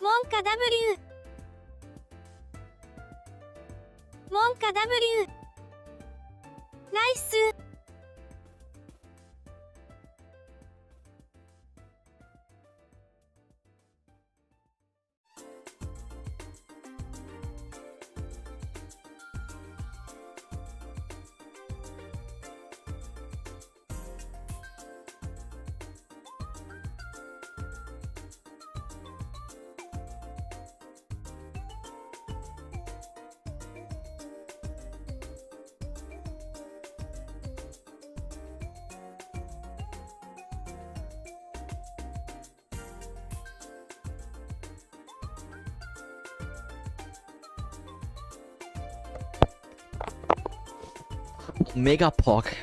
Monka W. Monka W. ナイス。 Megapork.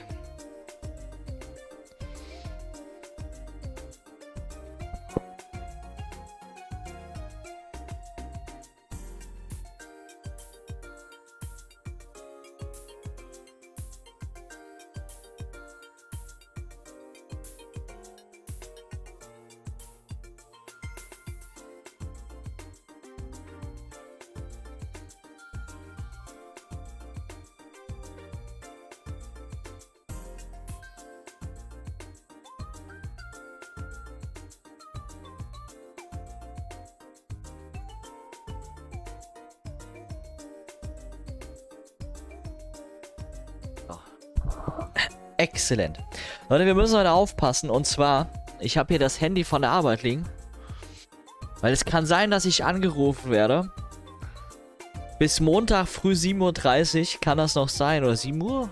Exzellent. Leute, wir müssen heute aufpassen. Und zwar, ich habe hier das Handy von der Arbeit liegen. Weil es kann sein, dass ich angerufen werde. Bis Montag früh 7:30 Uhr kann das noch sein. Oder 7 Uhr?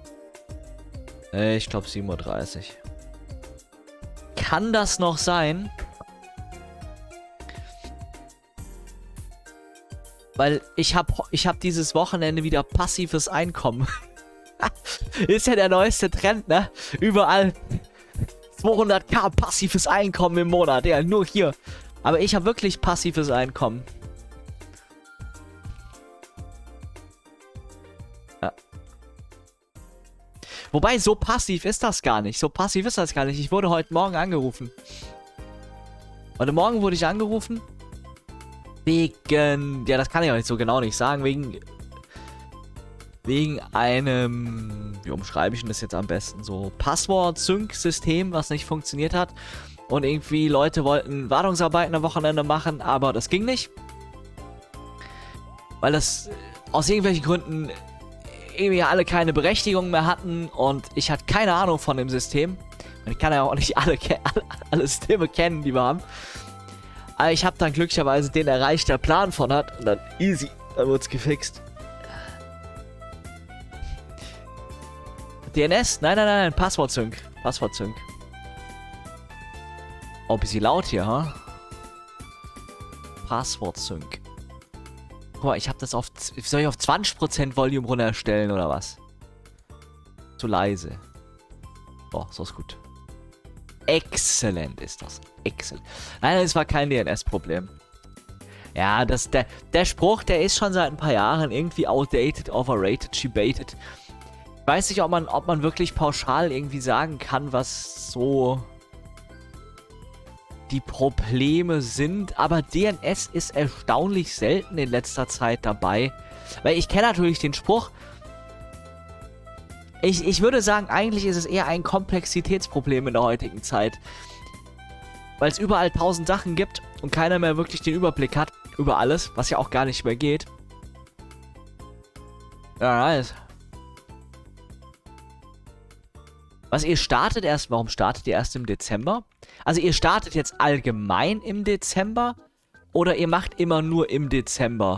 Ich glaube 7:30 Uhr. Kann das noch sein? Weil ich hab dieses Wochenende wieder passives Einkommen. Ist ja der neueste Trend, ne? Überall 200.000 passives Einkommen im Monat. Ja, nur hier. Aber ich habe wirklich passives Einkommen. Ja. Wobei, so passiv ist das gar nicht. So passiv ist das gar nicht. Ich wurde heute Morgen angerufen. Heute Morgen wurde ich angerufen. Wegen... Ja, das kann ich auch nicht so genau nicht sagen. Wegen einem... Wie umschreibe ich denn das jetzt am besten? So Passwort-Sync-System, was nicht funktioniert hat. Und irgendwie Leute wollten Wartungsarbeiten am Wochenende machen, aber das ging nicht. Weil das aus irgendwelchen Gründen irgendwie alle keine Berechtigung mehr hatten. Und ich hatte keine Ahnung von dem System. Und ich kann ja auch nicht alle Systeme kennen, die wir haben. Aber ich habe dann glücklicherweise den erreicht, der Plan von hat. Und dann easy, dann wird's gefixt. DNS? Nein, Passwort-Sync. Passwort-Sync. Oh, bisschen laut hier, ha? Passwort-Sync. Guck mal, ich habe das auf... Soll ich auf 20% Volume runterstellen, oder was? Zu leise. Oh, so ist gut. Exzellent ist das. Exzellent. Nein, es war kein DNS-Problem. Ja, der Spruch, der ist schon seit ein paar Jahren irgendwie outdated, overrated, shebated. Ich weiß nicht, ob man wirklich pauschal irgendwie sagen kann, was so die Probleme sind, aber DNS ist erstaunlich selten in letzter Zeit dabei. Weil ich kenne natürlich den Spruch. Ich würde sagen, eigentlich ist es eher ein Komplexitätsproblem in der heutigen Zeit. Weil es überall 1000 Sachen gibt und keiner mehr wirklich den Überblick hat über alles, was ja auch gar nicht mehr geht. Ja, nice. Was, ihr startet erst, warum startet ihr erst im Dezember? Also ihr startet jetzt allgemein im Dezember oder ihr macht immer nur im Dezember?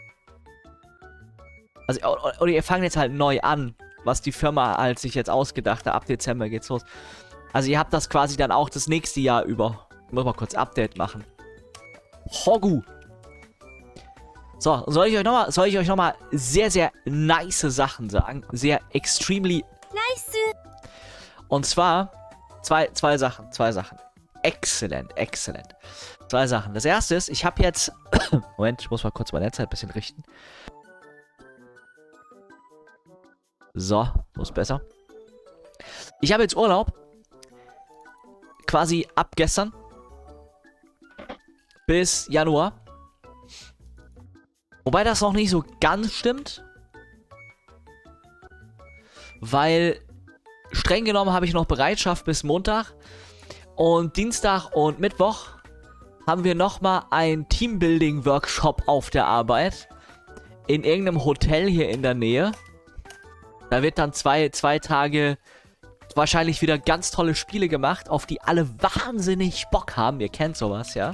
Also, oder ihr fangt jetzt halt neu an, was die Firma halt sich jetzt ausgedacht hat. Ab Dezember geht's los. Also ihr habt das quasi dann auch das nächste Jahr über. Ich muss mal kurz Update machen. Hogu. So, soll ich euch nochmal sehr, sehr nice Sachen sagen? Sehr extremely... Nice. Und zwar zwei Sachen. Exzellent. Zwei Sachen. Das erste ist, ich habe jetzt... Moment, ich muss mal kurz mein Netzteil ein bisschen richten. So, so ist besser. Ich habe jetzt Urlaub. Quasi ab gestern. bis Januar. Wobei das noch nicht so ganz stimmt. Weil streng genommen habe ich noch Bereitschaft bis Montag. Und Dienstag und Mittwoch haben wir nochmal einen Teambuilding-Workshop auf der Arbeit. In irgendeinem Hotel hier in der Nähe. Da wird dann zwei Tage wahrscheinlich wieder ganz tolle Spiele gemacht, auf die alle wahnsinnig Bock haben. Ihr kennt sowas, ja?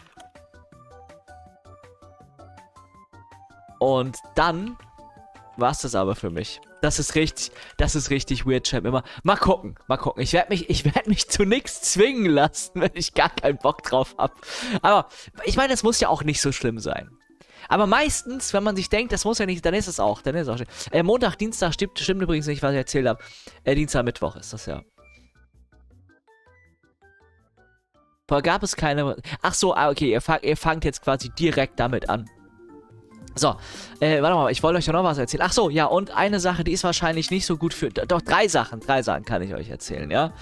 Und dann war es das aber für mich. Das ist richtig weird, Champ. Immer. Mal gucken. Ich werde mich zu nichts zwingen lassen, wenn ich gar keinen Bock drauf habe. Aber ich meine, das muss ja auch nicht so schlimm sein. Aber meistens, wenn man sich denkt, das muss ja nicht, dann ist es auch. Montag, Dienstag stimmt übrigens nicht, was ich erzählt habe. Dienstag, Mittwoch ist das ja. Vorher gab es keine. Ach so, okay, ihr fangt jetzt quasi direkt damit an. So, warte mal, ich wollte euch ja noch was erzählen. Ach so, ja, und eine Sache, die ist wahrscheinlich nicht so gut für... Doch, drei Sachen kann ich euch erzählen, ja.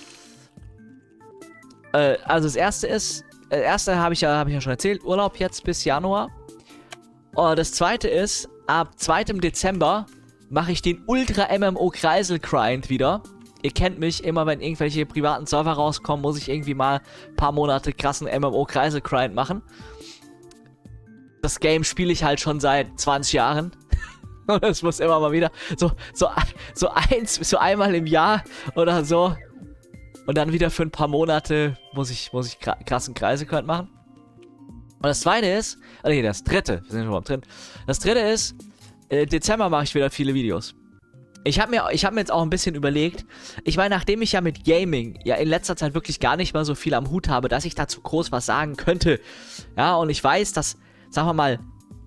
Also das erste ist... erste habe ich ja schon erzählt, Urlaub jetzt bis Januar. Und das zweite ist, ab 2. Dezember mache ich den Ultra-MMO-Kreisel-Grind wieder. Ihr kennt mich, immer wenn irgendwelche privaten Server rauskommen, muss ich irgendwie mal ein paar Monate krassen MMO-Kreisel-Grind machen. Das Game spiele ich halt schon seit 20 Jahren. Und es muss immer mal wieder so einmal im Jahr oder so. Und dann wieder für ein paar Monate muss ich krassen Kreisel-Grind machen. Und das zweite ist, das dritte, wir sind schon mal drin. Das dritte ist, Dezember mache ich wieder viele Videos. Ich hab mir jetzt auch ein bisschen überlegt, ich meine, nachdem ich ja mit Gaming ja in letzter Zeit wirklich gar nicht mal so viel am Hut habe, dass ich dazu groß was sagen könnte. Ja, und ich weiß, dass, sagen wir mal,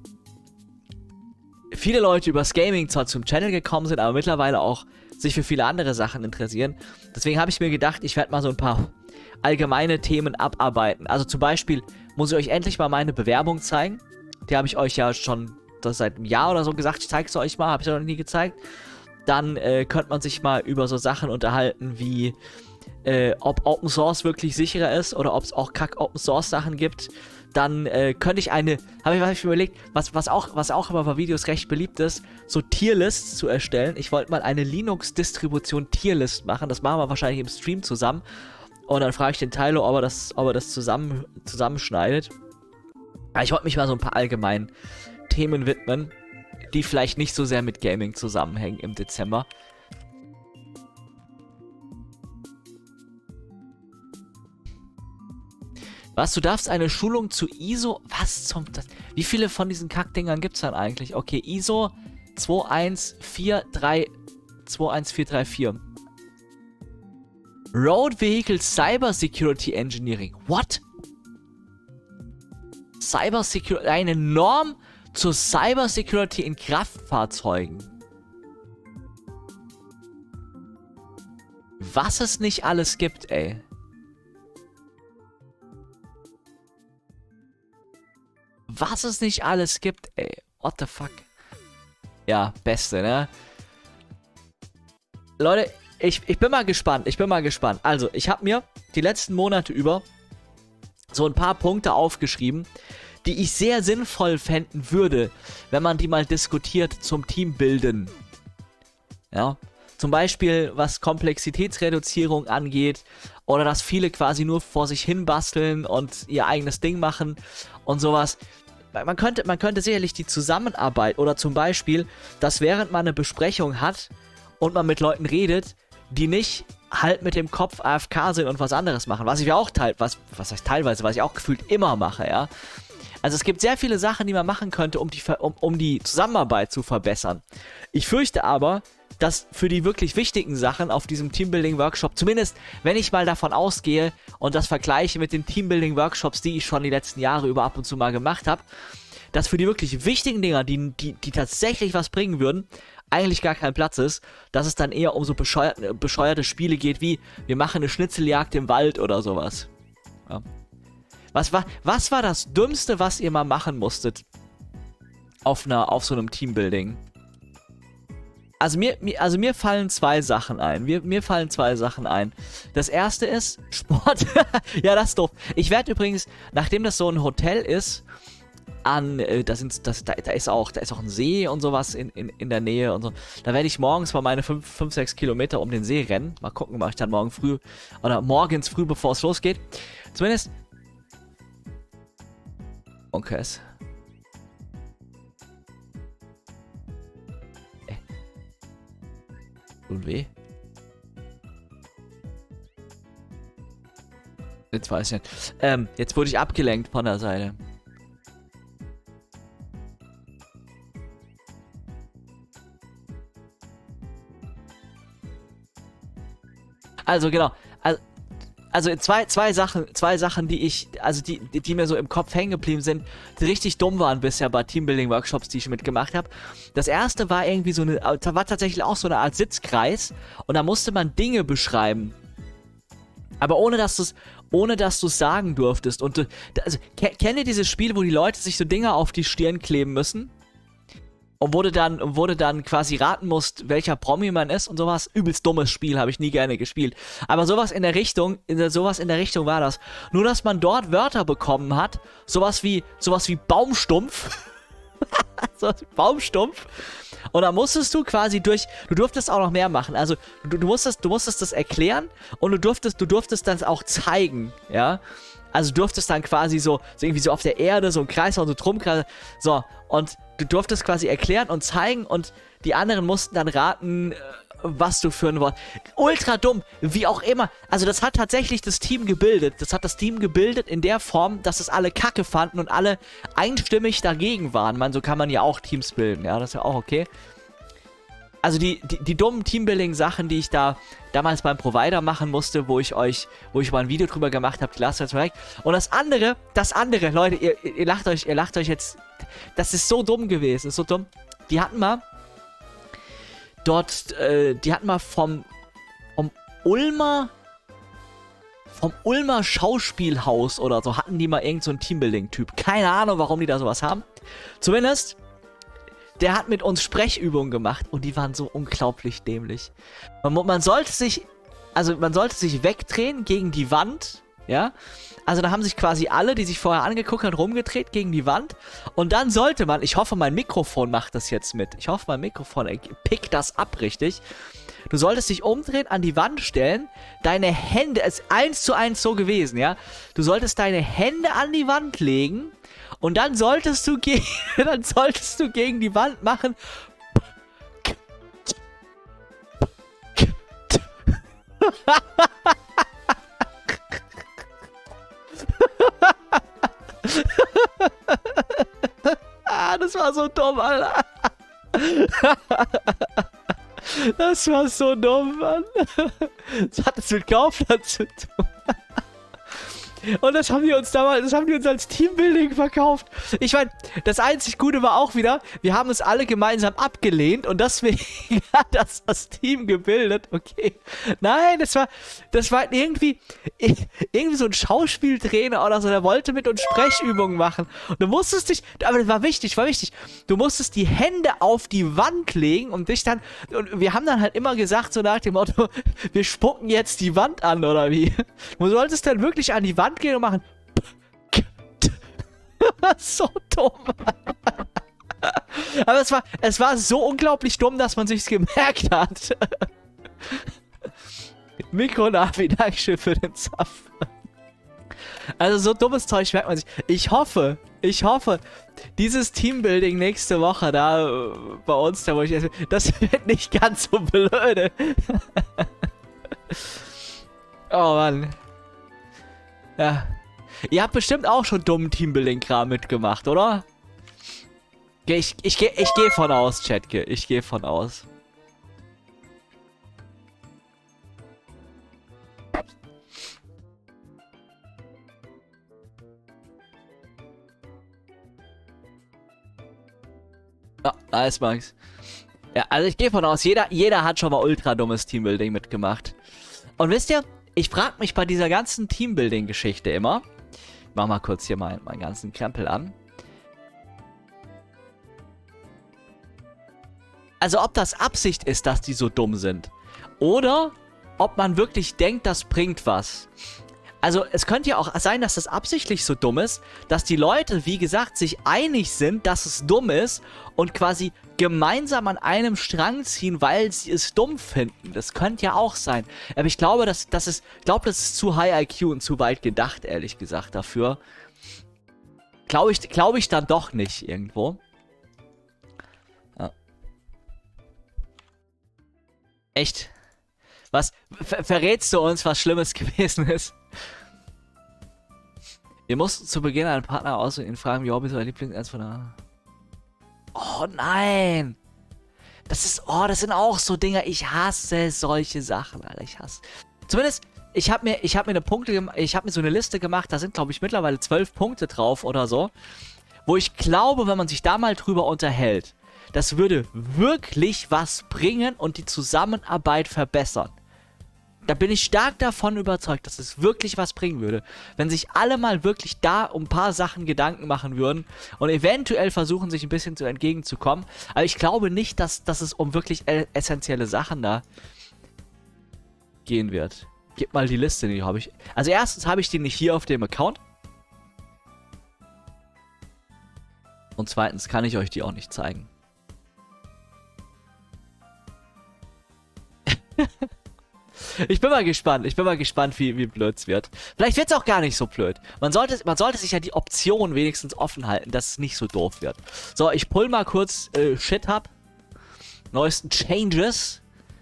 viele Leute übers Gaming zwar zum Channel gekommen sind, aber mittlerweile auch sich für viele andere Sachen interessieren. Deswegen habe ich mir gedacht, ich werde mal so ein paar allgemeine Themen abarbeiten. Also zum Beispiel muss ich euch endlich mal meine Bewerbung zeigen. Die habe ich euch ja schon seit einem Jahr oder so gesagt. Ich zeige es euch mal, habe ich ja noch nie gezeigt. Dann könnte man sich mal über so Sachen unterhalten wie ob Open Source wirklich sicherer ist oder ob es auch Kack-Open Source Sachen gibt. Dann könnte ich habe ich mir überlegt, was auch immer bei Videos recht beliebt ist, so Tierlists zu erstellen. Ich wollte mal eine Linux-Distribution Tierlist machen. Das machen wir wahrscheinlich im Stream zusammen. Und dann frage ich den Tyler, ob er das zusammenschneidet. Aber ich wollte mich mal so ein paar allgemeinen Themen widmen, die vielleicht nicht so sehr mit Gaming zusammenhängen im Dezember. Was, du darfst eine Schulung zu ISO... Was zum... Wie viele von diesen Kackdingern gibt's dann eigentlich? Okay, ISO 21434. Road Vehicle Cyber Security Engineering. What? Eine Norm zur Cyber Security in Kraftfahrzeugen. Was es nicht alles gibt, ey. Was es nicht alles gibt, ey. What the fuck? Ja, beste, ne? Leute, ich bin mal gespannt. Also, ich habe mir die letzten Monate über so ein paar Punkte aufgeschrieben, die ich sehr sinnvoll fänden würde, wenn man die mal diskutiert zum Teambilden. Ja, zum Beispiel, was Komplexitätsreduzierung angeht, oder dass viele quasi nur vor sich hin basteln und ihr eigenes Ding machen und sowas. Man könnte sicherlich die Zusammenarbeit oder zum Beispiel, dass während man eine Besprechung hat und man mit Leuten redet, die nicht halt mit dem Kopf AFK sind und was anderes machen. Was ich auch was ich auch gefühlt immer mache, ja. Also es gibt sehr viele Sachen, die man machen könnte, um die Zusammenarbeit zu verbessern. Ich fürchte aber, dass für die wirklich wichtigen Sachen auf diesem Teambuilding-Workshop, zumindest wenn ich mal davon ausgehe und das vergleiche mit den Teambuilding-Workshops, die ich schon die letzten Jahre über ab und zu mal gemacht habe, dass für die wirklich wichtigen Dinger, die tatsächlich was bringen würden, eigentlich gar kein Platz ist, dass es dann eher um so bescheuerte Spiele geht, wie wir machen eine Schnitzeljagd im Wald oder sowas. Ja. Was war das Dümmste, was ihr mal machen musstet auf so einem Teambuilding? Also mir fallen zwei Sachen ein. Mir fallen zwei Sachen ein. Das erste ist Sport. Ja, das ist doof. Ich werde übrigens, nachdem das so ein Hotel ist, da ist auch ein See und sowas in der Nähe und so. Da werde ich morgens mal meine 5, 6 Kilometer um den See rennen. Mal gucken, mache ich dann morgen früh oder morgens früh, bevor es losgeht. Zumindest. Okay. Tut weh. Jetzt weiß ich nicht. Jetzt wurde ich abgelenkt von der Seite. Also genau. Also zwei Sachen, die mir so im Kopf hängen geblieben sind, die richtig dumm waren bisher bei Teambuilding-Workshops, die ich mitgemacht habe. Das erste war irgendwie war tatsächlich auch so eine Art Sitzkreis und da musste man Dinge beschreiben. Aber ohne dass du es sagen durftest. Und also, kennt ihr dieses Spiel, wo die Leute sich so Dinge auf die Stirn kleben müssen? Und wurde dann quasi raten musst, welcher Promi man ist und sowas. Übelst dummes Spiel, habe ich nie gerne gespielt. Aber sowas in der Richtung war das. Nur, dass man dort Wörter bekommen hat, sowas wie Baumstumpf. Sowas wie Baumstumpf. Und da musstest du quasi du durftest auch noch mehr machen. Also, du musstest das erklären und du durftest das auch zeigen, ja. Also du durftest dann quasi so irgendwie so auf der Erde so ein Kreis und so drum, so, und du durftest quasi erklären und zeigen und die anderen mussten dann raten, was du für ein Wort. Ultra dumm, wie auch immer. Also das hat tatsächlich das Team gebildet. Das hat das Team gebildet in der Form, dass es alle kacke fanden und alle einstimmig dagegen waren. Man, so kann man ja auch Teams bilden, ja, das ist ja auch okay. Also die dummen Teambuilding-Sachen, die ich da damals beim Provider machen musste, wo ich mal ein Video drüber gemacht habe, die lasst euch weg. Und das andere, Leute, ihr lacht euch jetzt, das ist so dumm gewesen, ist so dumm. Die hatten mal vom Ulmer Schauspielhaus oder so, hatten die mal irgend so einen Teambuilding-Typ. Keine Ahnung, warum die da sowas haben. Zumindest, der hat mit uns Sprechübungen gemacht und die waren so unglaublich dämlich. Man sollte sich wegdrehen gegen die Wand, ja. Also da haben sich quasi alle, die sich vorher angeguckt haben, rumgedreht gegen die Wand. Und dann sollte man, ich hoffe, mein Mikrofon macht das jetzt mit. Ich hoffe, mein Mikrofon pickt das ab richtig. Du solltest dich umdrehen, an die Wand stellen, deine Hände, es ist 1:1 so gewesen, ja. Du solltest deine Hände an die Wand legen und dann solltest du gegen die Wand machen. Das war so dumm, Alter. Das war so dumm, Mann. Das hat es mit Kaufland zu tun. Und das haben die uns als Teambuilding verkauft. Ich meine, das einzig Gute war auch wieder, wir haben uns alle gemeinsam abgelehnt und deswegen hat das Team gebildet. Okay. Nein, das war irgendwie so ein Schauspieltrainer oder so, der wollte mit uns Sprechübungen machen. Und du musstest dich, aber das war wichtig, du musstest die Hände auf die Wand legen und wir haben dann halt immer gesagt, so nach dem Motto, wir spucken jetzt die Wand an, oder wie? Du solltest dann wirklich an die Wand gehen und machen. So dumm. Aber es war so unglaublich dumm, dass man sich's gemerkt hat. Mikronavi, Dankeschön für den Zapf. Also so dummes Zeug merkt man sich. Ich hoffe, dieses Teambuilding nächste Woche da bei uns, da wo ich jetzt, das wird nicht ganz so blöde. Oh Mann. Ja. Ihr habt bestimmt auch schon dummen Teambuilding-Kram mitgemacht, oder? Ich gehe von aus, Chat. Ich gehe von aus. Ja, nice, Max. Ja, also ich gehe von aus, jeder hat schon mal ultra dummes Teambuilding mitgemacht. Und wisst ihr, ich frage mich bei dieser ganzen Teambuilding-Geschichte immer, ich mach mal kurz hier meinen ganzen Krempel an. Also ob das Absicht ist, dass die so dumm sind. Oder ob man wirklich denkt, das bringt was. Also es könnte ja auch sein, dass das absichtlich so dumm ist, dass die Leute, wie gesagt, sich einig sind, dass es dumm ist und quasi gemeinsam an einem Strang ziehen, weil sie es dumm finden. Das könnte ja auch sein. Aber ich glaube, das ist zu High IQ und zu weit gedacht, ehrlich gesagt, dafür. Glaube ich dann doch nicht irgendwo. Ja. Echt? Was? Verrätst du uns, was Schlimmes gewesen ist? Wir mussten zu Beginn einen Partner auswählen, ihn fragen, wie Hobby ist euer Lieblings von der... Oh nein! Das sind auch so Dinger, ich hasse solche Sachen, Alter, ich hasse. Zumindest, ich hab mir so eine Liste gemacht, da sind, glaube ich, mittlerweile 12 Punkte drauf oder so, wo ich glaube, wenn man sich da mal drüber unterhält, das würde wirklich was bringen und die Zusammenarbeit verbessern. Da bin ich stark davon überzeugt, dass es wirklich was bringen würde. Wenn sich alle mal wirklich da um ein paar Sachen Gedanken machen würden und eventuell versuchen, sich ein bisschen zu entgegenzukommen. Aber ich glaube nicht, dass es um wirklich essentielle Sachen da gehen wird. Gib mal die Liste, die habe ich. Also erstens habe ich die nicht hier auf dem Account. Und zweitens kann ich euch die auch nicht zeigen. Ich bin mal gespannt, wie blöd es wird. Vielleicht wird es auch gar nicht so blöd. Man sollte sich ja die Option wenigstens offen halten, dass es nicht so doof wird. So, ich pull mal kurz Shit-Hub. Neuesten Changes.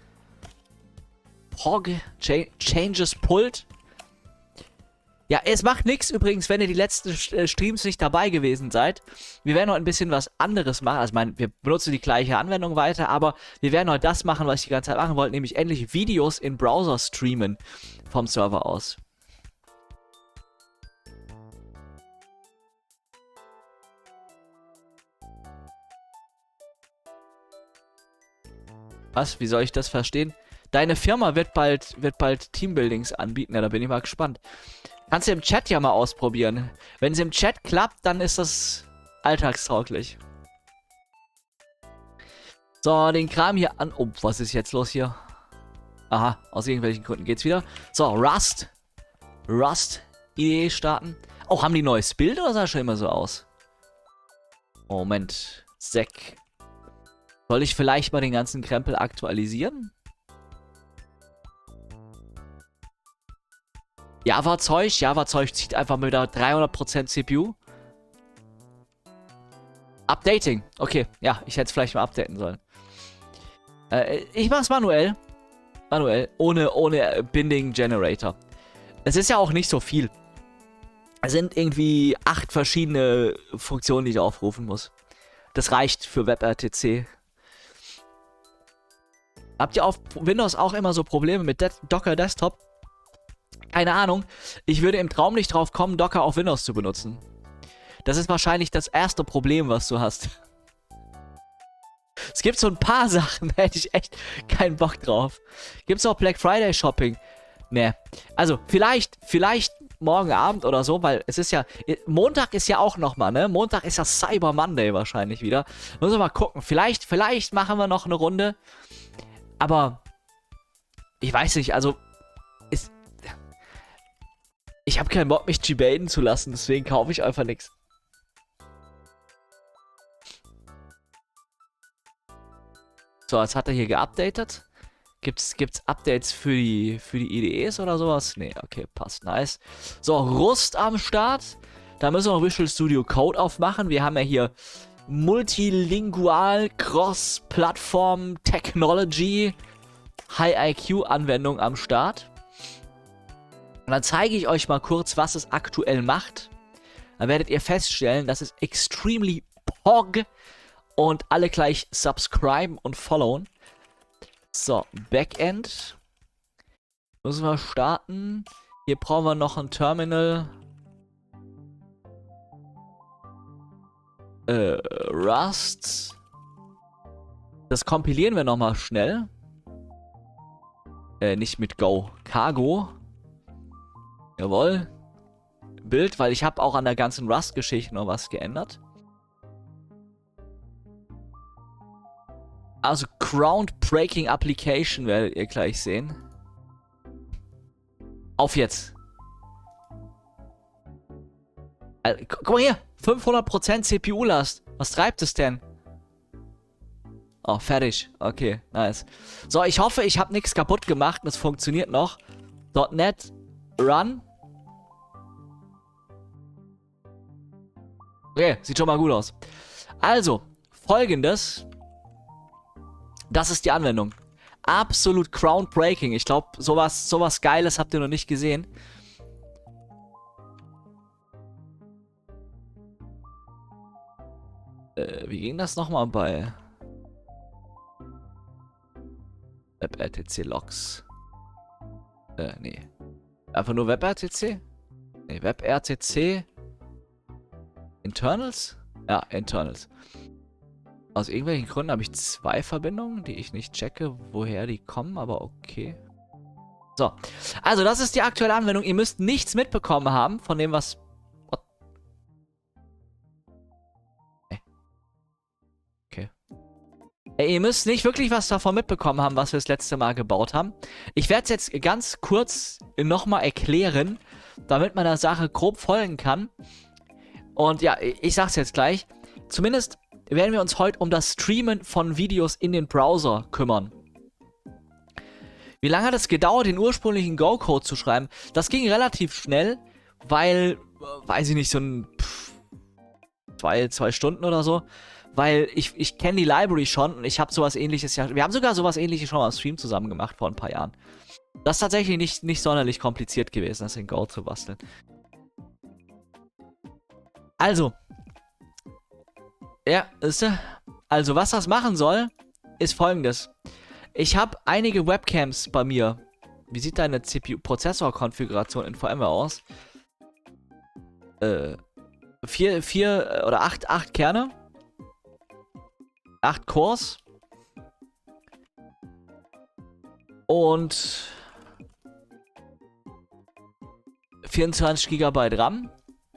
Changes pulled. Ja, es macht nichts übrigens, wenn ihr die letzten Streams nicht dabei gewesen seid. Wir werden heute ein bisschen was anderes machen. Also, ich meine, wir benutzen die gleiche Anwendung weiter, aber wir werden heute das machen, was ich die ganze Zeit machen wollte, nämlich endlich Videos in Browser streamen vom Server aus. Was? Wie soll ich das verstehen? Deine Firma wird bald Teambuildings anbieten. Ja, da bin ich mal gespannt. Kannst du im Chat ja mal ausprobieren. Wenn es im Chat klappt, dann ist das alltagstauglich. So, den Kram hier an... Oh, was ist jetzt los hier? Aha, aus irgendwelchen Gründen geht's wieder. So, Rust. Idee starten. Oh, haben die ein neues Bild oder sah das schon immer so aus? Moment. Sek. Soll ich vielleicht mal den ganzen Krempel aktualisieren? Java-Zeug zieht einfach mal wieder 300% CPU. Updating. Okay, ja, ich hätte es vielleicht mal updaten sollen. Ich mach's manuell. Ohne Binding Generator. Es ist ja auch nicht so viel. Es sind irgendwie 8 verschiedene Funktionen, die ich aufrufen muss. Das reicht für WebRTC. Habt ihr auf Windows auch immer so Probleme mit Docker Desktop? Keine Ahnung. Ich würde im Traum nicht drauf kommen, Docker auf Windows zu benutzen. Das ist wahrscheinlich das erste Problem, was du hast. Es gibt so ein paar Sachen, da hätte ich echt keinen Bock drauf. Gibt's auch Black Friday Shopping? Ne. Also, vielleicht morgen Abend oder so, weil es ist ja... Montag ist ja auch nochmal, ne? Montag ist ja Cyber Monday wahrscheinlich wieder. Müssen wir mal gucken. Vielleicht machen wir noch eine Runde. Aber... Ich weiß nicht, also... Ich habe keinen Bock, mich debaten zu lassen, deswegen kaufe ich einfach nichts. So, jetzt hat er hier geupdatet. Gibt's Updates für die IDEs oder sowas? Nee, okay, passt, nice. So, Rust am Start. Da müssen wir noch Visual Studio Code aufmachen. Wir haben ja hier Multilingual, Cross-Plattform, Technology, High-IQ-Anwendung am Start. Und dann zeige ich euch mal kurz, was es aktuell macht. Dann werdet ihr feststellen, dass es extremely pog und alle gleich subscriben und followen. So, Backend. Müssen wir starten. Hier brauchen wir noch ein Terminal. Rust. Das kompilieren wir nochmal schnell. Nicht mit Go. Cargo. Jawohl. Bild, weil ich habe auch an der ganzen Rust-Geschichte noch was geändert. Also Groundbreaking Application werdet ihr gleich sehen. Auf jetzt. Guck mal hier. 500% CPU-Last. Was treibt es denn? Oh, fertig. Okay, nice. So, ich hoffe, ich habe nichts kaputt gemacht und es funktioniert noch. .NET Run. Okay, sieht schon mal gut aus. Also, Folgendes. Das ist die Anwendung. Absolut groundbreaking. Ich glaube, sowas Geiles habt ihr noch nicht gesehen. Wie ging das nochmal bei WebRTC Logs? Nee. Einfach nur WebRTC? Nee, WebRTC Internals? Ja, Internals. Aus irgendwelchen Gründen habe ich 2 Verbindungen, die ich nicht checke, woher die kommen, aber okay. So, also das ist die aktuelle Anwendung. Ihr müsst nichts mitbekommen haben von dem, was... Okay. Ihr müsst nicht wirklich was davon mitbekommen haben, was wir das letzte Mal gebaut haben. Ich werde es jetzt ganz kurz nochmal erklären, damit man der Sache grob folgen kann. Und ja, ich sag's jetzt gleich. Zumindest werden wir uns heute um das Streamen von Videos in den Browser kümmern. Wie lange hat es gedauert, den ursprünglichen Go-Code zu schreiben? Das ging relativ schnell, weil, weiß ich nicht, so ein 2 Stunden oder so. Weil ich kenne die Library schon und ich habe sowas ähnliches ja. Wir haben sogar sowas ähnliches schon mal im Stream zusammen gemacht vor ein paar Jahren. Das ist tatsächlich nicht sonderlich kompliziert gewesen, das in Go zu basteln. Also. Ja, also was das machen soll, ist folgendes. Ich habe einige Webcams bei mir. Wie sieht deine CPU-Prozessor-Konfiguration in VMware aus? 4 oder 8 Kerne. 8 Cores. Und 24 GB RAM.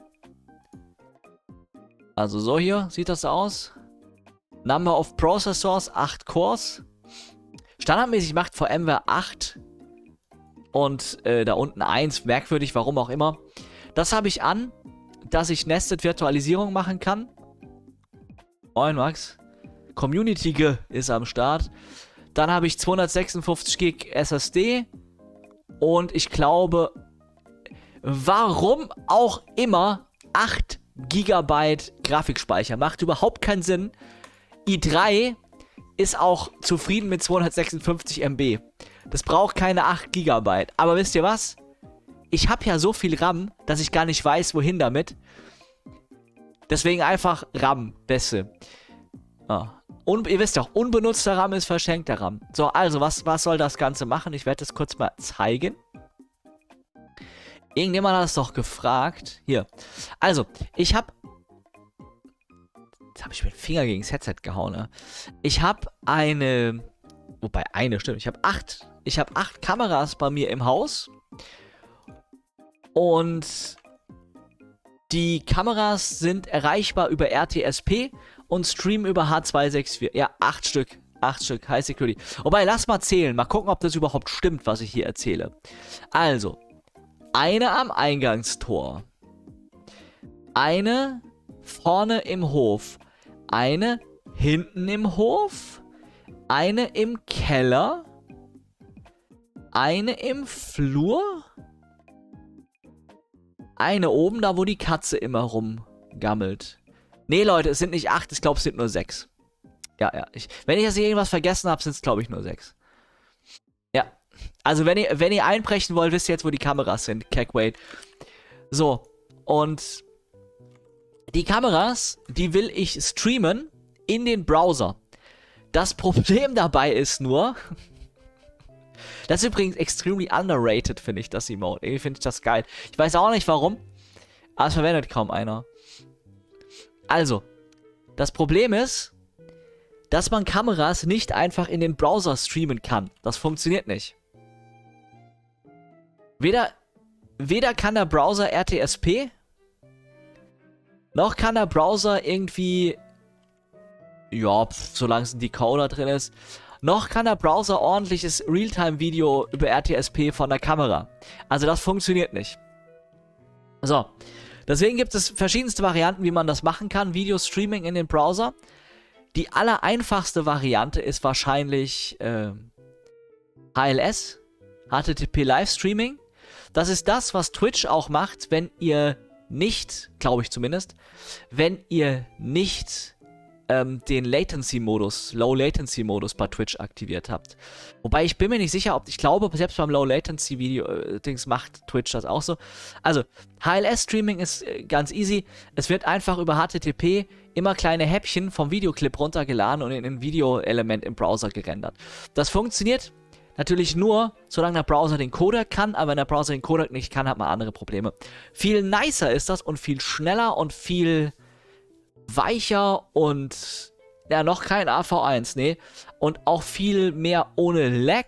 Also so hier sieht das aus. Number of Processors, 8 Cores. Standardmäßig macht VMware 8. Und da unten 1. Merkwürdig, warum auch immer. Das habe ich an, dass ich Nested Virtualisierung machen kann. Moin Max. Community ist am Start. Dann habe ich 256 GB SSD. Und ich glaube, warum auch immer 8 GB Grafikspeicher. Macht überhaupt keinen Sinn. i3 ist auch zufrieden mit 256 MB. Das braucht keine 8 GB. Aber wisst ihr was? Ich habe ja so viel RAM, dass ich gar nicht weiß, wohin damit. Deswegen einfach RAM. Beste. Ah. Und ihr wisst doch, unbenutzter RAM ist verschenkter RAM. So, also, was soll das Ganze machen? Ich werde das kurz mal zeigen. Irgendjemand hat es doch gefragt. Hier. Also, ich habe... Jetzt habe ich mit dem Finger gegen das Headset gehauen, ne? Ich habe eine... Wobei, stimmt. Ich habe 8 Kameras bei mir im Haus. Und die Kameras sind erreichbar über RTSP und streamen über H264. Ja, 8 Stück. 8 Stück. High Security. Wobei, lass mal zählen. Mal gucken, ob das überhaupt stimmt, was ich hier erzähle. Also... Eine am Eingangstor. Eine vorne im Hof. Eine hinten im Hof. Eine im Keller. Eine im Flur. Eine oben, da wo die Katze immer rumgammelt. Nee, Leute, es sind nicht 8, ich glaube, es sind nur 6. Ja. Wenn ich jetzt irgendwas vergessen habe, sind es, glaube ich, nur 6. Ja. Also, wenn ihr einbrechen wollt, wisst ihr jetzt, wo die Kameras sind. Cackwait. So. Und die Kameras, die will ich streamen in den Browser. Das Problem dabei ist nur... Das ist übrigens extremely underrated, finde ich, das Emote. Irgendwie finde ich das geil. Ich weiß auch nicht, warum. Aber es verwendet kaum einer. Also. Das Problem ist, dass man Kameras nicht einfach in den Browser streamen kann. Das funktioniert nicht. Weder kann der Browser RTSP, noch kann der Browser irgendwie Ja, solange es ein Decoder drin ist. Noch kann der Browser ordentliches Realtime-Video über RTSP von der Kamera. Also das funktioniert nicht. So, deswegen gibt es verschiedenste Varianten, wie man das machen kann. Video-Streaming in den Browser. Die allereinfachste Variante ist wahrscheinlich HLS, HTTP Livestreaming. Das ist das, was Twitch auch macht, wenn ihr nicht, glaube ich zumindest, wenn ihr nicht den Latency-Modus, Low-Latency-Modus bei Twitch aktiviert habt. Wobei ich bin mir nicht sicher, ich glaube, selbst beim Low-Latency-Video-Dings macht Twitch das auch so. Also, HLS-Streaming ist ganz easy. Es wird einfach über HTTP immer kleine Häppchen vom Videoclip runtergeladen und in ein Video-Element im Browser gerendert. Das funktioniert natürlich nur, solange der Browser den Codec kann, aber wenn der Browser den Codec nicht kann, hat man andere Probleme. Viel nicer ist das und viel schneller und viel weicher und ja, noch kein AV1, nee. Und auch viel mehr ohne Lag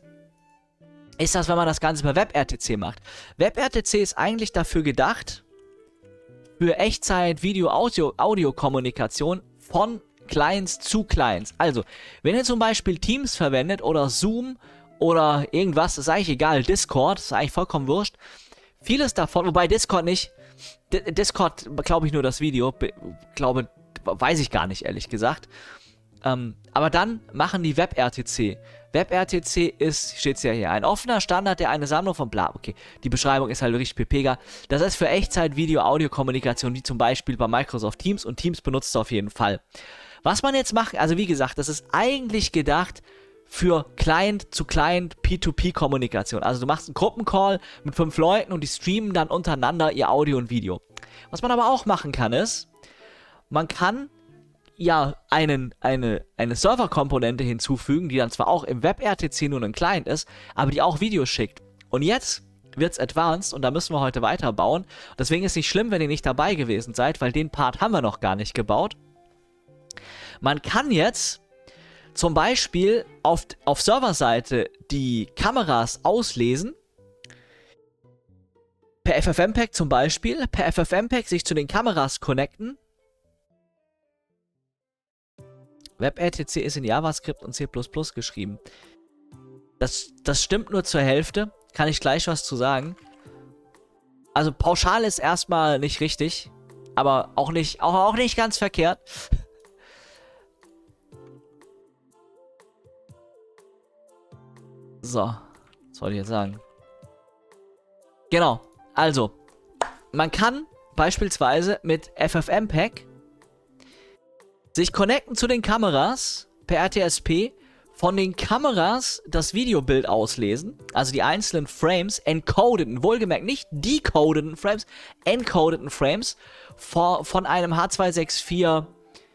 ist das, wenn man das Ganze bei WebRTC macht. WebRTC ist eigentlich dafür gedacht, für Echtzeit, Video, Audio-Kommunikation von Clients zu Clients. Also, wenn ihr zum Beispiel Teams verwendet oder Zoom oder irgendwas, ist eigentlich egal, Discord, ist eigentlich vollkommen wurscht. Vieles davon, wobei Discord nicht, Discord glaube ich nur das Video, weiß ich gar nicht, ehrlich gesagt. Aber dann machen die WebRTC. WebRTC ist, steht es ja hier, ein offener Standard, der eine Sammlung von bla, okay, die Beschreibung ist halt richtig pepega. Das ist für Echtzeit, Video, Audio-Kommunikation, wie zum Beispiel bei Microsoft Teams und Teams benutzt es auf jeden Fall. Was man jetzt macht, also wie gesagt, das ist eigentlich gedacht für Client-zu-Client P2P-Kommunikation. Also du machst einen Gruppencall mit 5 Leuten und die streamen dann untereinander ihr Audio und Video. Was man aber auch machen kann ist, man kann ja eine Serverkomponente hinzufügen, die dann zwar auch im WebRTC nur ein Client ist, aber die auch Videos schickt. Und jetzt wird's advanced und da müssen wir heute weiterbauen. Deswegen ist es nicht schlimm, wenn ihr nicht dabei gewesen seid, weil den Part haben wir noch gar nicht gebaut. Man kann jetzt zum Beispiel auf Serverseite die Kameras auslesen. Per FFmpeg zum Beispiel. Per FFmpeg sich zu den Kameras connecten. WebRTC ist in JavaScript und C++ geschrieben. Das stimmt nur zur Hälfte. Kann ich gleich was zu sagen. Also pauschal ist erstmal nicht richtig. Aber auch nicht ganz verkehrt. So, was soll ich jetzt sagen? Genau, also, man kann beispielsweise mit FFmpeg sich connecten zu den Kameras per RTSP, von den Kameras das Videobild auslesen, also die einzelnen Frames, encodeten, wohlgemerkt nicht decodeten Frames, encodeten Frames von einem H264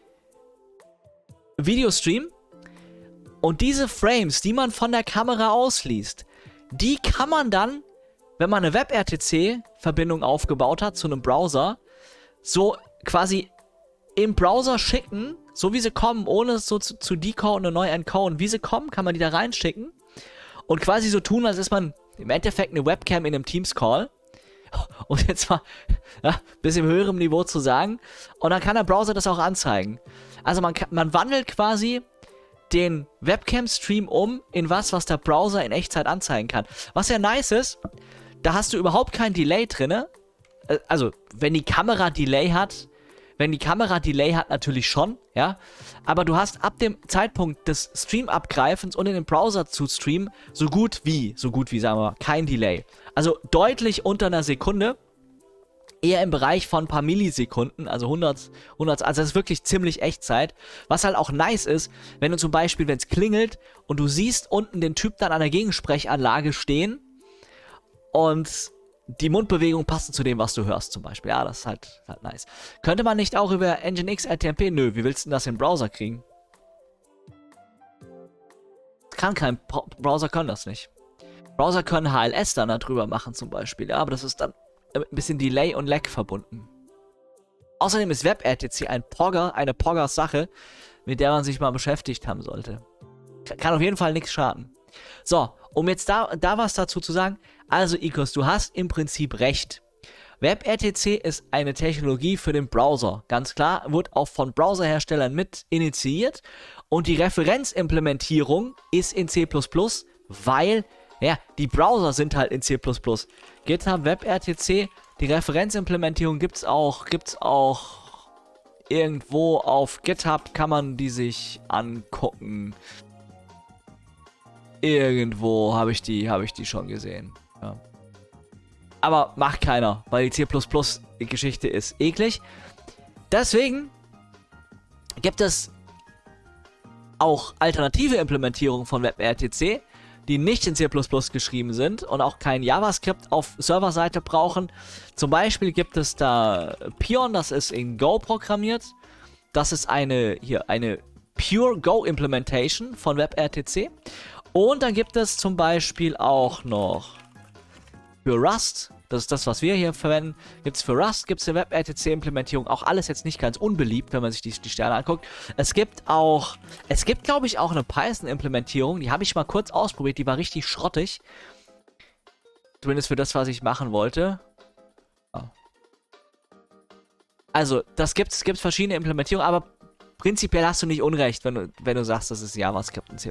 Videostream. Und diese Frames, die man von der Kamera ausliest, die kann man dann, wenn man eine WebRTC-Verbindung aufgebaut hat zu einem Browser, so quasi im Browser schicken, so wie sie kommen, ohne es so zu decoden und neu encoden. Wie sie kommen, kann man die da reinschicken und quasi so tun, als ist man im Endeffekt eine Webcam in einem Teams-Call. Um jetzt mal ein bisschen höherem Niveau zu sagen. Und dann kann der Browser das auch anzeigen. Also man wandelt quasi den Webcam-Stream in was der Browser in Echtzeit anzeigen kann. Was ja nice ist, da hast du überhaupt kein Delay drin. Also, wenn die Kamera Delay hat, natürlich schon, ja. Aber du hast ab dem Zeitpunkt des Stream-Abgreifens und in den Browser zu streamen, so gut wie, sagen wir mal, kein Delay. Also deutlich unter einer Sekunde. Eher im Bereich von ein paar Millisekunden, also 100, also das ist wirklich ziemlich Echtzeit. Was halt auch nice ist, wenn du zum Beispiel, wenn es klingelt und du siehst unten den Typ dann an der Gegensprechanlage stehen und die Mundbewegung passen zu dem, was du hörst zum Beispiel. Ja, das ist halt nice. Könnte man nicht auch über Nginx RTMP? Nö, wie willst du denn das im Browser kriegen? Kann kein Browser können das nicht. Browser können HLS dann darüber machen zum Beispiel, ja, aber das ist dann ein bisschen Delay und Lag verbunden. Außerdem ist WebRTC eine Pogger-Sache, mit der man sich mal beschäftigt haben sollte. Kann auf jeden Fall nichts schaden. So, um jetzt da was dazu zu sagen. Also, Ikos, du hast im Prinzip recht. WebRTC ist eine Technologie für den Browser. Ganz klar, wird auch von Browserherstellern mit initiiert. Und die Referenzimplementierung ist in C++, weil, ja, die Browser sind halt in C++. GitHub WebRTC, die Referenzimplementierung gibt's auch irgendwo auf GitHub, kann man die sich angucken. Irgendwo habe ich die schon gesehen. Ja. Aber macht keiner, weil die C++-Geschichte ist eklig. Deswegen gibt es auch alternative Implementierungen von WebRTC, die nicht in C++ geschrieben sind und auch kein JavaScript auf Serverseite brauchen. Zum Beispiel gibt es da Pion, das ist in Go programmiert. Das ist eine Pure Go Implementation von WebRTC. Und dann gibt es zum Beispiel auch noch für Rust, das ist das, was wir hier verwenden, gibt es für Rust, gibt es eine WebRTC-Implementierung, auch alles jetzt nicht ganz unbeliebt, wenn man sich die Sterne anguckt. Es gibt, glaube ich, auch eine Python-Implementierung, die habe ich mal kurz ausprobiert, die war richtig schrottig. Zumindest für das, was ich machen wollte. Also, das gibt's verschiedene Implementierungen, aber prinzipiell hast du nicht Unrecht, wenn du sagst, das ist JavaScript und C++.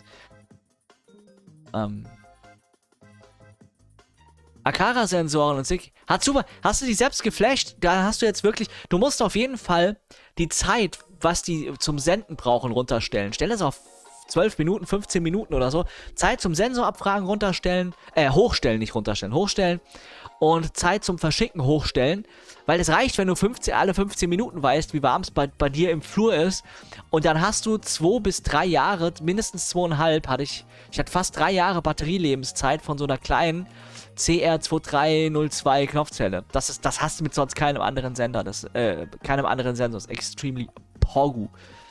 Akara-Sensoren und SIG. Super. Hast du die selbst geflasht? Da hast du jetzt wirklich... Du musst auf jeden Fall die Zeit, was die zum Senden brauchen, runterstellen. Stell das auf 12 Minuten, 15 Minuten oder so. Zeit zum Sensorabfragen runterstellen. Hochstellen, nicht runterstellen. Hochstellen. Und Zeit zum Verschicken hochstellen. Weil es reicht, wenn du alle 15 Minuten weißt, wie warm es bei dir im Flur ist. Und dann hast du 2 bis 3 Jahre, mindestens 2,5 hatte ich. Ich hatte fast 3 Jahre Batterielebenszeit von so einer kleinen CR2302 Knopfzelle. Das hast du mit sonst keinem anderen Sender. Keinem anderen Sensor. Das ist extremely Pogu.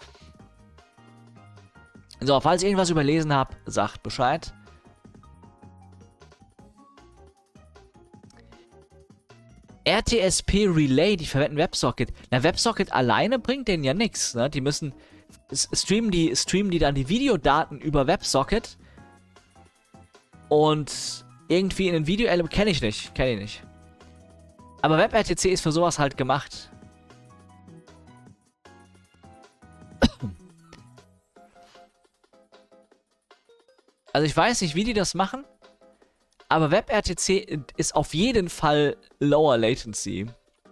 So, falls ich irgendwas überlesen habe, sagt Bescheid. RTSP Relay, die verwenden WebSocket. Na, WebSocket alleine bringt denen ja nichts, ne? Die müssen streamen die dann die Videodaten über WebSocket und irgendwie in ein Video kenne ich nicht. Aber WebRTC ist für sowas halt gemacht. Also ich weiß nicht, wie die das machen, aber WebRTC ist auf jeden Fall Lower Latency.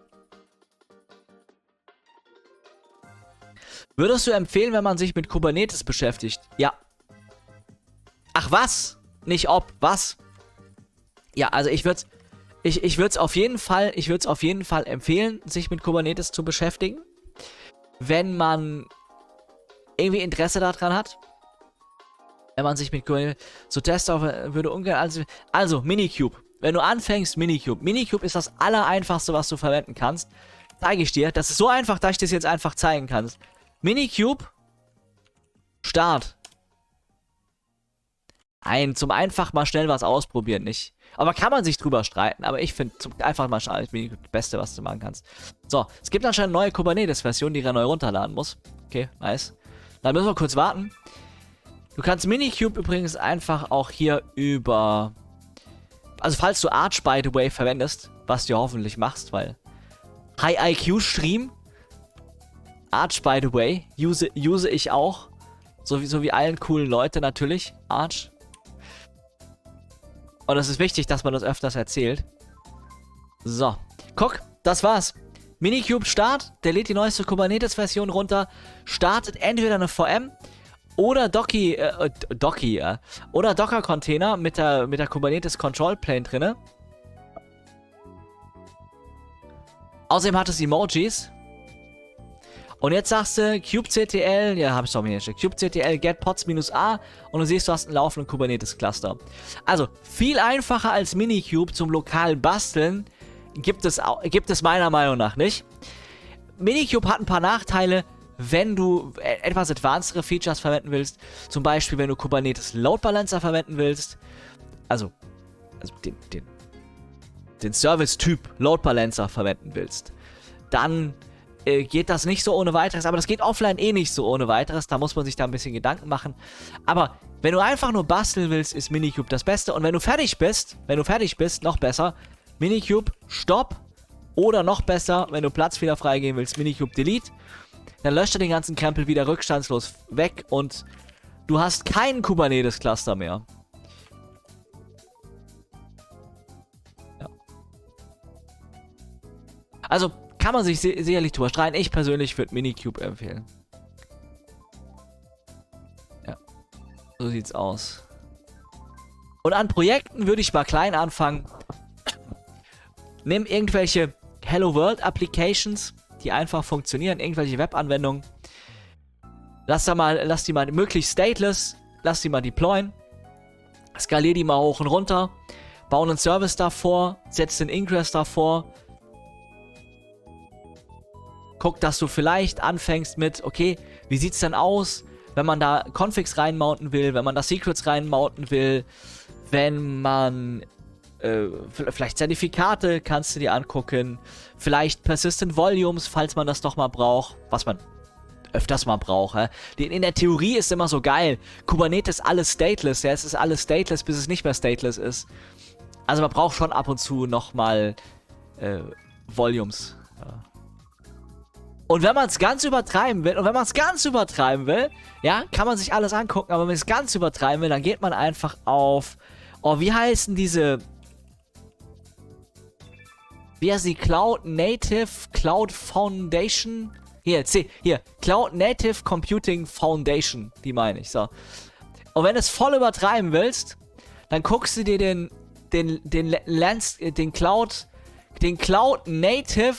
Würdest du empfehlen, wenn man sich mit Kubernetes beschäftigt? Ja. Ach was? Nicht ob, was? Ja, also ich würde es auf jeden Fall empfehlen, sich mit Kubernetes zu beschäftigen, wenn man irgendwie Interesse daran hat. Wenn man sich mit Kubernetes so Tester würde ungern, also Minikube. Wenn du anfängst, Minikube. Minikube ist das Allereinfachste, was du verwenden kannst. Zeige ich dir. Das ist so einfach, dass ich das jetzt einfach zeigen kann. Minikube. Start. Zum einfach mal schnell was ausprobieren, nicht? Aber kann man sich drüber streiten. Aber ich finde einfach mal schnell das Beste, was du machen kannst. So, es gibt anscheinend eine neue Kubernetes-Version, die ich neu runterladen muss. Okay, nice. Dann müssen wir kurz warten. Du kannst Minikube übrigens einfach auch hier über... Also falls du Arch, by the way, verwendest, was du hoffentlich machst, weil... High IQ Stream. Arch, by the way, use ich auch. So wie allen coolen Leute natürlich. Arch. Und es ist wichtig, dass man das öfters erzählt. So. Guck, das war's. Minikube Start. Der lädt die neueste Kubernetes-Version runter. Startet entweder eine VM... Oder oder Docker-Container mit der Kubernetes Control Plane drinne. Außerdem hat es Emojis. Und jetzt sagst du kubectl, ja, habe ich doch mir geschickt. Kubectl get pods -a und du siehst, du hast einen laufenden Kubernetes-Cluster. Also, viel einfacher als Minikube zum lokalen Basteln gibt es meiner Meinung nach nicht. Minikube hat ein paar Nachteile, wenn du etwas advancedere Features verwenden willst, zum Beispiel wenn du Kubernetes Load Balancer verwenden willst, also den Service-Typ Load Balancer verwenden willst, dann geht das nicht so ohne weiteres, aber das geht offline eh nicht so ohne weiteres, da muss man sich da ein bisschen Gedanken machen, aber wenn du einfach nur basteln willst, ist Minikube das Beste und wenn du fertig bist, noch besser, Minikube, Stopp, Oder noch besser, wenn du Platz wieder freigeben willst, Minikube Delete. Dann löscht er den ganzen Krempel wieder rückstandslos weg und du hast keinen Kubernetes-Cluster mehr. Ja. Also kann man sich sicherlich drüber streiten. Ich persönlich würde Minikube empfehlen. Ja, so sieht's aus. Und an Projekten würde ich mal klein anfangen. Nimm irgendwelche Hello World Applications, die einfach funktionieren, irgendwelche Webanwendungen. Lass die mal möglichst stateless, lass die mal deployen. Skalier die mal hoch und runter. Bau einen Service davor, setz den Ingress davor. Guck, dass du vielleicht anfängst mit, okay, wie sieht's denn aus, wenn man da Configs reinmounten will, wenn man da Secrets reinmounten will, wenn man vielleicht Zertifikate kannst du dir angucken, vielleicht Persistent Volumes, falls man das doch mal braucht, was man öfters mal braucht. In der Theorie ist immer so geil, Kubernetes alles stateless, ja, es ist alles stateless, bis es nicht mehr stateless ist. Also man braucht schon ab und zu nochmal Volumes. Ja. Und wenn man es ganz übertreiben will, ja, kann man sich alles angucken, aber wenn man es ganz übertreiben will, dann geht man einfach auf, wie heißen diese, wie heißt die Cloud Native Cloud Foundation? Hier, Cloud Native Computing Foundation, die meine ich, so. Und wenn du es voll übertreiben willst, dann guckst du dir den Cloud Native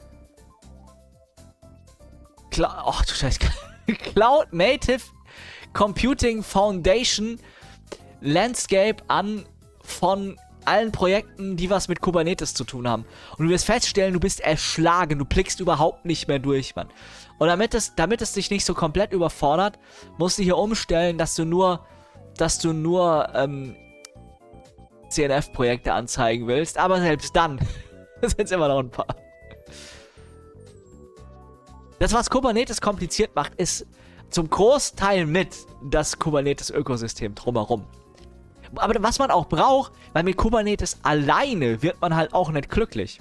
Cloud Native Computing Foundation Landscape an von allen Projekten, die was mit Kubernetes zu tun haben. Und du wirst feststellen, du bist erschlagen, du blickst überhaupt nicht mehr durch, Mann. Und damit es dich nicht so komplett überfordert, musst du hier umstellen, dass du nur CNF-Projekte anzeigen willst. Aber selbst dann sind es immer noch ein paar. Das, was Kubernetes kompliziert macht, ist zum Großteil mit das Kubernetes-Ökosystem drumherum. Aber was man auch braucht, weil mit Kubernetes alleine wird man halt auch nicht glücklich.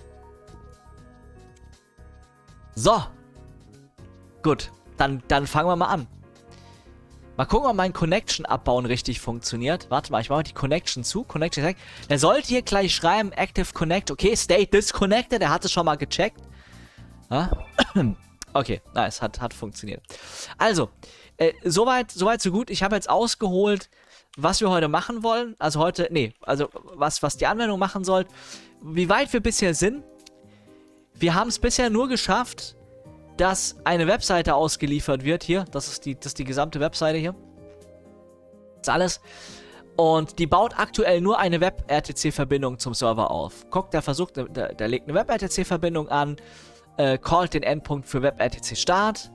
So. Gut, dann fangen wir mal an. Mal gucken, ob mein Connection abbauen richtig funktioniert. Warte mal, ich mache die Connection zu. Connection direkt. Der sollte hier gleich schreiben, Active Connect. Okay, State Disconnected. Der hat es schon mal gecheckt. Ja? Okay, nice, hat funktioniert. Also, soweit so gut. Ich habe jetzt ausgeholt, was wir heute machen wollen. Also was die Anwendung machen soll. Wie weit wir bisher sind. Wir haben es bisher nur geschafft, dass eine Webseite ausgeliefert wird. Hier, das ist die gesamte Webseite hier. Das ist alles. Und die baut aktuell nur eine Web-RTC-Verbindung zum Server auf. Guck, der legt eine Web-RTC-Verbindung an, callt den Endpunkt für Web-RTC Start.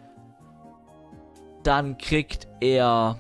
Dann kriegt er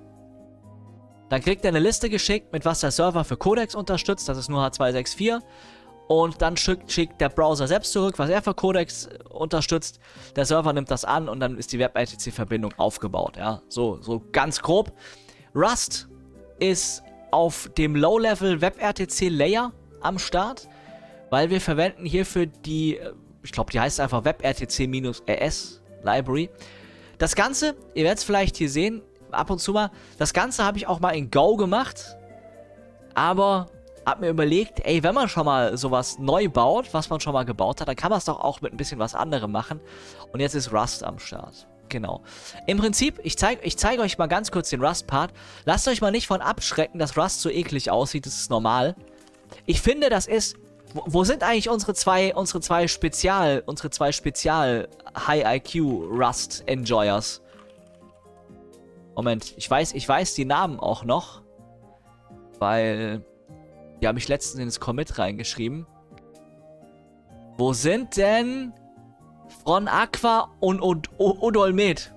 eine Liste geschickt, mit was der Server für Codecs unterstützt. Das ist nur H264. Und dann schickt der Browser selbst zurück, was er für Codecs unterstützt. Der Server nimmt das an und dann ist die Web-RTC-Verbindung aufgebaut. Ja, so ganz grob. Rust ist auf dem Low-Level Web-RTC-Layer am Start, weil wir verwenden hierfür die, ich glaube, die heißt einfach WebRTC-RS Library. Das Ganze, ihr werdet es vielleicht hier sehen, ab und zu mal, das Ganze habe ich auch mal in Go gemacht, aber hab mir überlegt, ey, wenn man schon mal sowas neu baut, was man schon mal gebaut hat, dann kann man es doch auch mit ein bisschen was anderem machen. Und jetzt ist Rust am Start. Genau. Im Prinzip, ich zeige euch mal ganz kurz den Rust-Part. Lasst euch mal nicht von abschrecken, dass Rust so eklig aussieht, das ist normal. Ich finde, das ist... Wo sind eigentlich unsere zwei Spezial High-IQ Rust-Enjoyers? Moment, ich weiß die Namen auch noch, weil... Die habe ich letztens ins Commit reingeschrieben. Wo sind denn Fron Aqua und Odolmet?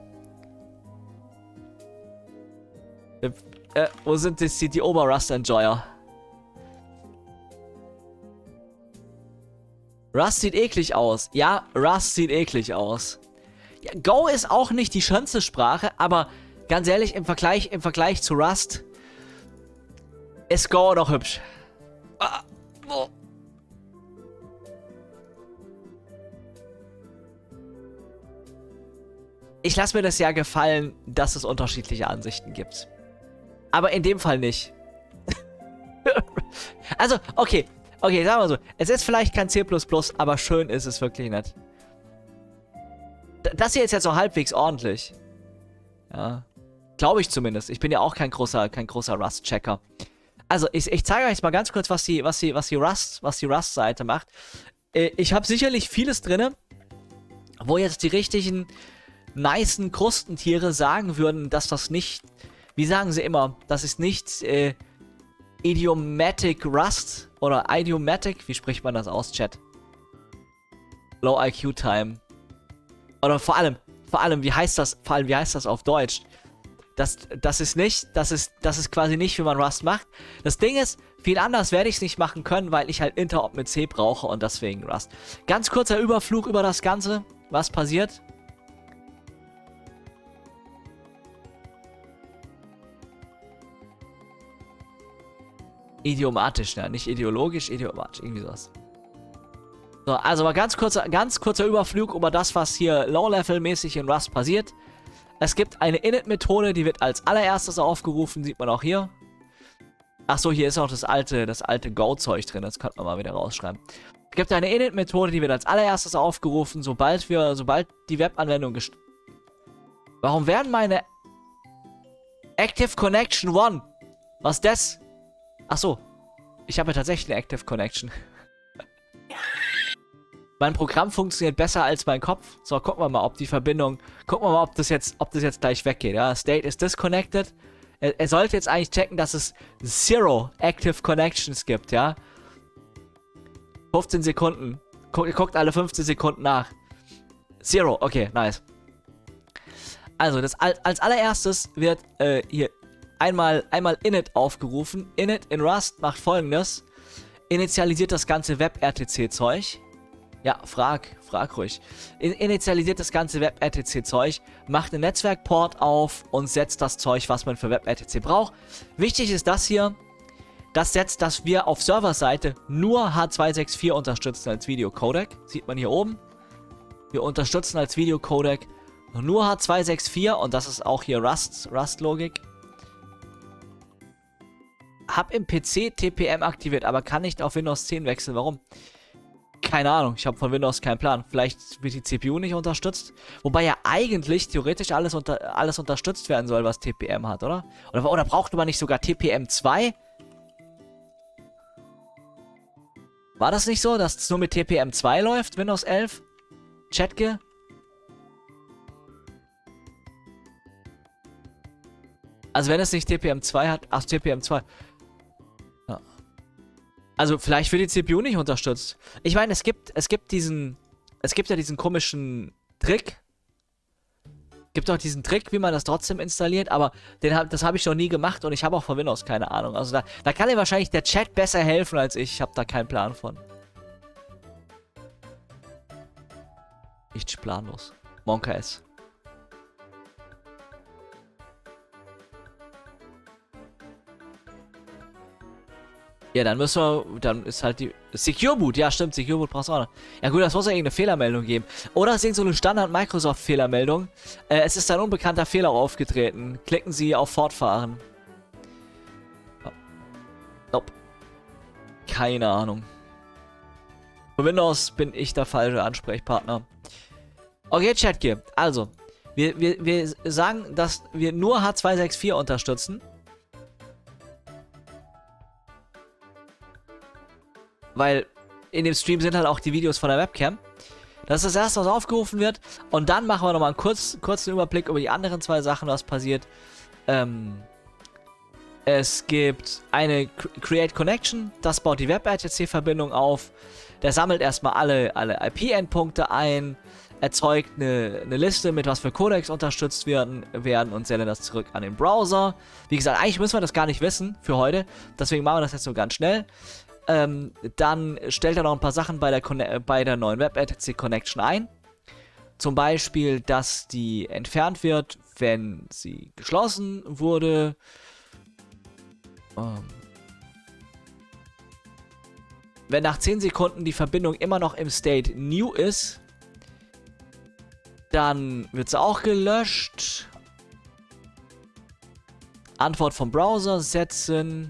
Wo sind jetzt die Ober-Rust-Enjoyer? Rust sieht eklig aus. Ja, Rust sieht eklig aus. Ja, Go ist auch nicht die schönste Sprache, aber ganz ehrlich, im Vergleich zu Rust ist Go noch hübsch. ich lasse mir das ja gefallen, dass es unterschiedliche Ansichten gibt. Aber in dem Fall nicht. Also, okay. Okay, sagen wir so. Es ist vielleicht kein C++, aber schön ist es wirklich nicht. Das hier ist jetzt so halbwegs ordentlich. Ja. Glaube ich zumindest. Ich bin ja auch kein großer Rust-Checker. Also, ich zeige euch jetzt mal ganz kurz, was die Rust-Seite macht. Ich habe sicherlich vieles drin, wo jetzt die richtigen, nicen Krustentiere sagen würden, dass das nicht, wie sagen sie immer, das ist nicht, Idiomatic Rust oder Idiomatic, wie spricht man das aus, Chat? Low IQ Time. Oder vor allem, wie heißt das auf Deutsch? Das ist quasi nicht, wie man Rust macht. Das Ding ist, viel anders werde ich es nicht machen können, weil ich halt Interop mit C brauche und deswegen Rust. Ganz kurzer Überflug über das Ganze. Was passiert? Idiomatisch, ja, nicht ideologisch, idiomatisch, irgendwie sowas. So, also mal ganz kurzer Überflug über das, was hier Low-Level-mäßig in Rust passiert. Es gibt eine Init-Methode, die wird als allererstes aufgerufen, sieht man auch hier. Achso, hier ist auch das alte Go-Zeug drin, das könnte man mal wieder rausschreiben. Es gibt eine Init-Methode, die wird als allererstes aufgerufen, sobald die Webanwendung Warum werden meine Active Connection 1? Was ist das? Achso, ich habe ja tatsächlich eine Active Connection. Mein Programm funktioniert besser als mein Kopf. So, gucken wir mal, ob die Verbindung... Gucken wir mal, ob das jetzt gleich weggeht. Ja, State is disconnected. Er sollte jetzt eigentlich checken, dass es 0 Active Connections gibt, ja. 15 Sekunden. Guckt alle 15 Sekunden nach. 0, okay, nice. Also, als allererstes wird hier einmal init aufgerufen. Init in Rust macht folgendes. Initialisiert das ganze WebRTC-Zeug. Ja, frag ruhig. Initialisiert das ganze WebRTC-Zeug, macht einen Netzwerkport auf und setzt das Zeug, was man für WebRTC braucht. Wichtig ist das hier. Das setzt, dass wir auf Serverseite nur H264 unterstützen als Videocodec. Sieht man hier oben. Wir unterstützen als Videocodec nur H264 und das ist auch hier Rust-Logik. Hab im PC TPM aktiviert, aber kann nicht auf Windows 10 wechseln. Warum? Keine Ahnung, ich habe von Windows keinen Plan. Vielleicht wird die CPU nicht unterstützt. Wobei ja eigentlich theoretisch alles unterstützt werden soll, was TPM hat, oder? Oder braucht man nicht sogar TPM 2? War das nicht so, dass es nur mit TPM 2 läuft, Windows 11? Chatke? Also wenn es nicht TPM 2 hat... Ach, TPM 2... Ja. Also vielleicht wird die CPU nicht unterstützt. Ich meine, es gibt ja diesen komischen Trick. Gibt auch diesen Trick, wie man das trotzdem installiert, aber das habe ich noch nie gemacht und ich habe auch von Windows keine Ahnung. Also da kann dir wahrscheinlich der Chat besser helfen als ich. Ich habe da keinen Plan von. Nicht planlos. Monka S. Ja, dann ist halt die Secure Boot. Ja, stimmt, Secure Boot brauchst du auch noch. Ja gut, das muss ja irgendeine Fehlermeldung geben. Oder es ist irgend so eine Standard-Microsoft-Fehlermeldung. Es ist ein unbekannter Fehler aufgetreten. Klicken Sie auf Fortfahren. Oh. Nope. Keine Ahnung. Für Windows bin ich der falsche Ansprechpartner. Okay, Chatke. Also, wir sagen, dass wir nur H264 unterstützen. Weil in dem Stream sind halt auch die Videos von der Webcam. Das ist das erste, was aufgerufen wird. Und dann machen wir nochmal einen kurzen Überblick über die anderen zwei Sachen, was passiert. Es gibt eine Create Connection. Das baut die WebRTC-Verbindung auf. Der sammelt erstmal alle IP-Endpunkte ein. Erzeugt eine Liste, mit was für Codecs unterstützt werden und sendet das zurück an den Browser. Wie gesagt, eigentlich müssen wir das gar nicht wissen für heute. Deswegen machen wir das jetzt nur ganz schnell. Dann stellt er noch ein paar Sachen bei der neuen WebRTC Connection ein. Zum Beispiel, dass die entfernt wird, wenn sie geschlossen wurde. Wenn nach 10 Sekunden die Verbindung immer noch im State New ist, Dann wird sie auch gelöscht. Antwort vom Browser setzen.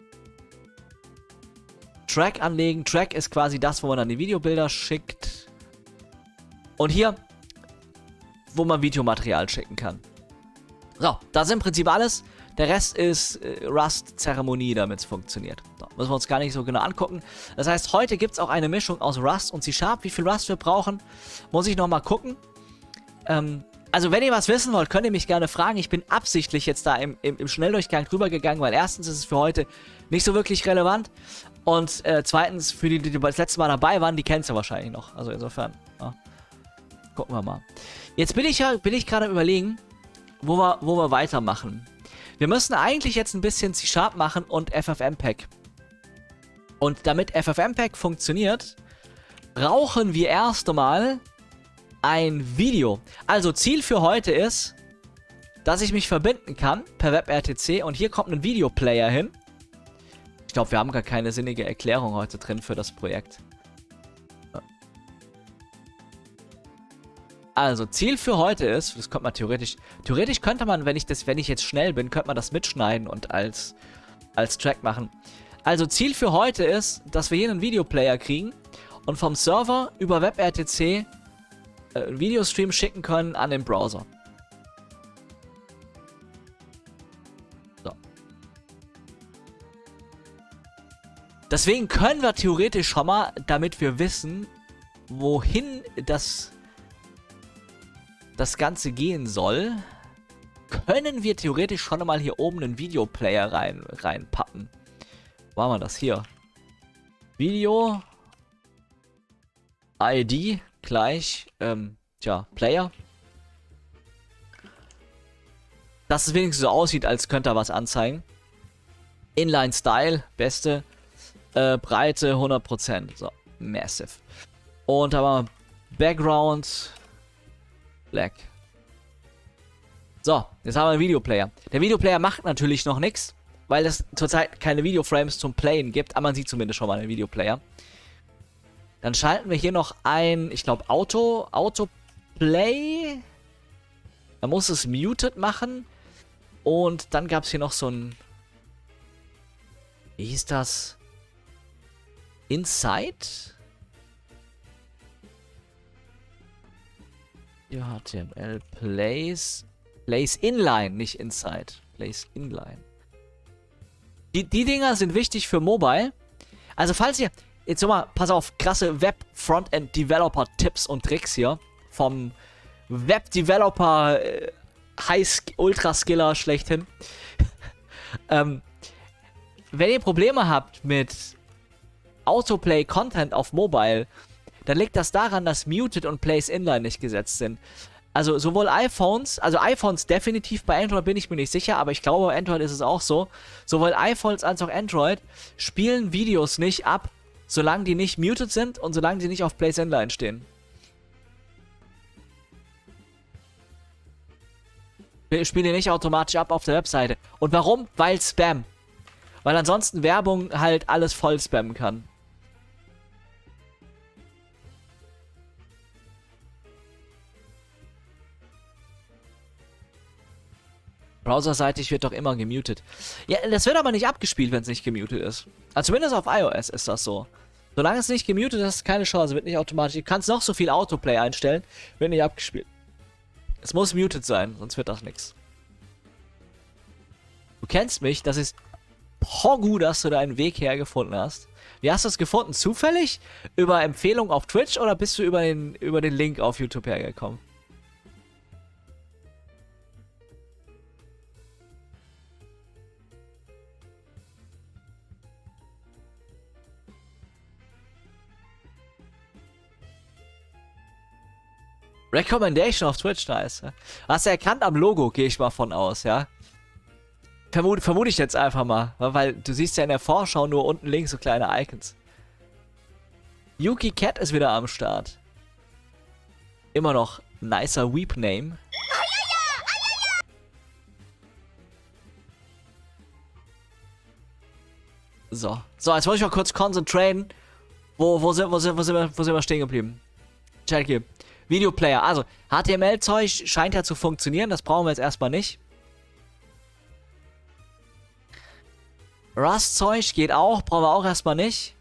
Track anlegen. Track ist quasi das, wo man dann die Videobilder schickt. Und hier, wo man Videomaterial schicken kann. So, das ist im Prinzip alles. Der Rest ist Rust-Zeremonie, damit es funktioniert. So, müssen wir uns gar nicht so genau angucken. Das heißt, heute gibt es auch eine Mischung aus Rust und C#. Wie viel Rust wir brauchen, muss ich nochmal gucken. Also wenn ihr was wissen wollt, könnt ihr mich gerne fragen. Ich bin absichtlich jetzt da im Schnelldurchgang drüber gegangen, weil erstens ist es für heute nicht so wirklich relevant. Und zweitens, für die das letzte Mal dabei waren, die kennst du wahrscheinlich noch. Also insofern, ja. Gucken wir mal. Jetzt bin ich gerade am Überlegen, wo wir weitermachen. Wir müssen eigentlich jetzt ein bisschen C# machen und FFmpeg. Und damit FFmpeg funktioniert, brauchen wir erst einmal ein Video. Also Ziel für heute ist, dass ich mich verbinden kann per WebRTC und hier kommt ein Videoplayer hin. Ich glaube, wir haben gar keine sinnige Erklärung heute drin für das Projekt. Also, Ziel für heute ist, das könnte man theoretisch könnte man, wenn ich jetzt schnell bin, könnte man das mitschneiden und als Track machen. Also, Ziel für heute ist, dass wir hier einen Videoplayer kriegen und vom Server über WebRTC einen Videostream schicken können an den Browser. So. Deswegen können wir theoretisch schon mal, damit wir wissen, wohin das Ganze gehen soll, können wir theoretisch schon mal hier oben einen Videoplayer reinpappen. Wo haben wir das hier? Video ID gleich, Player. Dass es wenigstens so aussieht, als könnte er was anzeigen. Inline Style, beste. Breite 100%. So, massive. Und aber Background Black. So, jetzt haben wir einen Videoplayer. Der Videoplayer macht natürlich noch nichts, weil es zurzeit keine Videoframes zum Playen gibt, aber man sieht zumindest schon mal einen Videoplayer. Dann schalten wir hier noch ein, ich glaube, Autoplay. Man muss es muted machen. Und dann gab es hier noch so ein... Wie hieß das? Inside? Ja, HTML Place Inline, nicht Inside. Place Inline. Die Dinger sind wichtig für Mobile. Also falls ihr... Jetzt mal, pass auf, krasse Web-Frontend-Developer-Tipps und Tricks hier. Vom Web-Developer Ultra-Skiller schlechthin. Wenn ihr Probleme habt mit Autoplay-Content auf Mobile, dann liegt das daran, dass Muted und Place Inline nicht gesetzt sind. Also sowohl iPhones, definitiv, bei Android bin ich mir nicht sicher, aber ich glaube, bei Android ist es auch so. Sowohl iPhones als auch Android spielen Videos nicht ab, solange die nicht muted sind und solange die nicht auf Place Inline stehen. Spielen die nicht automatisch ab auf der Webseite. Und warum? Weil Spam. Weil ansonsten Werbung halt alles voll spammen kann. Browserseitig wird doch immer gemutet. Ja, das wird aber nicht abgespielt, wenn es nicht gemutet ist. Also zumindest auf iOS ist das so. Solange es nicht gemutet ist, keine Chance, wird nicht automatisch. Du kannst noch so viel Autoplay einstellen, wird nicht abgespielt. Es muss muted sein, sonst wird das nichts. Du kennst mich, das ist gut, dass du deinen Weg hergefunden hast. Wie hast du es gefunden? Zufällig? Über Empfehlung auf Twitch oder bist du über den Link auf YouTube hergekommen? Recommendation auf Twitch, nice. Hast du erkannt am Logo, gehe ich mal von aus, ja? Vermute ich jetzt einfach mal, weil du siehst ja in der Vorschau nur unten links so kleine Icons. Yuki Cat ist wieder am Start. Immer noch nicer Weep-Name. So, jetzt wollte ich mal kurz konzentrieren. Wo sind wir stehen geblieben? Chat hier. Videoplayer. Also, HTML-Zeug scheint ja zu funktionieren. Das brauchen wir jetzt erstmal nicht. Rust-Zeug geht auch. Brauchen wir auch erstmal nicht.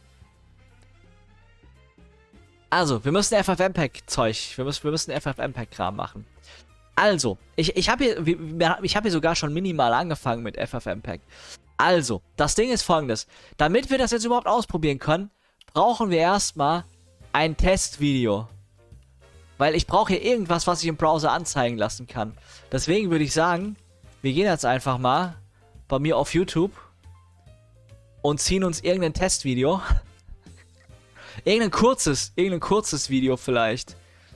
Also, wir müssen FFmpeg-Zeug. Wir müssen FFmpeg-Kram machen. Also, ich habe hier sogar schon minimal angefangen mit FFmpeg. Also, das Ding ist folgendes. Damit wir das jetzt überhaupt ausprobieren können, brauchen wir erstmal ein Testvideo. Weil ich brauche hier irgendwas, was ich im Browser anzeigen lassen kann. Deswegen würde ich sagen, wir gehen jetzt einfach mal bei mir auf YouTube und ziehen uns irgendein Testvideo. Irgendein kurzes Video vielleicht.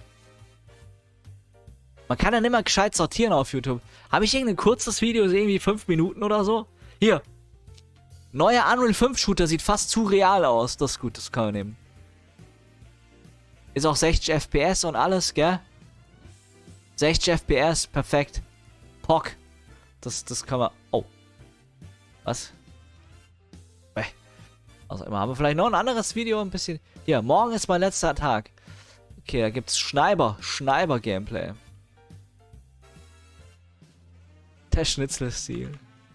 Man kann dann immer gescheit sortieren auf YouTube. Habe ich irgendein kurzes Video, irgendwie 5 Minuten oder so? Hier. Neuer Unreal 5 Shooter sieht fast zu real aus. Das ist gut, das können wir nehmen. Ist auch 60 FPS und alles, gell? 60 FPS, perfekt. POC. Das kann man... Oh. Was? Also immer haben wir vielleicht noch ein anderes Video, ein bisschen... Hier, morgen ist mein letzter Tag. Okay, da gibt's Schneiber-Gameplay. Der Schnitzelstil.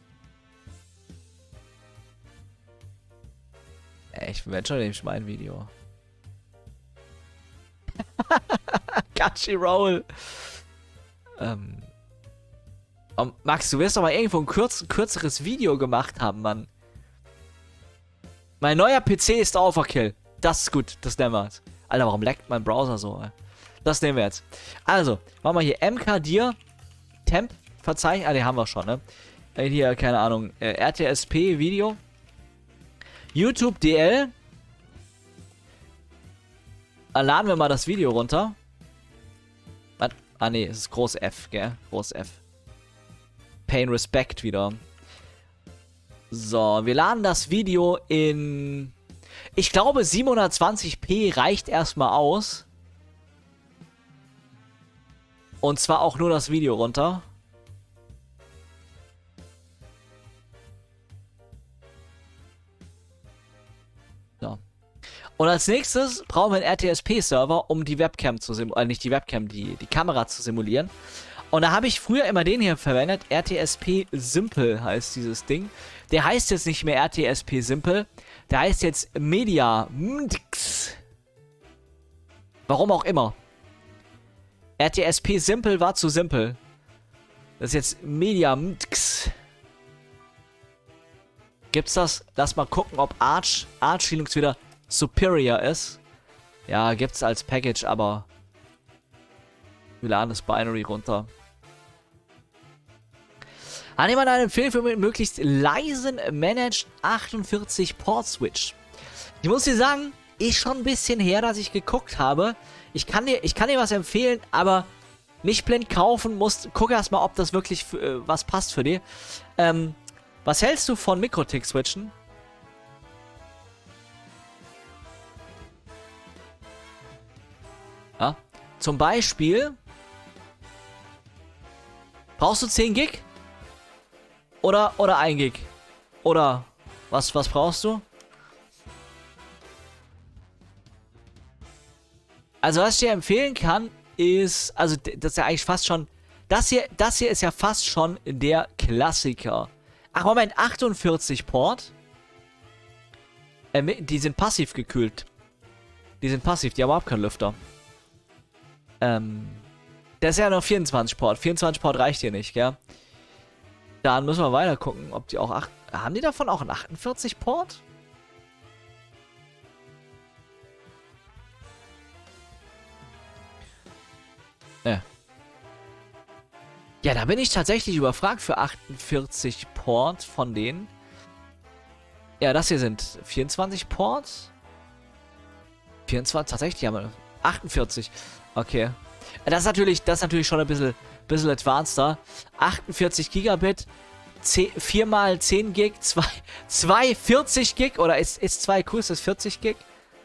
Ey, ich werde schon nämlich mein Video. Gachi Roll. Oh, Max, du wirst doch mal irgendwo ein kürzeres Video gemacht haben, Mann. Mein neuer PC ist Overkill. Das ist gut, das nehmen wir jetzt. Alter, warum leckt mein Browser so? Ey? Das nehmen wir jetzt. Also, machen wir hier MKDir Temp Verzeichnis. Ah, den haben wir schon, ne? Hier, keine Ahnung. RTSP Video. YouTube DL. Dann laden wir mal das Video runter. Was? Ah, ne, es ist Groß F, gell? Groß F. Pain Respect wieder. So, wir laden das Video in... Ich glaube, 720p reicht erstmal aus. Und zwar auch nur das Video runter. So. Und als nächstes brauchen wir einen RTSP-Server, um die Webcam zu simulieren. Nicht die Webcam, die Kamera zu simulieren. Und da habe ich früher immer den hier verwendet. RTSP Simple heißt dieses Ding. Der heißt jetzt nicht mehr RTSP Simple. Der heißt jetzt Media Mdx. Warum auch immer. RTSP Simple war zu simpel. Das ist jetzt Media Mdx. Gibt's das? Lass mal gucken, ob Arch Linux wieder superior ist. Ja, gibt's als Package, aber wir laden das Binary runter. Hat jemand einen Empfehlung für möglichst leisen Managed 48 Port Switch? Ich muss dir sagen, ist schon ein bisschen her, dass ich geguckt habe. Ich kann dir was empfehlen, aber nicht blind kaufen. Guck erst mal, ob das wirklich was passt für dich. Was hältst du von Mikrotik-Switchen? Ja, zum Beispiel brauchst du 10 Gig? Oder 1 Gig? Oder was brauchst du? Also was ich dir empfehlen kann, ist, also das ist ja eigentlich fast schon, das hier ist ja fast schon der Klassiker. Ach Moment, 48 Port. Die sind passiv gekühlt. Die sind passiv, die haben überhaupt keinen Lüfter. Das ist ja nur 24 Port. 24 Port reicht hier nicht, gell? Dann müssen wir weiter gucken, ob die auch haben die davon auch einen 48 Port? Ne. Ja, da bin ich tatsächlich überfragt für 48 Port von denen. Ja, das hier sind 24 Port. 24, tatsächlich, haben wir 48. Okay. Das ist natürlich schon ein bisschen advanceder. 48 Gigabit, 4 mal 10 Gig, 2 40 Gig, oder ist 2 cool, ist das 40 Gig?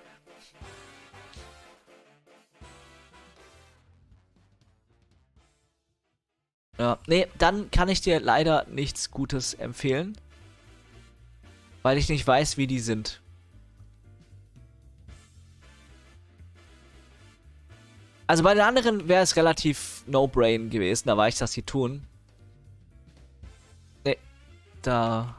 Ja, nee, dann kann ich dir leider nichts Gutes empfehlen. Weil ich nicht weiß, wie die sind. Also bei den anderen wäre es relativ no-brain gewesen. Da weiß ich, dass sie tun. Nee. Da.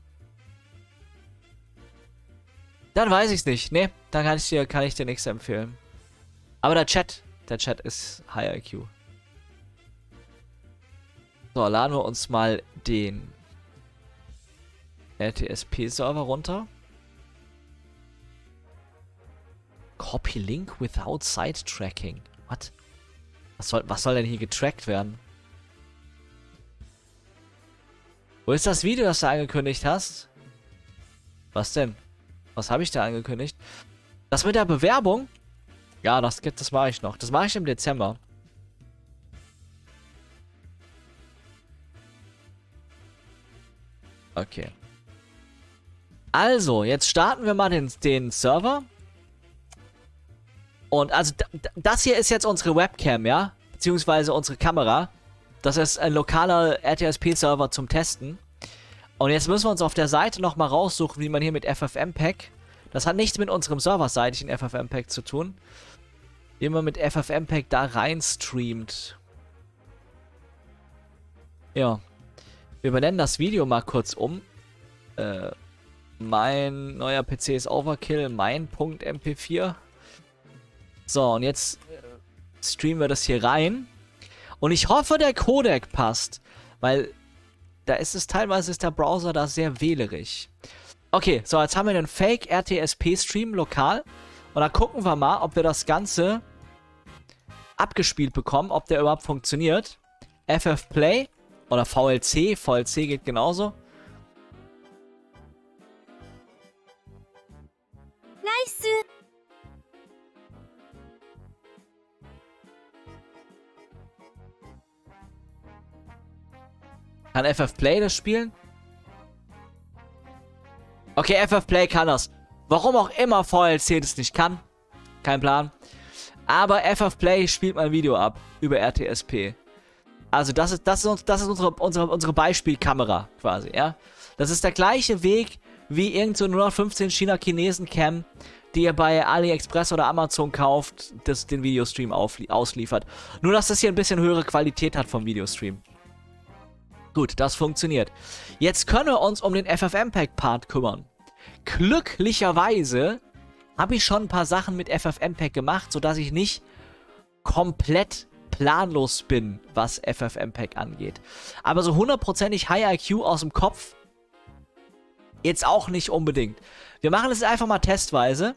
Dann weiß ich es nicht. Nee, dann kann ich dir nichts empfehlen. Aber der Chat ist High IQ. So, laden wir uns mal den RTSP-Server runter. Copy Link without Site Tracking. What? Was soll denn hier getrackt werden? Wo ist das Video, das du angekündigt hast? Was denn? Was habe ich da angekündigt? Das mit der Bewerbung? Ja, das mache ich noch. Das mache ich im Dezember. Okay. Also, jetzt starten wir mal den Server. Und also, das hier ist jetzt unsere Webcam, ja? Beziehungsweise unsere Kamera. Das ist ein lokaler RTSP-Server zum Testen. Und jetzt müssen wir uns auf der Seite nochmal raussuchen, wie man hier mit FFmpeg. Das hat nichts mit unserem serverseitigen FFmpeg zu tun. Wie man mit FFmpeg da rein streamt. Ja. Wir benennen das Video mal kurz um. Mein neuer PC ist Overkill, mein.mp4. So, und jetzt streamen wir das hier rein. Und ich hoffe, der Codec passt. Weil da ist der Browser da sehr wählerig. Okay, so, jetzt haben wir einen Fake-RTSP-Stream lokal. Und dann gucken wir mal, ob wir das Ganze abgespielt bekommen, ob der überhaupt funktioniert. FFplay oder VLC. VLC geht genauso. Nice. Kann FFplay das spielen? Okay, FFplay kann das. Warum auch immer VLC das nicht kann. Kein Plan. Aber FFplay spielt mein Video ab. Über RTSP. Also das ist unsere Beispielkamera quasi, ja. Das ist der gleiche Weg wie irgend so 115 China-Chinesen-Cam, die ihr bei AliExpress oder Amazon kauft, das den Videostream ausliefert. Nur, dass das hier ein bisschen höhere Qualität hat vom Videostream. Gut, das funktioniert. Jetzt können wir uns um den FFmpeg-Part kümmern. Glücklicherweise habe ich schon ein paar Sachen mit FFmpeg gemacht, sodass ich nicht komplett planlos bin, was FFmpeg angeht. Aber so hundertprozentig High IQ aus dem Kopf jetzt auch nicht unbedingt. Wir machen es einfach mal testweise.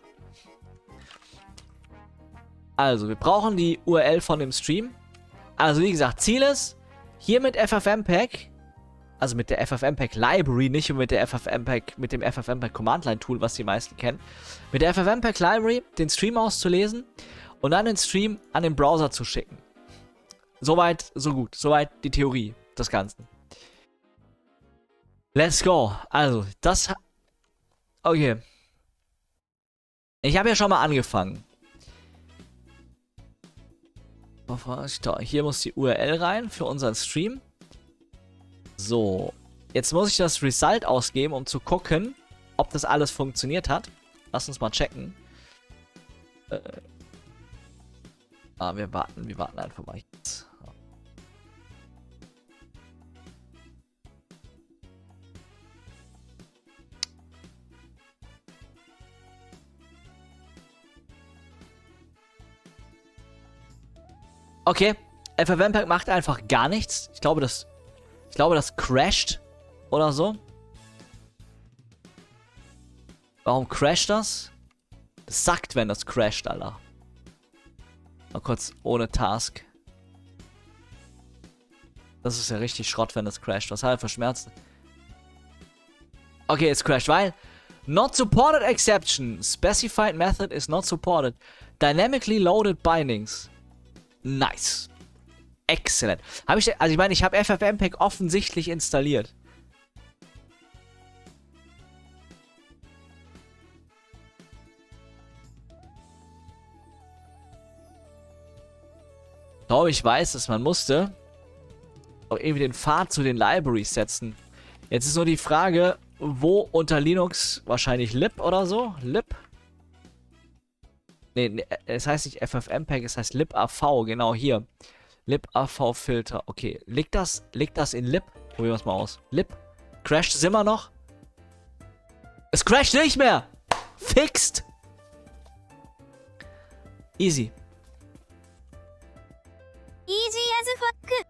Also, wir brauchen die URL von dem Stream. Also, wie gesagt, Ziel ist, hier mit FFmpeg, also mit der FFmpeg Library, nicht mit der mit dem FFmpeg Command Line Tool, was die meisten kennen, mit der FFmpeg Library den Stream auszulesen und dann den Stream an den Browser zu schicken. Soweit, so gut. Soweit die Theorie des Ganzen. Let's go. Also, okay. Ich habe ja schon mal angefangen. Hier muss die URL rein für unseren Stream. So. Jetzt muss ich das Result ausgeben, um zu gucken, ob das alles funktioniert hat. Lass uns mal checken. Wir warten einfach mal jetzt. Okay, FFmpeg macht einfach gar nichts. Ich glaube, das crasht oder so. Warum crasht das? Das sackt, wenn das crasht, Alter. Mal kurz ohne Task. Das ist ja richtig Schrott, wenn das crasht. Was hat er für Schmerzen? Okay, es crasht, weil not supported exception. Specified method is not supported. Dynamically loaded bindings. Nice. Excellent. Ich meine, ich habe FFmpeg offensichtlich installiert. Ich glaube, ich weiß, dass man musste auch irgendwie den Pfad zu den Libraries setzen. Jetzt ist nur die Frage, wo unter Linux, wahrscheinlich lib oder so? Lib? Nee, es heißt nicht FFmpeg, es heißt libav, genau hier. Libav-Filter. Okay, liegt das in lib? Probieren wir es mal aus. Lib? Crasht es immer noch? Es crasht nicht mehr! Fixed! Easy. Easy as fuck.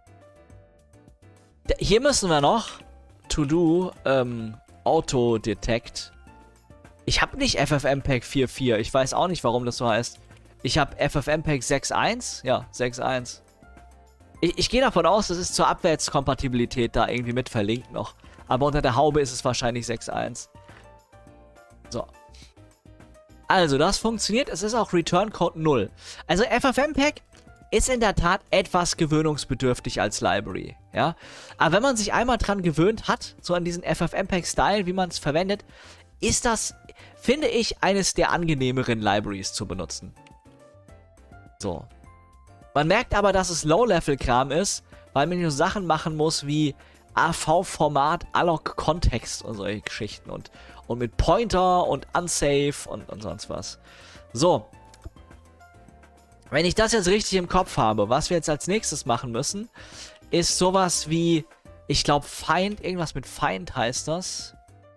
Hier müssen wir noch To-Do, Auto-Detect. Ich habe nicht FFmpeg 4.4. Ich weiß auch nicht, warum das so heißt. Ich habe FFmpeg 6.1. Ja, 6.1. Ich gehe davon aus, das ist zur Abwärtskompatibilität da irgendwie mit verlinkt noch. Aber unter der Haube ist es wahrscheinlich 6.1. So. Also, das funktioniert. Es ist auch Return Code 0. Also, FFmpeg ist in der Tat etwas gewöhnungsbedürftig als Library. Ja. Aber wenn man sich einmal dran gewöhnt hat, so an diesen FFmpeg-Style, wie man es verwendet, ist das, finde ich, eines der angenehmeren Libraries zu benutzen. So. Man merkt aber, dass es Low-Level-Kram ist, weil man hier so Sachen machen muss wie AV-Format, Alloc-Kontext und solche Geschichten. Und mit Pointer und Unsafe und sonst was. So. Wenn ich das jetzt richtig im Kopf habe, was wir jetzt als nächstes machen müssen, ist sowas wie, ich glaube, Find, irgendwas mit Find heißt das.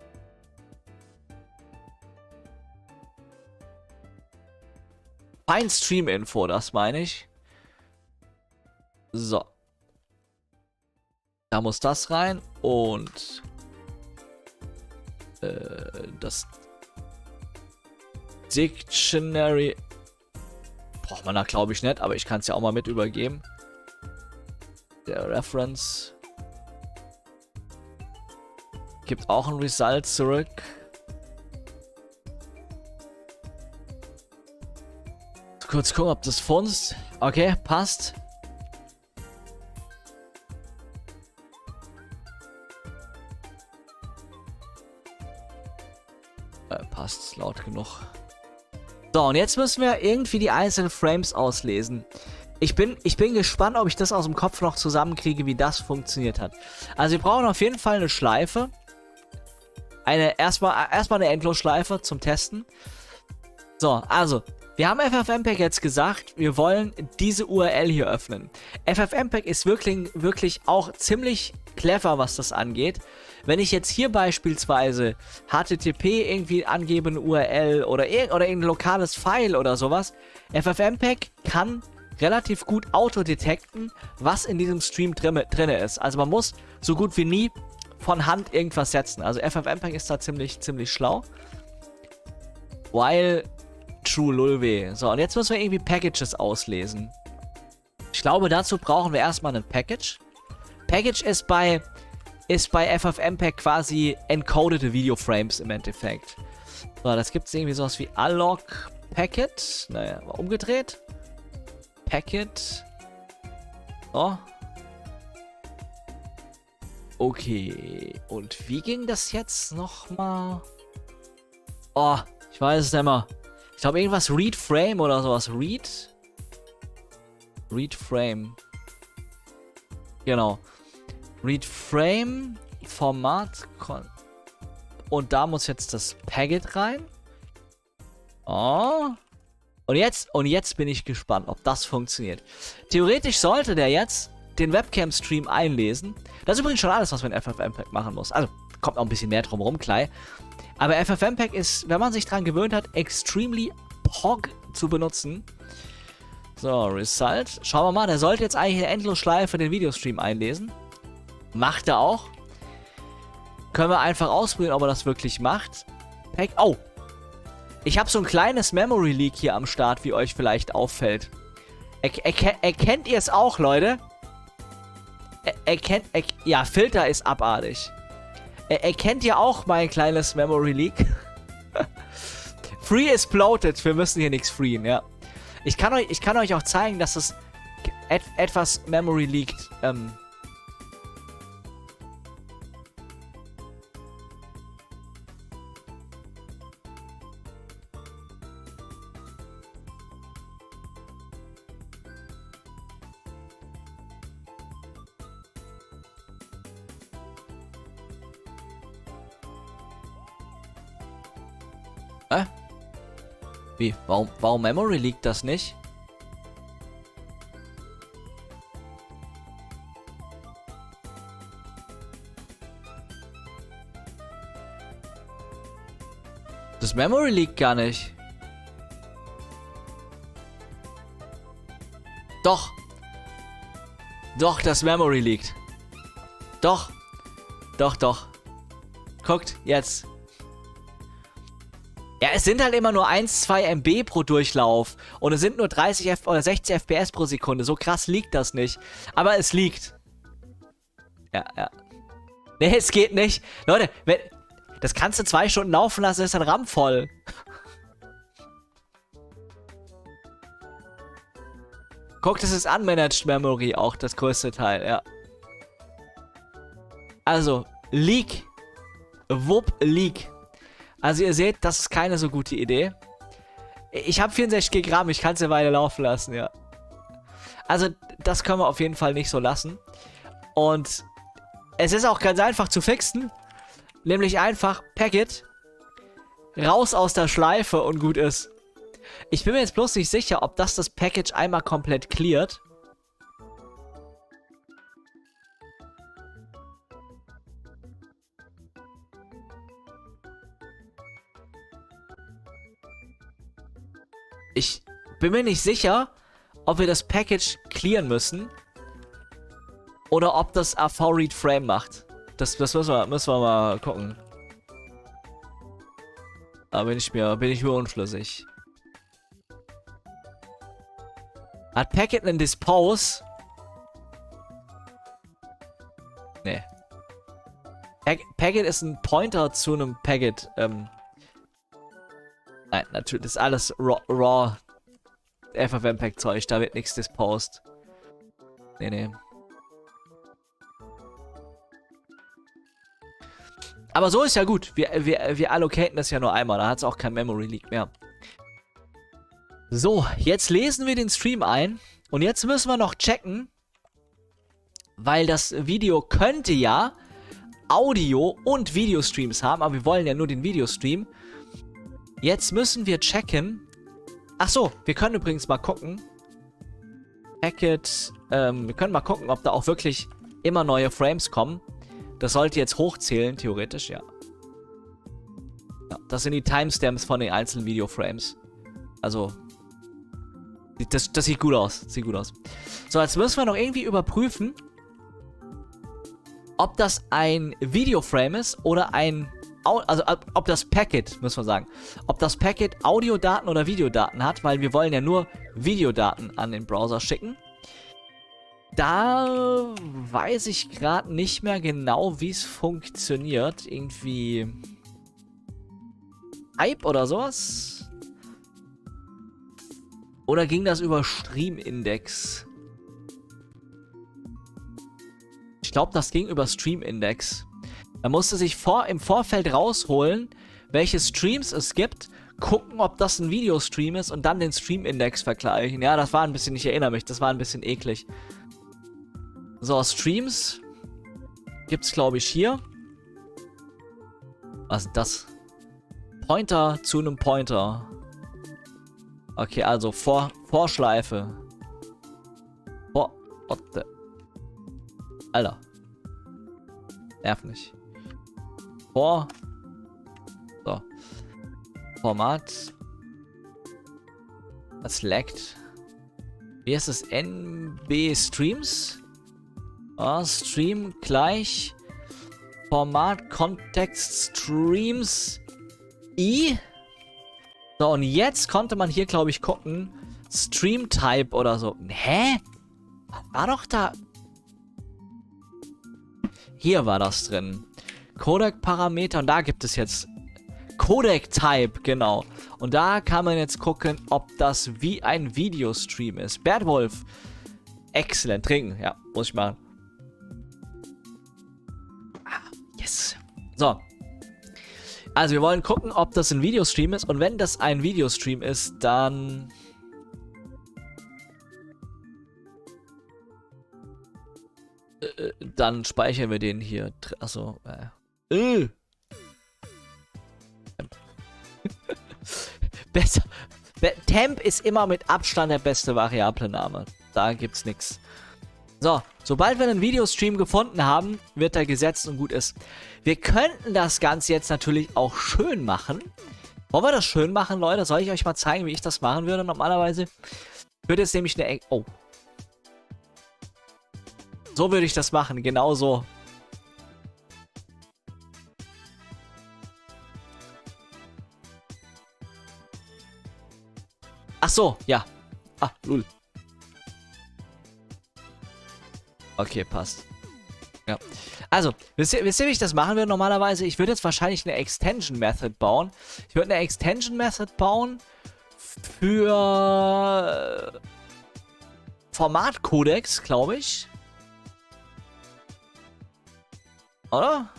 Find Stream Info, das meine ich. So. Da muss das rein und das Dictionary braucht man da, glaube ich, nicht, aber ich kann es ja auch mal mit übergeben. Der Reference gibt auch ein Result zurück. Kurz gucken, ob das funzt. Okay, passt. Passt, laut genug. So, und jetzt müssen wir irgendwie die einzelnen Frames auslesen. Ich bin gespannt, ob ich das aus dem Kopf noch zusammenkriege, wie das funktioniert hat. Also wir brauchen auf jeden Fall eine Schleife. Erstmal eine Endlosschleife zum Testen. So, also, wir haben FFmpeg jetzt gesagt, wir wollen diese URL hier öffnen. FFmpeg ist wirklich auch ziemlich clever, was das angeht. Wenn ich jetzt hier beispielsweise HTTP irgendwie angebe, eine URL oder irgendein lokales File oder sowas, FFmpeg kann relativ gut autodetekten, was in diesem Stream drinne ist. Also man muss so gut wie nie von Hand irgendwas setzen. Also FFmpeg ist da ziemlich schlau. While true lulwe. So, und jetzt müssen wir irgendwie Packages auslesen. Ich glaube, dazu brauchen wir erstmal ein Package. Package ist bei FFmpeg quasi encodete Videoframes im Endeffekt. So, das gibt es irgendwie sowas wie alloc packet. Naja, mal umgedreht. Packet. So. Okay. Und wie ging das jetzt nochmal? Oh, ich weiß es nicht mehr. Ich glaube irgendwas read frame oder sowas. Read frame. Genau. Read frame, Format. Und da muss jetzt das Packet rein. Oh. Und jetzt bin ich gespannt, ob das funktioniert. Theoretisch sollte der jetzt den Webcam-Stream einlesen. Das ist übrigens schon alles, was man in FFmpeg machen muss. Also, kommt noch ein bisschen mehr drum rum, klar. Aber FFmpeg ist, wenn man sich dran gewöhnt hat, extremely POG zu benutzen. So, Result. Schauen wir mal, der sollte jetzt eigentlich eine Endlosschleife den Videostream einlesen. Macht er auch. Können wir einfach ausprobieren, ob er das wirklich macht. Oh! Ich habe so ein kleines Memory Leak hier am Start, wie euch vielleicht auffällt. Erkennt ihr es auch, Leute? Ja, Filter ist abartig. Erkennt ihr auch mein kleines Memory Leak? Free is bloated. Wir müssen hier nichts freeen, ja. Ich kann euch auch zeigen, dass es etwas Memory leakt. Wie? Warum Memory liegt das nicht? Das Memory liegt gar nicht. Doch. Doch, das Memory liegt. Doch. Doch. Guckt, jetzt. Ja, es sind halt immer nur 1, 2 MB pro Durchlauf. Und es sind nur 30 oder 60 FPS pro Sekunde. So krass liegt das nicht. Aber es liegt. Ja. Nee, es geht nicht. Leute, das kannst du 2 Stunden laufen lassen, ist ein RAM voll. Guck, das ist Unmanaged Memory auch, das größte Teil, ja. Also, Leak. Wupp, Leak. Also ihr seht, das ist keine so gute Idee. Ich habe 64 GB RAM, ich kann es eine Weile laufen lassen, ja. Also, das können wir auf jeden Fall nicht so lassen. Und es ist auch ganz einfach zu fixen. Nämlich einfach Packet raus aus der Schleife und gut ist. Ich bin mir jetzt bloß nicht sicher, ob das Package einmal komplett cleart. Ich bin mir nicht sicher, ob wir das Package clearen müssen. Oder ob das AV-Read Frame macht. Das müssen wir mal gucken. Da bin ich mir unschlüssig. Hat Packet einen Dispose? Nee. Packet ist ein Pointer zu einem Packet. Nein, natürlich, das ist alles raw FFmpeg-Zeug. Da wird nichts disposed. Nee. Aber so ist ja gut. Wir allocaten das ja nur einmal. Da hat es auch kein Memory Leak mehr. So, jetzt lesen wir den Stream ein. Und jetzt müssen wir noch checken. Weil das Video könnte ja Audio- und Videostreams haben. Aber wir wollen ja nur den Videostream. Jetzt müssen wir checken. Ach so, wir können übrigens mal gucken. Packet. Wir können mal gucken, ob da auch wirklich immer neue Frames kommen. Das sollte jetzt hochzählen, theoretisch, ja. Das sind die Timestamps von den einzelnen Videoframes. Also, das sieht gut aus. So, jetzt müssen wir noch irgendwie überprüfen, ob das ein Videoframe ist oder ein... Also, ob das Packet, müssen wir sagen. Ob das Packet Audiodaten oder Videodaten hat, weil wir wollen ja nur Videodaten an den Browser schicken. Da weiß ich gerade nicht mehr genau, wie es funktioniert. Irgendwie Hype oder sowas? Oder ging das über Stream-Index? Ich glaube, das ging über Stream-Index. Man musste sich im Vorfeld rausholen, welche Streams es gibt, gucken, ob das ein Videostream ist und dann den Stream-Index vergleichen. Ja, das war ein bisschen, ich erinnere mich, das war ein bisschen eklig. So, Streams gibt's, glaube ich, hier. Was ist das? Pointer zu einem Pointer. Okay, also Vorschleife. What the... Alter. Nerv nicht. So. Format. Das laggt. Wie ist es? NB Streams? Stream gleich Format Kontext Streams I. So, und jetzt konnte man hier, glaube ich, gucken. Stream Type oder so. Hä? War doch da... Hier war das drin. Codec Parameter. Und da gibt es jetzt Codec Type, genau. Und da kann man jetzt gucken, ob das wie ein Videostream ist. Bertwolf. Exzellent. Trinken. Ja, muss ich machen. Yes. So. Also wir wollen gucken, ob das ein Videostream ist. Und wenn das ein Videostream ist, dann... dann speichern wir den hier. Achso. Besser. Temp ist immer mit Abstand der beste Variablename. Da gibt's nichts. So, sobald wir einen Videostream gefunden haben, wird er gesetzt und gut ist. Wir könnten das Ganze jetzt natürlich auch schön machen. Wollen wir das schön machen, Leute? Soll ich euch mal zeigen, wie ich das machen würde normalerweise? Ich würde jetzt nämlich eine... Oh. So würde ich das machen, genau so. Ach so, ja. Ah, lul. Okay, passt. Ja. Also, wisst ihr, wie ich das machen würde normalerweise? Ich würde jetzt wahrscheinlich eine Extension Method bauen. Ich würde eine Extension Method bauen für Formatcodex, glaube ich. Oder?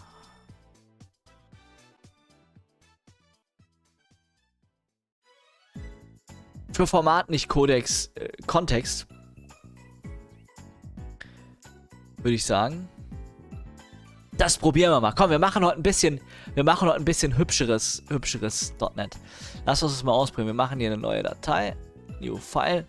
Für Format, nicht Codex, Kontext. Würde ich sagen. Das probieren wir mal. Komm, wir machen heute ein bisschen hübscheres .NET. Lass uns das mal ausprobieren. Wir machen hier eine neue Datei. New File.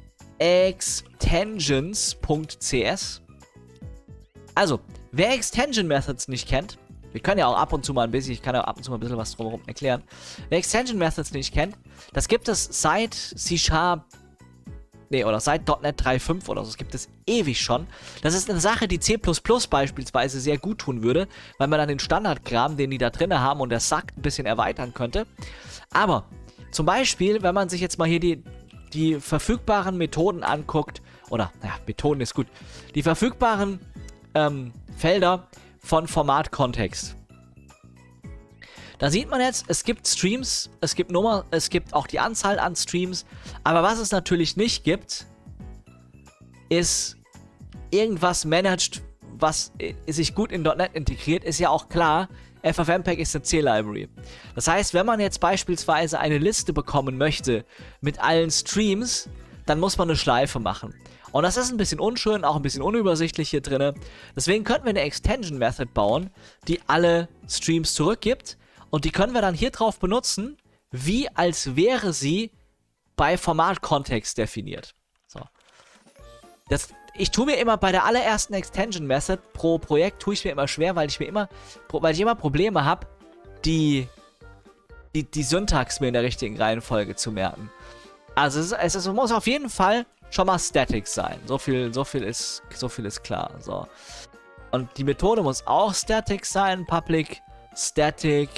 Extensions.cs. Also, wer Extension Methods nicht kennt, wir können ja auch ab und zu mal ein bisschen, ich kann ja ab und zu mal ein bisschen was drumherum erklären. Wer Extension Methods nicht kennt, das gibt es seit seit .NET 3.5 oder so. Das gibt es ewig schon. Das ist eine Sache, die C++ beispielsweise sehr gut tun würde, weil man dann den Standardkram, den die da drin haben und der sagt, ein bisschen erweitern könnte. Aber zum Beispiel, wenn man sich jetzt mal hier die verfügbaren Methoden anguckt, oder, naja, Methoden ist gut, die verfügbaren Felder von Format-Kontext. Da sieht man jetzt, es gibt Streams, es gibt Nummer, es gibt auch die Anzahl an Streams, aber was es natürlich nicht gibt, ist irgendwas managed, was sich gut in .NET integriert, ist ja auch klar, FFmpeg ist eine C-Library. Das heißt, wenn man jetzt beispielsweise eine Liste bekommen möchte mit allen Streams, dann muss man eine Schleife machen. Und das ist ein bisschen unschön, auch ein bisschen unübersichtlich hier drin. Deswegen könnten wir eine Extension Method bauen, die alle Streams zurückgibt. Und die können wir dann hier drauf benutzen, wie als wäre sie bei Format-Kontext definiert. So. Ich tue mir immer bei der allerersten Extension Method pro Projekt tue ich mir immer schwer, weil ich immer Probleme habe, die Syntax mir in der richtigen Reihenfolge zu merken. Also es muss auf jeden Fall schon mal static sein. So viel ist klar. So. Und die Methode muss auch static sein. Public, static.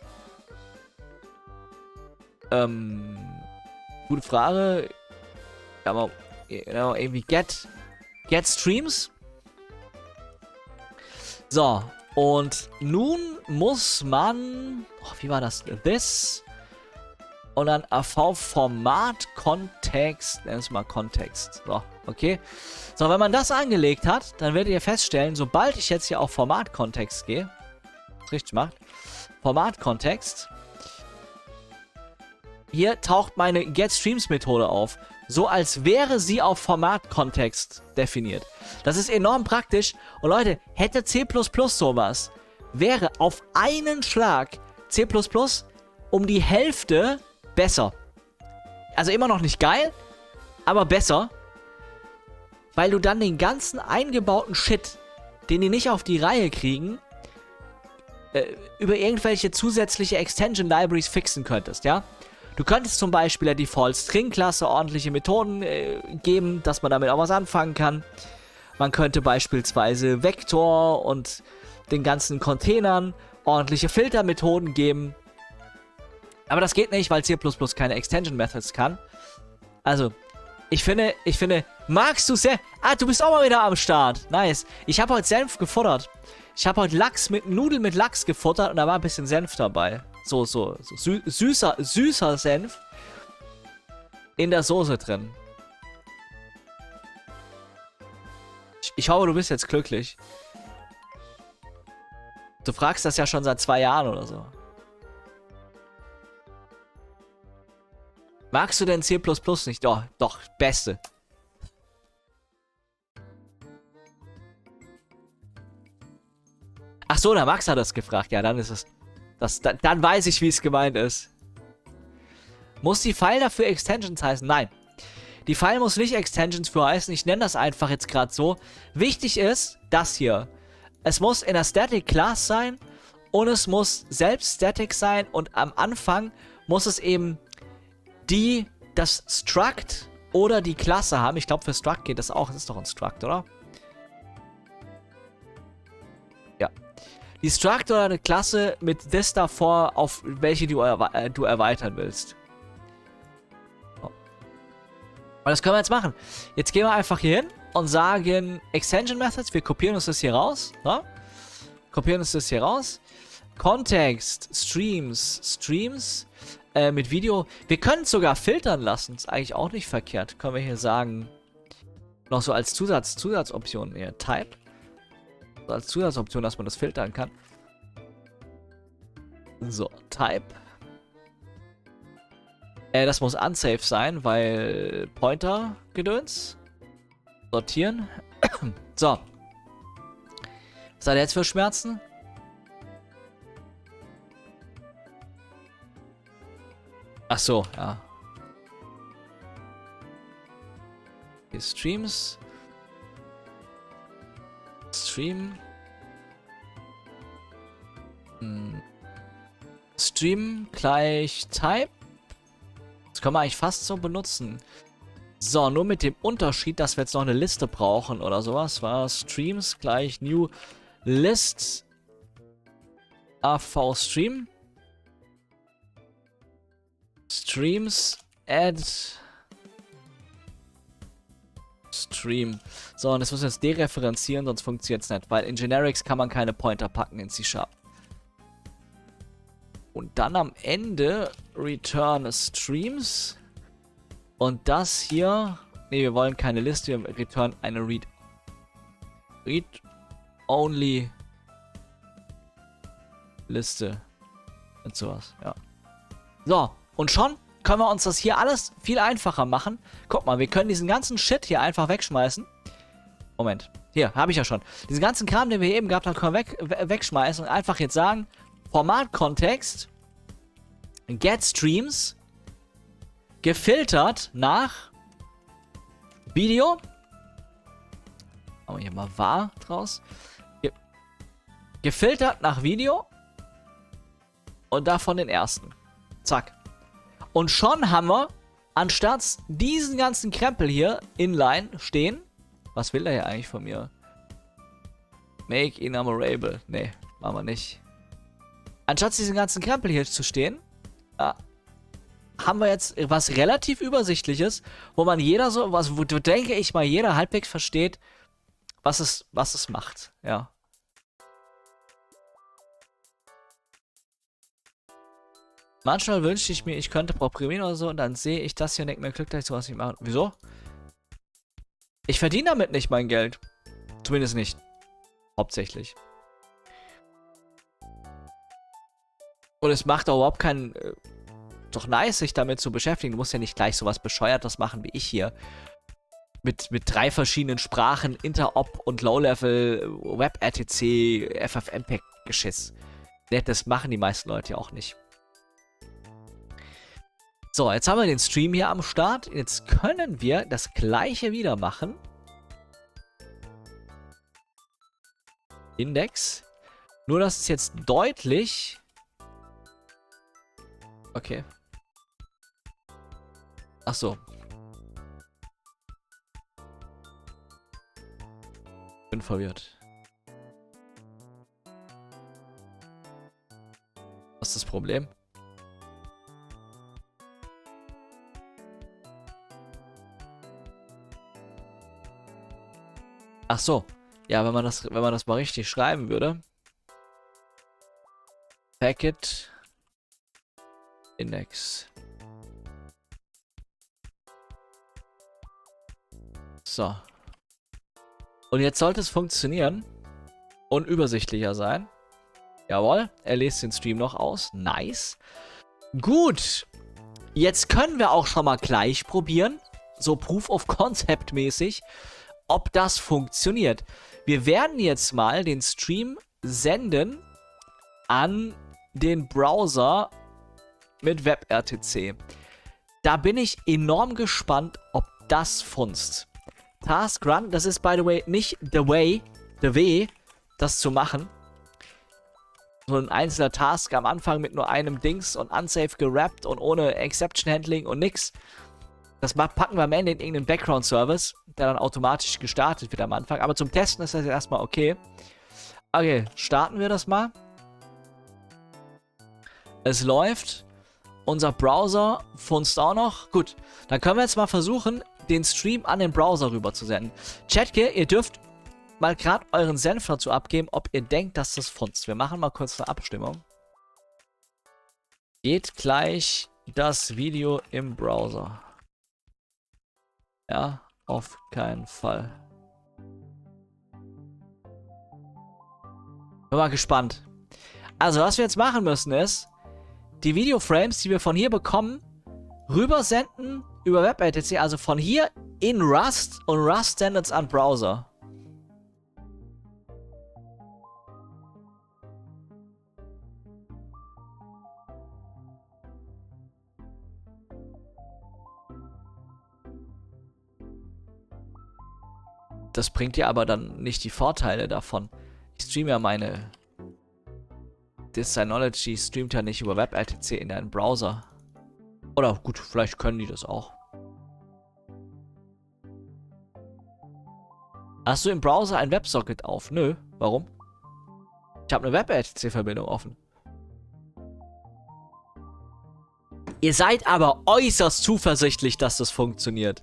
Gute Frage. Aber irgendwie get streams. So. Und nun muss man... Oh, wie war das? This... Und dann AV-Format, Kontext, nennen wir es mal Kontext. So, okay. So, wenn man das angelegt hat, dann werdet ihr feststellen, sobald ich jetzt hier auf Format-Kontext gehe, richtig macht, Format-Kontext, hier taucht meine GetStreams-Methode auf. So als wäre sie auf Format-Kontext definiert. Das ist enorm praktisch. Und Leute, hätte C++ sowas, wäre auf einen Schlag C++ um die Hälfte besser. Also immer noch nicht geil, aber besser. Weil du dann den ganzen eingebauten Shit, den die nicht auf die Reihe kriegen, über irgendwelche zusätzliche Extension Libraries fixen könntest, ja? Du könntest zum Beispiel der Default String Klasse ordentliche Methoden geben, dass man damit auch was anfangen kann. Man könnte beispielsweise Vektor und den ganzen Containern ordentliche Filtermethoden geben. Aber das geht nicht, weil C++ keine Extension Methods kann. Also, ich finde, magst du sehr... Ah, du bist auch mal wieder am Start. Nice. Ich habe heute Senf gefuttert. Ich habe heute Nudeln mit Lachs gefuttert und da war ein bisschen Senf dabei. So süßer Senf in der Soße drin. Ich hoffe, du bist jetzt glücklich. Du fragst das ja schon seit 2 Jahren oder so. Magst du denn C++ nicht? Doch, beste. Ach so, der Max hat das gefragt. Ja, dann ist es... dann weiß ich, wie es gemeint ist. Muss die File dafür Extensions heißen? Nein. Die File muss nicht Extensions für heißen. Ich nenne das einfach jetzt gerade so. Wichtig ist das hier. Es muss in der Static Class sein und es muss selbst Static sein und am Anfang muss es eben das Struct oder die Klasse haben. Ich glaube, für Struct geht das auch. Das ist doch ein Struct, oder? Ja. Die Struct oder eine Klasse mit this davor, auf welche du erweitern willst. Oh. Und das können wir jetzt machen. Jetzt gehen wir einfach hier hin und sagen Extension Methods. Wir kopieren uns das hier raus. Ja? Kopieren uns das hier raus. Kontext, Streams mit Video. Wir können es sogar filtern lassen. Ist eigentlich auch nicht verkehrt. Können wir hier sagen, noch so als Zusatzoption hier, Type. So als Zusatzoption, dass man das filtern kann. So, Type. Das muss unsafe sein, weil Pointer-Gedöns. Sortieren. So. Was hat er jetzt für Schmerzen? Ach so, ja. Hier Streams. Stream. Stream gleich Type. Das können wir eigentlich fast so benutzen. So, nur mit dem Unterschied, dass wir jetzt noch eine Liste brauchen oder sowas. War Streams gleich New List AV Stream. Streams add Stream. So, und das müssen wir jetzt dereferenzieren, sonst funktioniert es nicht. Weil in Generics kann man keine Pointer packen in C#. Und dann am Ende return Streams. Und das hier... Ne, wir wollen keine Liste, wir return eine Read-Only Liste. Und sowas, ja. So, und schon können wir uns das hier alles viel einfacher machen. Guck mal, wir können diesen ganzen Shit hier einfach wegschmeißen. Moment, hier, habe ich ja schon. Diesen ganzen Kram, den wir hier eben gehabt haben, können wir wegschmeißen und einfach jetzt sagen, Format-Kontext, get Streams, gefiltert nach Video. Machen wir hier mal var draus. Gefiltert nach Video. Und davon den ersten. Zack. Und schon haben wir, anstatt diesen ganzen Krempel hier inline stehen. Was will er hier eigentlich von mir? Make enumerable. Nee, machen wir nicht. Anstatt diesen ganzen Krempel hier zu stehen, haben wir jetzt was relativ Übersichtliches, wo man wo denke ich mal jeder halbwegs versteht, was es macht. Ja. Manchmal wünschte ich mir, ich könnte programmieren oder so und dann sehe ich das hier und denke mir, Glück, dass ich sowas nicht mache. Wieso? Ich verdiene damit nicht mein Geld. Zumindest nicht. Hauptsächlich. Und es macht auch überhaupt keinen... doch nice, sich damit zu beschäftigen. Du musst ja nicht gleich sowas Bescheuertes machen wie ich hier. Mit 3 verschiedenen Sprachen, Interop und Low-Level, WebRTC, FFmpeg-Geschiss. Das machen die meisten Leute ja auch nicht. So, jetzt haben wir den Stream hier am Start. Jetzt können wir das gleiche wieder machen. Index. Nur, dass es jetzt deutlich... Okay. Ach so. Bin verwirrt. Was ist das Problem? Ach so. Ja, wenn man das mal richtig schreiben würde. Packet Index. So. Und jetzt sollte es funktionieren. Und übersichtlicher sein. Jawohl. Er lässt den Stream noch aus. Nice. Gut. Jetzt können wir auch schon mal gleich probieren. So Proof of Concept mäßig. Ob das funktioniert. Wir werden jetzt mal den Stream senden an den Browser mit WebRTC. Da bin ich enorm gespannt, ob das funzt. Task Run, das ist, by the way, nicht the way, das zu machen. So ein einzelner Task am Anfang mit nur einem Dings und unsafe gerappt und ohne Exception Handling und nix. Das packen wir am Ende in irgendeinen Background-Service, der dann automatisch gestartet wird am Anfang. Aber zum Testen ist das erstmal okay. Okay, starten wir das mal. Es läuft. Unser Browser funzt auch noch. Gut, dann können wir jetzt mal versuchen, den Stream an den Browser rüber zu senden. Chatke, ihr dürft mal gerade euren Senf dazu abgeben, ob ihr denkt, dass das funzt. Wir machen mal kurz eine Abstimmung. Geht gleich das Video im Browser. Ja, auf keinen Fall. Bin mal gespannt. Also, was wir jetzt machen müssen ist, die Videoframes, die wir von hier bekommen, rübersenden über WebRTC, also von hier in Rust und Rust sendet es an Browser. Das bringt dir aber dann nicht die Vorteile davon. Ich streame ja meine... Das Synology streamt ja nicht über WebRTC in deinen Browser. Oder gut, vielleicht können die das auch. Hast du im Browser ein WebSocket auf? Nö. Warum? Ich habe eine WebRTC-Verbindung offen. Ihr seid aber äußerst zuversichtlich, dass das funktioniert.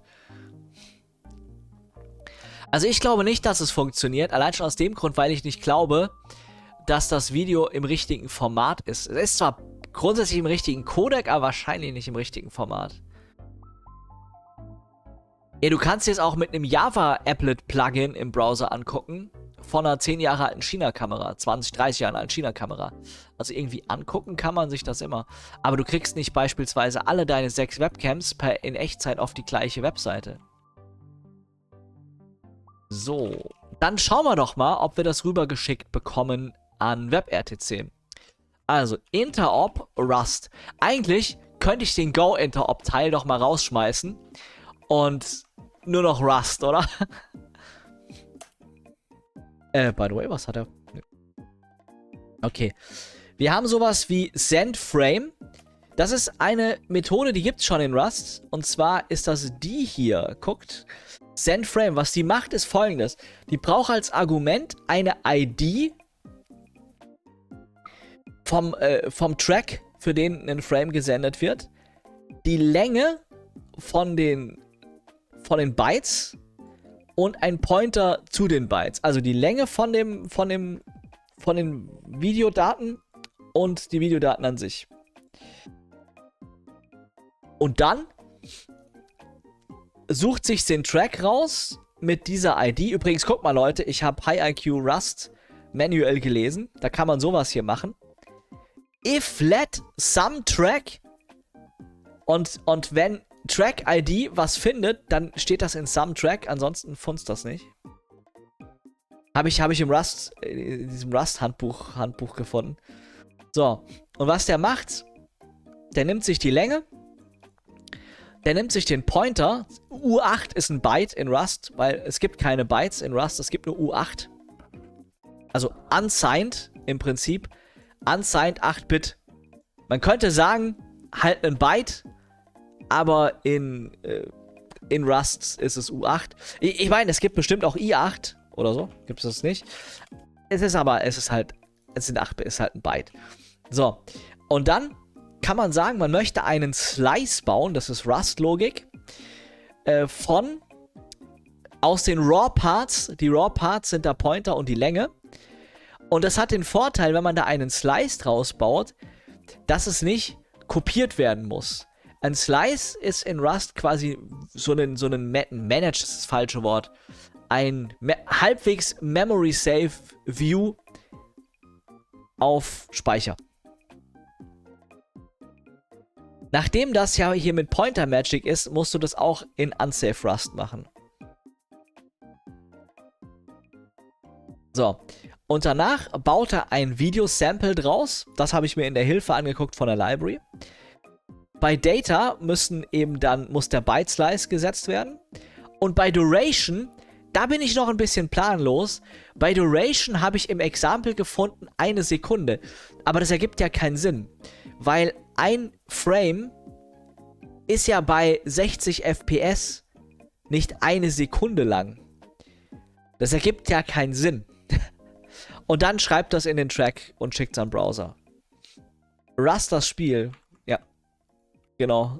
Also ich glaube nicht, dass es funktioniert. Allein schon aus dem Grund, weil ich nicht glaube, dass das Video im richtigen Format ist. Es ist zwar grundsätzlich im richtigen Codec, aber wahrscheinlich nicht im richtigen Format. Ja, du kannst jetzt auch mit einem Java-Applet-Plugin im Browser angucken. Von einer 10 Jahre alten China-Kamera. 20, 30 Jahre alten China-Kamera. Also irgendwie angucken kann man sich das immer. Aber du kriegst nicht beispielsweise alle deine 6 Webcams in Echtzeit auf die gleiche Webseite. So, dann schauen wir doch mal, ob wir das rübergeschickt bekommen an WebRTC. Also, Interop Rust. Eigentlich könnte ich den Go-Interop-Teil doch mal rausschmeißen. Und nur noch Rust, oder? By the way, was hat er? Okay. Wir haben sowas wie SendFrame. Das ist eine Methode, die gibt es schon in Rust. Und zwar ist das die hier. Guckt. SendFrame. Was die macht, ist folgendes. Die braucht als Argument eine ID vom Track, für den ein Frame gesendet wird. Die Länge von den Bytes und ein Pointer zu den Bytes. Also die Länge von den Videodaten und die Videodaten an sich. Und dann sucht sich den Track raus mit dieser ID. Übrigens, guck mal Leute, ich habe HiIQ Rust manuell gelesen. Da kann man sowas hier machen. If let some track und wenn Track ID was findet, dann steht das in some track, ansonsten funzt das nicht. Habe ich in diesem Rust-Handbuch gefunden. So, und was der macht, der nimmt sich die Länge, der nimmt sich den Pointer, U8 ist ein Byte in Rust, weil es gibt keine Bytes in Rust, es gibt nur U8. Also unsigned im Prinzip, unsigned 8-Bit. Man könnte sagen, halt ein Byte, aber in Rust ist es U8. Ich meine, es gibt bestimmt auch I8 oder so. Gibt es das nicht? Es sind 8-Bit, ist halt ein Byte. So. Und dann kann man sagen, man möchte einen Slice bauen, das ist Rust-Logik, aus den Raw-Parts. Die Raw-Parts sind der Pointer und die Länge. Und das hat den Vorteil, wenn man da einen Slice draus baut, dass es nicht kopiert werden muss. Ein Slice ist in Rust quasi so ein Managed, das ist das falsche Wort, ein halbwegs Memory-Safe View auf Speicher. Nachdem das ja hier mit Pointer Magic ist, musst du das auch in Unsafe Rust machen. So, und danach baut er ein Video-Sample draus. Das habe ich mir in der Hilfe angeguckt von der Library. bei Data muss der Byte Slice gesetzt werden. Und bei Duration, da bin ich noch ein bisschen planlos. Bei Duration habe ich im Example gefunden 1 Sekunde. Aber das ergibt ja keinen Sinn. Weil ein Frame ist ja bei 60 FPS nicht 1 Sekunde lang. Das ergibt ja keinen Sinn. Und dann schreibt das in den Track und schickt es an den Browser. Rust, das Spiel. Ja. Genau.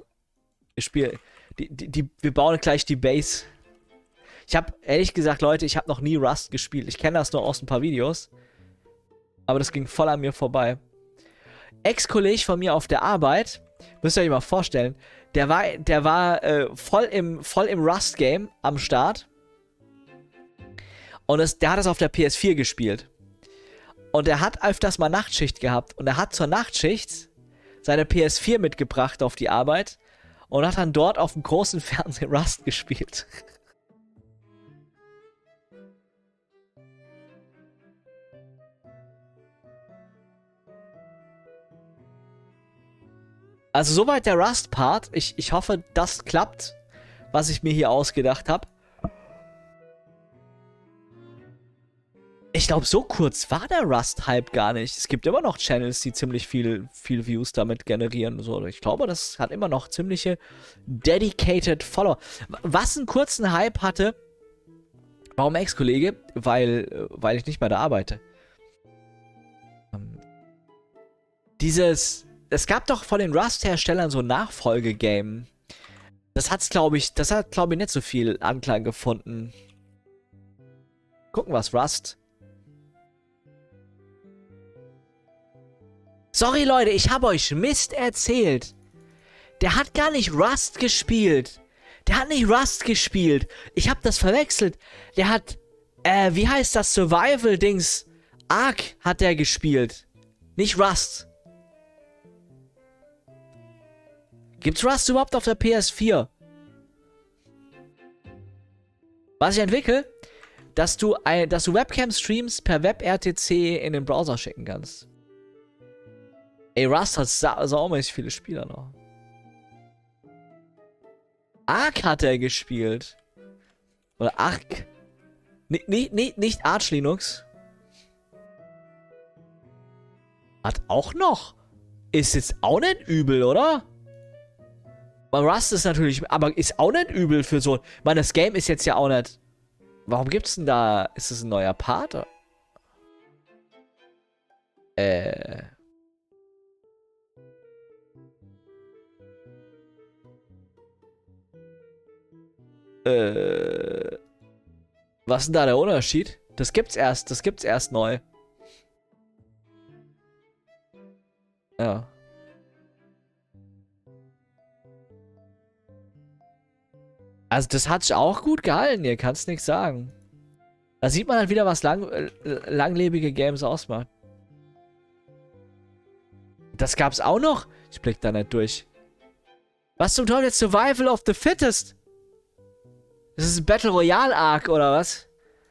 Wir bauen gleich die Base. Ich habe, ehrlich gesagt, Leute, ich habe noch nie Rust gespielt. Ich kenne das nur aus ein paar Videos. Aber das ging voll an mir vorbei. Ex-Kollege von mir auf der Arbeit, müsst ihr euch mal vorstellen, der war voll im Rust-Game am Start. Und der hat es auf der PS4 gespielt. Und er hat öfters mal Nachtschicht gehabt. Und er hat zur Nachtschicht seine PS4 mitgebracht auf die Arbeit. Und hat dann dort auf dem großen Fernseher Rust gespielt. Also soweit der Rust-Part. Ich hoffe, das klappt, was ich mir hier ausgedacht habe. Ich glaube, so kurz war der Rust-Hype gar nicht. Es gibt immer noch Channels, die ziemlich viel Views damit generieren. So, ich glaube, das hat immer noch ziemliche dedicated Follower. Was einen kurzen Hype hatte, warum Ex-Kollege? Weil ich nicht mehr da arbeite. Es gab doch von den Rust-Herstellern so ein Nachfolgegame. Das hat, glaube ich, nicht so viel Anklang gefunden. Gucken was, Rust. Sorry, Leute, ich habe euch Mist erzählt. Der hat gar nicht Rust gespielt. Der hat nicht Rust gespielt. Ich habe das verwechselt. Der hat, wie heißt das Survival-Dings? Ark hat der gespielt. Nicht Rust. Gibt's Rust überhaupt auf der PS4? Was ich entwickle, dass du Webcam-Streams per WebRTC in den Browser schicken kannst. Ey, Rust hat saumäßig viele Spieler noch. Ark hat er gespielt. Oder Ark. Nicht Arch Linux. Hat auch noch. Ist jetzt auch nicht übel, oder? Weil Rust ist natürlich, aber ist auch nicht übel für so. Ich meine, das Game ist jetzt ja auch nicht. Warum gibt's denn da? Ist es ein neuer Part? Was ist denn da der Unterschied? Das gibt's erst neu. Ja. Also das hat sich auch gut gehalten, hier kannst nichts sagen. Da sieht man halt wieder, was langlebige Games ausmacht. Das gab's auch noch? Ich blick da nicht durch. Was zum Teufel jetzt Survival of the Fittest? Das ist ein Battle Royale Arc, oder was?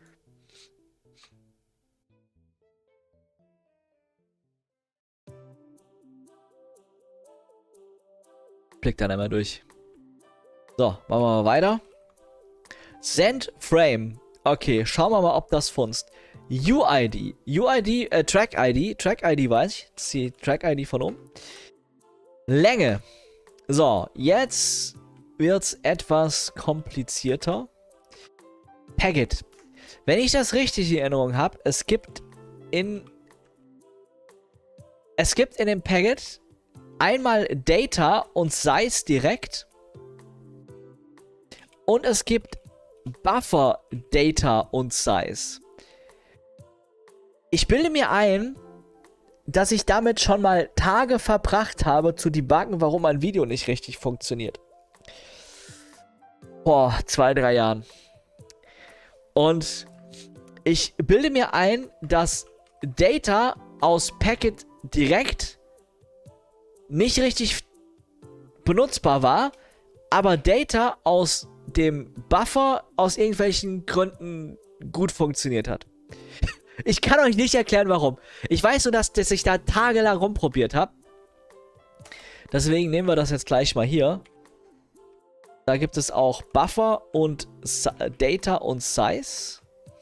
Blick dann einmal durch. So, machen wir mal weiter. Send Frame. Okay, schauen wir mal, ob das funzt. UID. Track ID. Track ID weiß ich. Das ist die Track ID von oben. Länge. So, jetzt wird's etwas komplizierter. Packet. Wenn ich das richtig in Erinnerung habe, es gibt in dem Packet einmal Data und Size direkt. Und es gibt Buffer, Data und Size. Ich bilde mir ein, dass ich damit schon mal Tage verbracht habe, zu debuggen, warum ein Video nicht richtig funktioniert. Vor 2-3 Jahren. Und ich bilde mir ein, dass Data aus Packet direkt nicht richtig benutzbar war, aber Data aus dem Buffer aus irgendwelchen Gründen gut funktioniert hat. Ich kann euch nicht erklären, warum. Ich weiß nur, dass ich da tagelang rumprobiert habe. Deswegen nehmen wir das jetzt gleich mal hier. Da gibt es auch Buffer und Data und Size.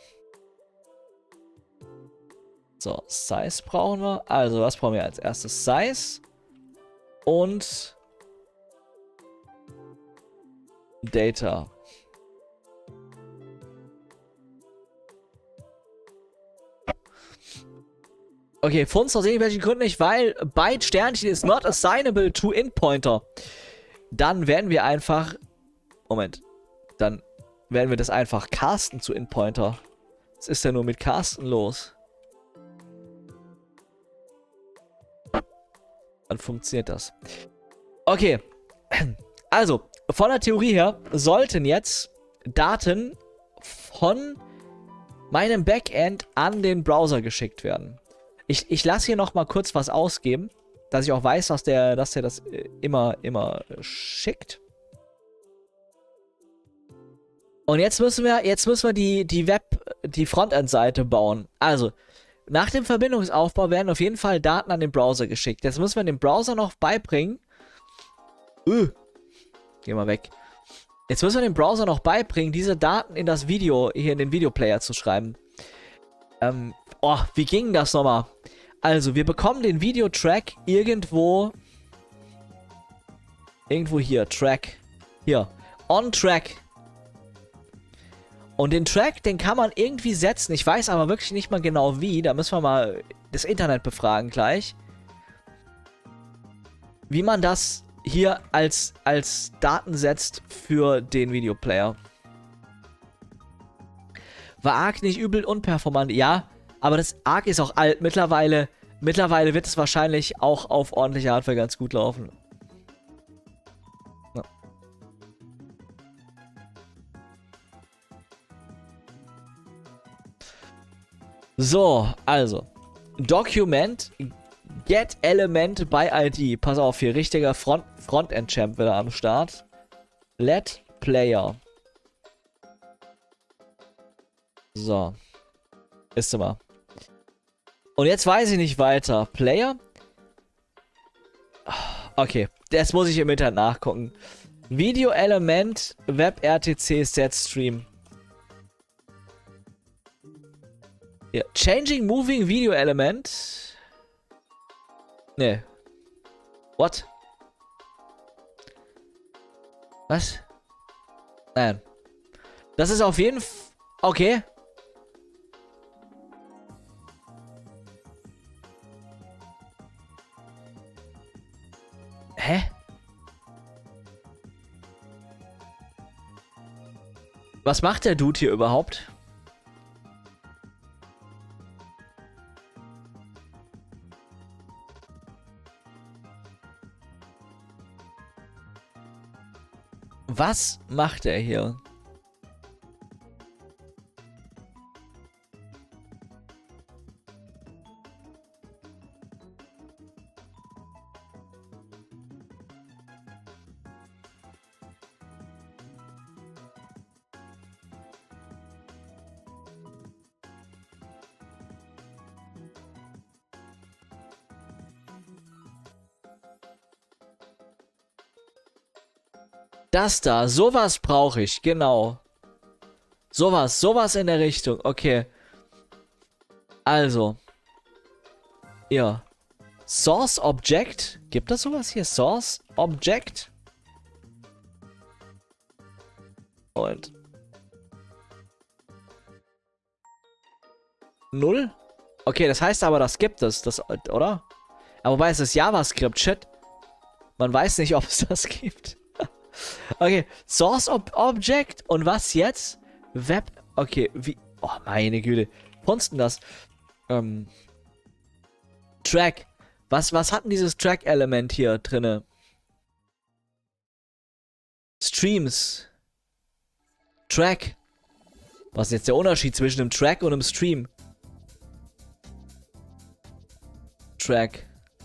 So, Size brauchen wir. Also, was brauchen wir als erstes? Size und Data. Okay, Funds aus irgendwelchen Gründen nicht, weil Byte Sternchen is not assignable to IntPointer. Dann werden wir einfach... Moment. Dann werden wir das einfach casten zu IntPointer. Was ist denn nur mit Casten los? Dann funktioniert das. Okay. Also, von der Theorie her sollten jetzt Daten von meinem Backend an den Browser geschickt werden. Ich lasse hier noch mal kurz was ausgeben, dass ich auch weiß, dass der das immer schickt. Und jetzt müssen wir die Frontend-Seite bauen. Also, nach dem Verbindungsaufbau werden auf jeden Fall Daten an den Browser geschickt. Jetzt müssen wir dem Browser noch beibringen. Geh mal weg. Jetzt müssen wir dem Browser noch beibringen, diese Daten in das Video, hier in den Videoplayer zu schreiben. Wie ging das nochmal? Also, wir bekommen den Videotrack irgendwo hier, Track. Hier, on Track. Und den Track, den kann man irgendwie setzen. Ich weiß aber wirklich nicht mal genau wie. Da müssen wir mal das Internet befragen gleich. Wie man das hier als Daten setzt für den Videoplayer. War Arc nicht übel unperformant? Ja, aber das Arc ist auch alt. Mittlerweile wird es wahrscheinlich auch auf ordentlicher Hardware ganz gut laufen. Ja. So, also. Document Get Element by ID. Pass auf, hier richtiger Frontend-Champ wieder am Start. Let Player. So. Ist immer. Und jetzt weiß ich nicht weiter. Player? Okay. Das muss ich im Internet nachgucken. Video Element WebRTC Set Stream. Ja. Changing Moving Video Element. Nee. What? Was? Nein. Das ist auf jeden Fall... Okay. Hä? Was macht der Dude hier überhaupt? Was macht er hier? Das da, sowas brauche ich, genau. Sowas in der Richtung, okay. Also. Ja. Source Object. Gibt das sowas hier? Source Object. Und. 0? Okay, das heißt aber, das gibt es, das, oder? Aber wobei es ist JavaScript, shit. Man weiß nicht, ob es das gibt. Okay, Source Object und was jetzt? Web, okay, wie, oh meine Güte, funzt denn das? Track, was hat denn dieses Track-Element hier drinne? Streams. Track. Was ist jetzt der Unterschied zwischen einem Track und einem Stream? Track.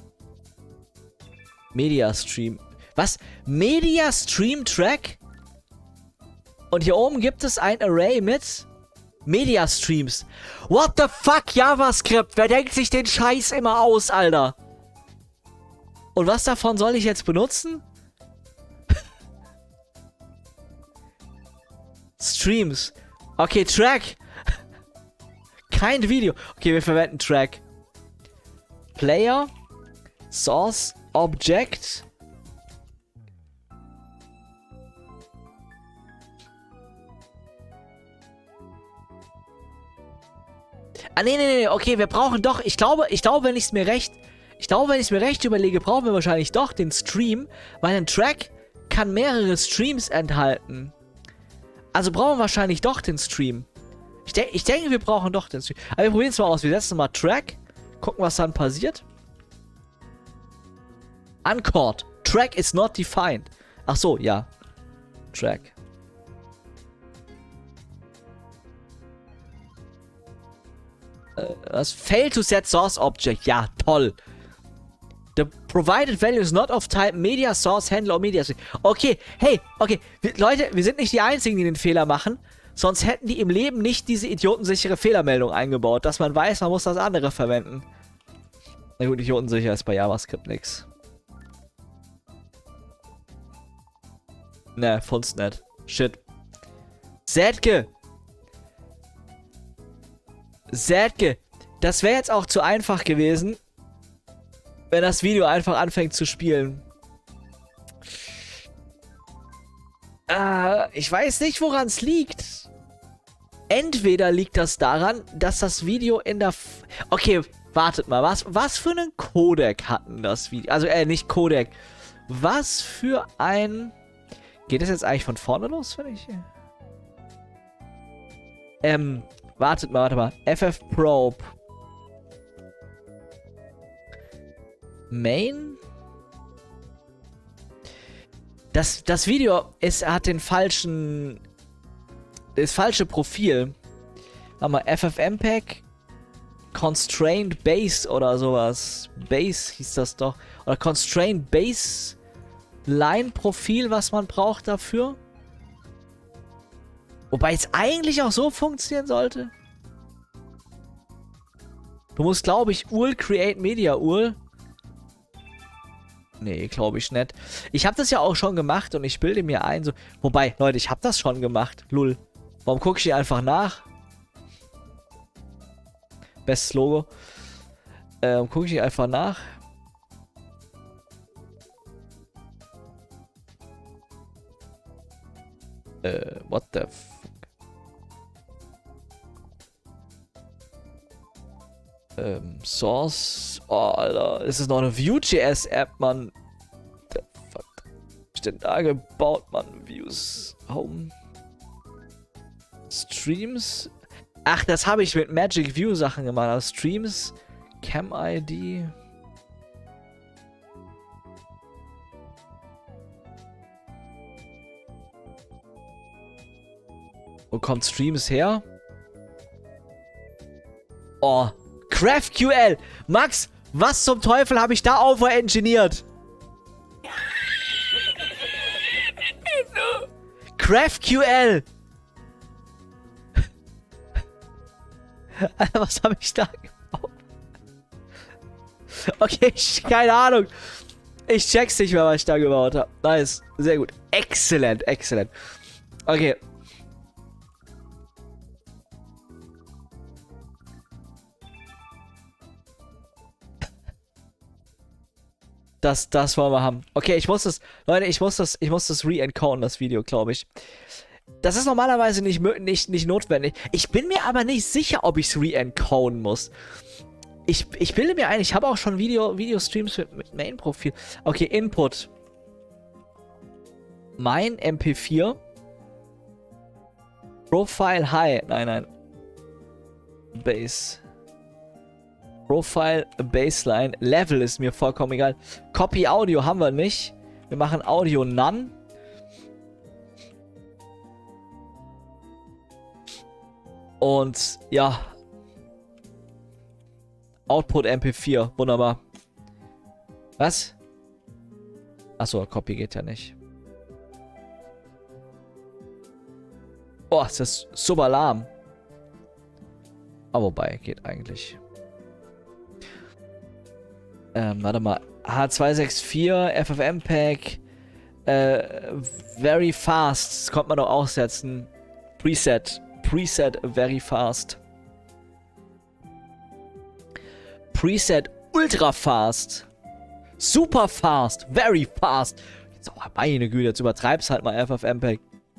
Media Stream. Was? Media Stream Track? Und hier oben gibt es ein Array mit Media Streams. What the fuck, JavaScript? Wer denkt sich den Scheiß immer aus, Alter? Und was davon soll ich jetzt benutzen? Streams. Okay, Track. Kein Video. Okay, wir verwenden Track. Player. Source. Object. Ah, nee. Okay, wir brauchen doch... Ich glaube, wenn ich es mir recht... überlege, brauchen wir wahrscheinlich doch den Stream, weil ein Track kann mehrere Streams enthalten. Also brauchen wir wahrscheinlich doch den Stream. Ich denke, wir brauchen doch den Stream. Aber wir probieren es mal aus. Wir setzen mal Track. Gucken, was dann passiert. Uncaught. Track is not defined. Ach so, ja. Track. Was? Fail to set source object. Ja, toll. The provided value is not of type media source handler or media. Okay, hey, okay. Leute, wir sind nicht die Einzigen, die den Fehler machen. Sonst hätten die im Leben nicht diese idiotensichere Fehlermeldung eingebaut, dass man weiß, man muss das andere verwenden. Na gut, idiotensicher ist bei JavaScript nix. Ne, fund's nicht. Shit. Sätke! Das wäre jetzt auch zu einfach gewesen, wenn das Video einfach anfängt zu spielen. Ich weiß nicht, woran es liegt. Entweder liegt das daran, dass das Video in der... Okay, wartet mal. Was für einen Codec hatten das Video? Also, nicht Codec. Was für ein... Geht das jetzt eigentlich von vorne los, wenn ich... warte mal. FFprobe. Main? Das Video hat den falschen... Das falsche Profil. Warte mal, FFmpeg Constrained Base oder sowas. Base hieß das doch. Oder Constrained Base Line Profil, was man braucht dafür. Wobei es eigentlich auch so funktionieren sollte. Du musst, glaube ich, URL Create Media URL. Nee, glaube ich nicht. Ich habe das ja auch schon gemacht und ich bilde mir ein, so... Wobei, Leute, ich habe das schon gemacht. Lull. Warum gucke ich hier einfach nach? Bestes Logo. Gucke ich hier einfach nach. What the fuck? Source. Oh, Alter. Es ist noch eine Vue.js-App, Mann. The fuck? Was ist denn da gebaut, Mann? Views. Home. Streams. Ach, das habe ich mit Magic View Sachen gemacht. Also Streams. Cam-ID. Wo kommt Streams her? Oh. GraphQL. Max, was zum Teufel habe ich da overengineert? GraphQL. Alter, was habe ich da gebaut? Okay, keine Ahnung. Ich check's nicht mehr, was ich da gebaut habe. Nice. Sehr gut. Excellent. Okay. Das wollen wir haben. Okay, Leute, ich muss das re-encoden, das Video, glaube ich. Das ist normalerweise nicht notwendig. Ich bin mir aber nicht sicher, ob ich es re-encoden muss. Ich bilde mir ein, ich habe auch schon Videostreams mit Main-Profil. Okay, Input. Mein MP4. Profile High. Nein. Base. Profile, Baseline, Level ist mir vollkommen egal. Copy Audio haben wir nicht. Wir machen Audio None. Und ja. Output MP4. Wunderbar. Was? Achso, Copy geht ja nicht. Oh, ist das super lahm. Aber wobei, geht eigentlich. Warte mal. H264, FFmpeg. Very fast. Das konnte man doch aussetzen. Preset very fast. Preset ultra fast. Super fast. Very fast. Jetzt, oh, meine Güte, jetzt übertreib's halt mal FFmpeg.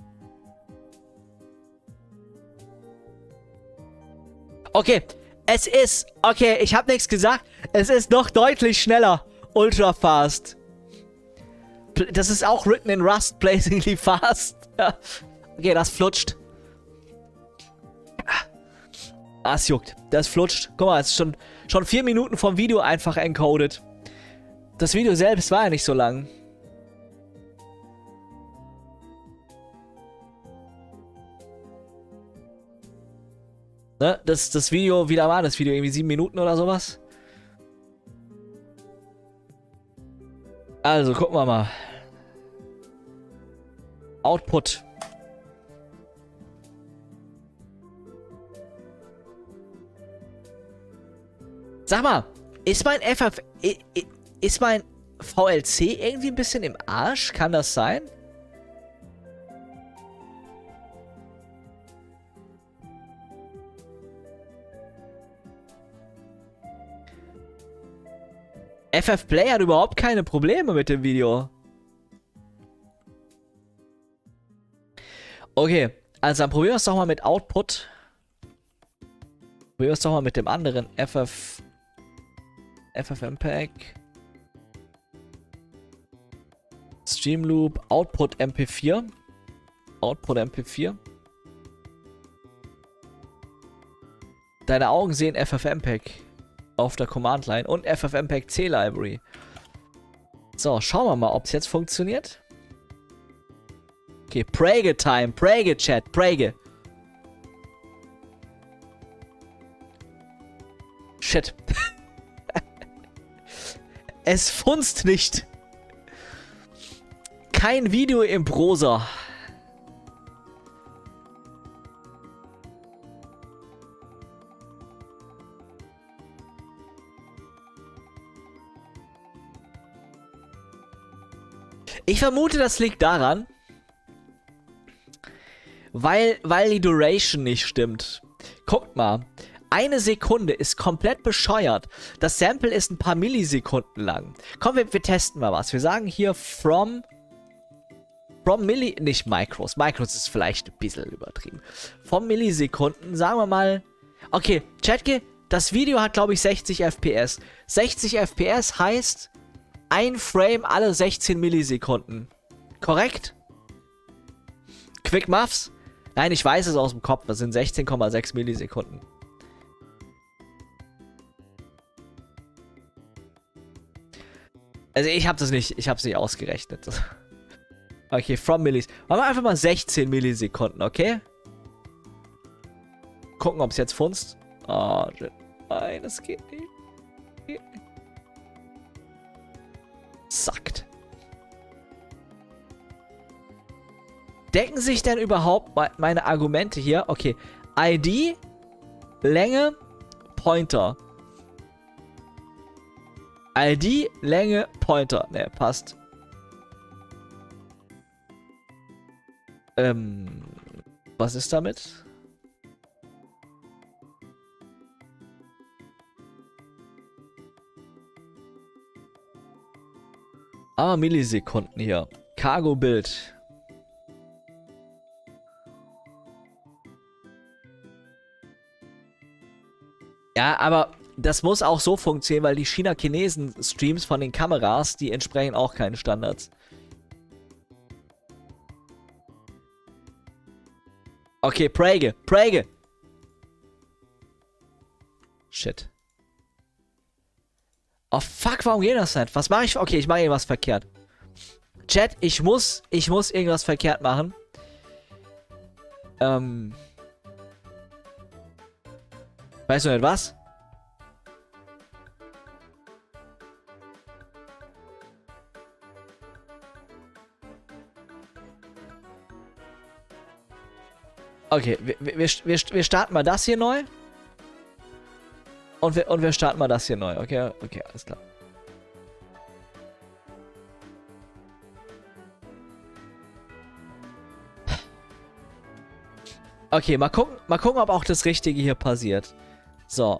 Okay, es ist, okay, ich habe nichts gesagt. Es ist noch deutlich schneller. Ultra fast. Das ist auch written in Rust, blazingly fast. Ja. Okay, das flutscht. Ah, es juckt. Das flutscht. Guck mal, es ist schon 4 Minuten vom Video einfach encoded. Das Video selbst war ja nicht so lang. Ne? Das Video, wie lange war das Video? Irgendwie 7 Minuten oder sowas? Also, gucken wir mal. Output. Sag mal, ist mein ist mein VLC irgendwie ein bisschen im Arsch? Kann das sein? FF Play hat überhaupt keine Probleme mit dem Video. Okay, also dann probieren wir es doch mal mit Output. Probieren wir es doch mal mit dem anderen FFmpeg. Streamloop, Output MP4. Output MP4. Deine Augen sehen FFmpeg auf der Command Line und FFmpeg C Library. So, schauen wir mal, ob es jetzt funktioniert. Okay, Prage Time, Prage Chat, Prage. Shit. Es funzt nicht. Kein Video im Browser. Ich vermute, das liegt daran, weil die Duration nicht stimmt. Guckt mal. 1 Sekunde ist komplett bescheuert. Das Sample ist ein paar Millisekunden lang. Komm, wir testen mal was. Wir sagen hier from nicht Micros. Micros ist vielleicht ein bisschen übertrieben. Vom Millisekunden, sagen wir mal. Okay, Chatke, das Video hat, glaube ich, 60 FPS. 60 FPS heißt ein Frame alle 16 Millisekunden. Korrekt? Quick Muffs? Nein, ich weiß es aus dem Kopf. Das sind 16,6 Millisekunden. Also ich habe das nicht, ich habe es nicht ausgerechnet. Okay, from Millis. Machen wir einfach mal 16 Millisekunden, okay? Gucken, ob es jetzt funzt. Oh, shit. Nein, das geht nicht. Sackt. Decken sich denn überhaupt meine Argumente hier? Okay, ID, Länge, Pointer. ID, Länge, Pointer. Ne, passt. Was ist damit? Ah, Millisekunden hier. Cargo-Bild. Ja, aber das muss auch so funktionieren, weil die China-Chinesen-Streams von den Kameras, die entsprechen auch keinen Standards. Okay, Prage. Shit. Oh fuck, warum geht das nicht? Was mache ich? Okay, ich mache irgendwas verkehrt. Chat, ich muss irgendwas verkehrt machen. Weißt du nicht was? Okay, wir starten mal das hier neu. Und wir starten mal das hier neu. Okay, alles klar. Okay, mal gucken, ob auch das Richtige hier passiert. So.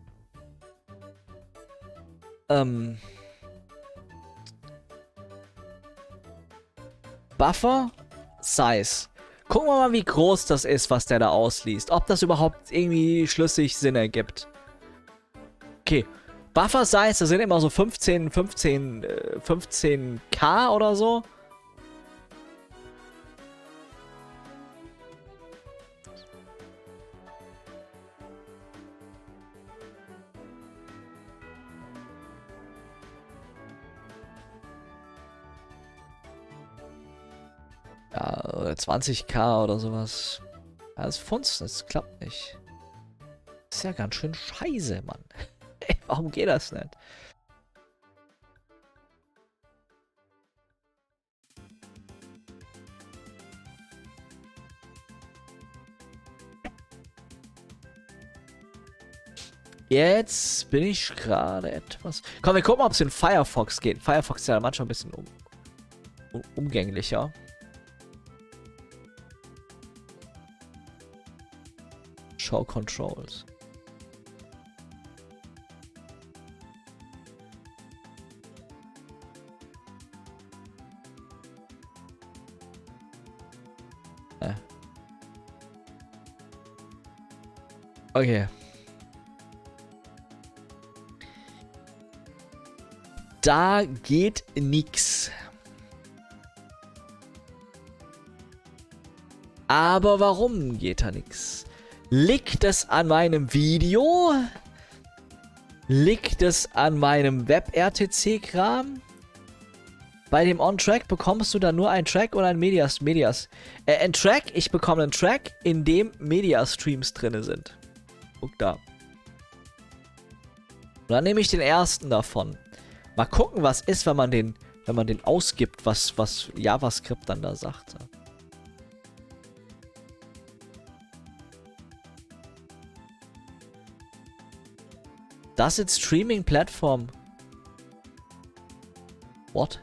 Buffer Size. Gucken wir mal, wie groß das ist, was der da ausliest. Ob das überhaupt irgendwie schlüssig Sinn ergibt. Okay. Buffer Size, das sind immer so 15k oder so. Ja, oder 20k oder sowas. Ja, das funzt, das klappt nicht. Das ist ja ganz schön scheiße, Mann. Ey, warum geht das nicht? Jetzt bin ich gerade etwas... Komm, wir gucken mal, ob es in Firefox geht. Firefox ist ja manchmal ein bisschen umgänglicher. Show Controls. Okay. Da geht nix. Aber warum geht da nix? Liegt es an meinem Video? Liegt es an meinem Web-RTC-Kram? Bei dem On-Track bekommst du dann nur einen Track oder ein Medias? Ein Track, ich bekomme einen Track, in dem Media-Streams drin sind. Guck da. Und dann nehme ich den ersten davon. Mal gucken, was ist, wenn man den ausgibt, was JavaScript dann da sagt. Does it streaming platform? What?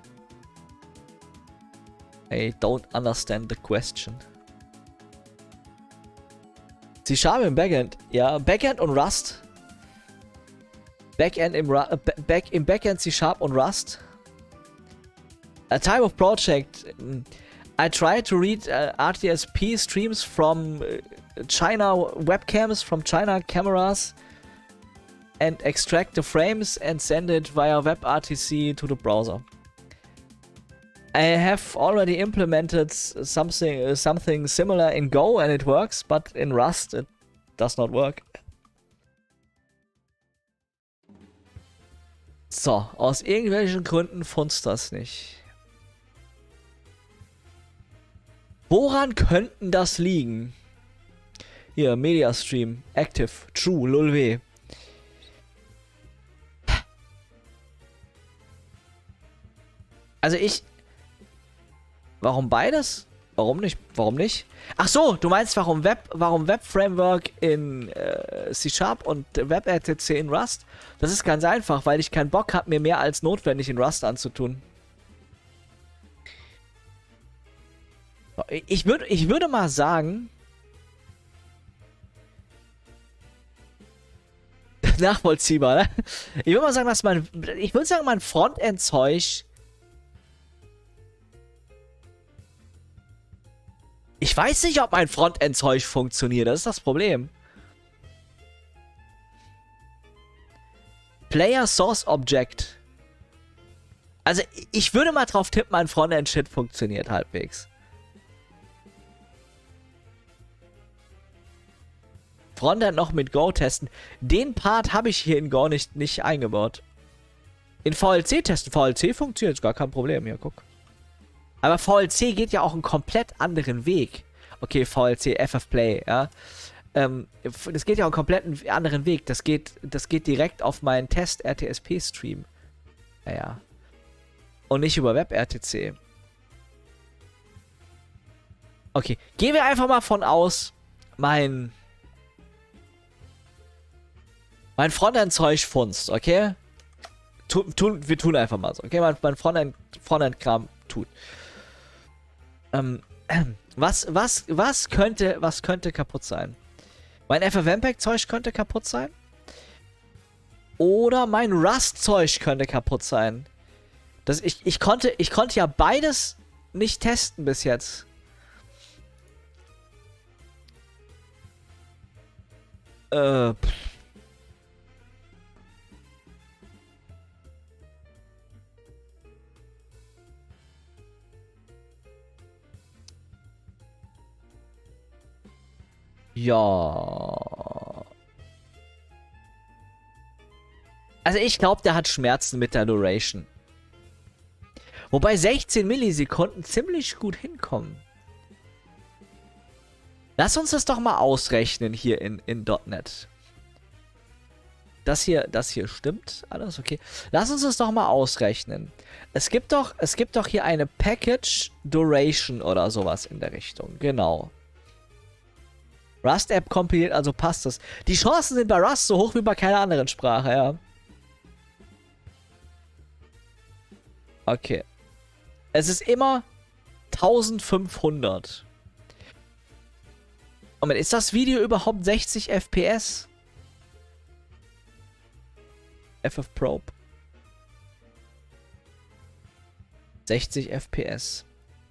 I don't understand the question. C# im Backend. Ja, Backend und Rust. Backend im Backend C# und Rust. A type of project. I try to read RTSP streams from China webcams, from China cameras and extract the frames and send it via WebRTC to the browser. I have already implemented something similar in Go and it works, but in Rust it does not work. So, aus irgendwelchen Gründen funzt das nicht. Woran könnten das liegen? Hier, Mediastream, Active, True, lulw. Also warum beides? Warum nicht? Warum nicht? Ach so, du meinst, warum Web-Framework in C# und WebRTC in Rust? Das ist ganz einfach, weil ich keinen Bock habe, mir mehr als notwendig in Rust anzutun. Ich würde mal sagen... Nachvollziehbar, ne? Ich würde mal sagen, dass mein Frontend-Zeug... Ich weiß nicht, ob mein Frontend-Zeug funktioniert. Das ist das Problem. Player Source Object. Also, ich würde mal drauf tippen, mein Frontend-Shit funktioniert halbwegs. Frontend noch mit Go testen. Den Part habe ich hier in Go nicht eingebaut. In VLC testen. VLC funktioniert, gar kein Problem. Hier, guck. Aber VLC geht ja auch einen komplett anderen Weg. Okay, VLC, FFplay, ja. Das geht ja auch einen komplett anderen Weg. Das geht direkt auf meinen Test-RTSP-Stream. Naja. Und nicht über WebRTC. Okay, gehen wir einfach mal von aus, mein Frontend-Zeug funzt, okay? Wir tun einfach mal so, okay? Mein Frontend-Kram tut. Was könnte kaputt sein? Mein FFmpeg-Zeug könnte kaputt sein. Oder mein Rust-Zeug könnte kaputt sein. Ich konnte ja beides nicht testen bis jetzt. Pff. Ja. Also ich glaube, der hat Schmerzen mit der Duration. Wobei 16 Millisekunden ziemlich gut hinkommen. Lass uns das doch mal ausrechnen hier in .NET. Das hier stimmt. Alles okay. Lass uns das doch mal ausrechnen. Es gibt doch hier eine Package Duration oder sowas in der Richtung. Genau. Rust App kompiliert, also passt das. Die Chancen sind bei Rust so hoch wie bei keiner anderen Sprache, ja. Okay. Es ist immer 1500. Moment, ist das Video überhaupt 60 FPS? FFprobe. 60 FPS.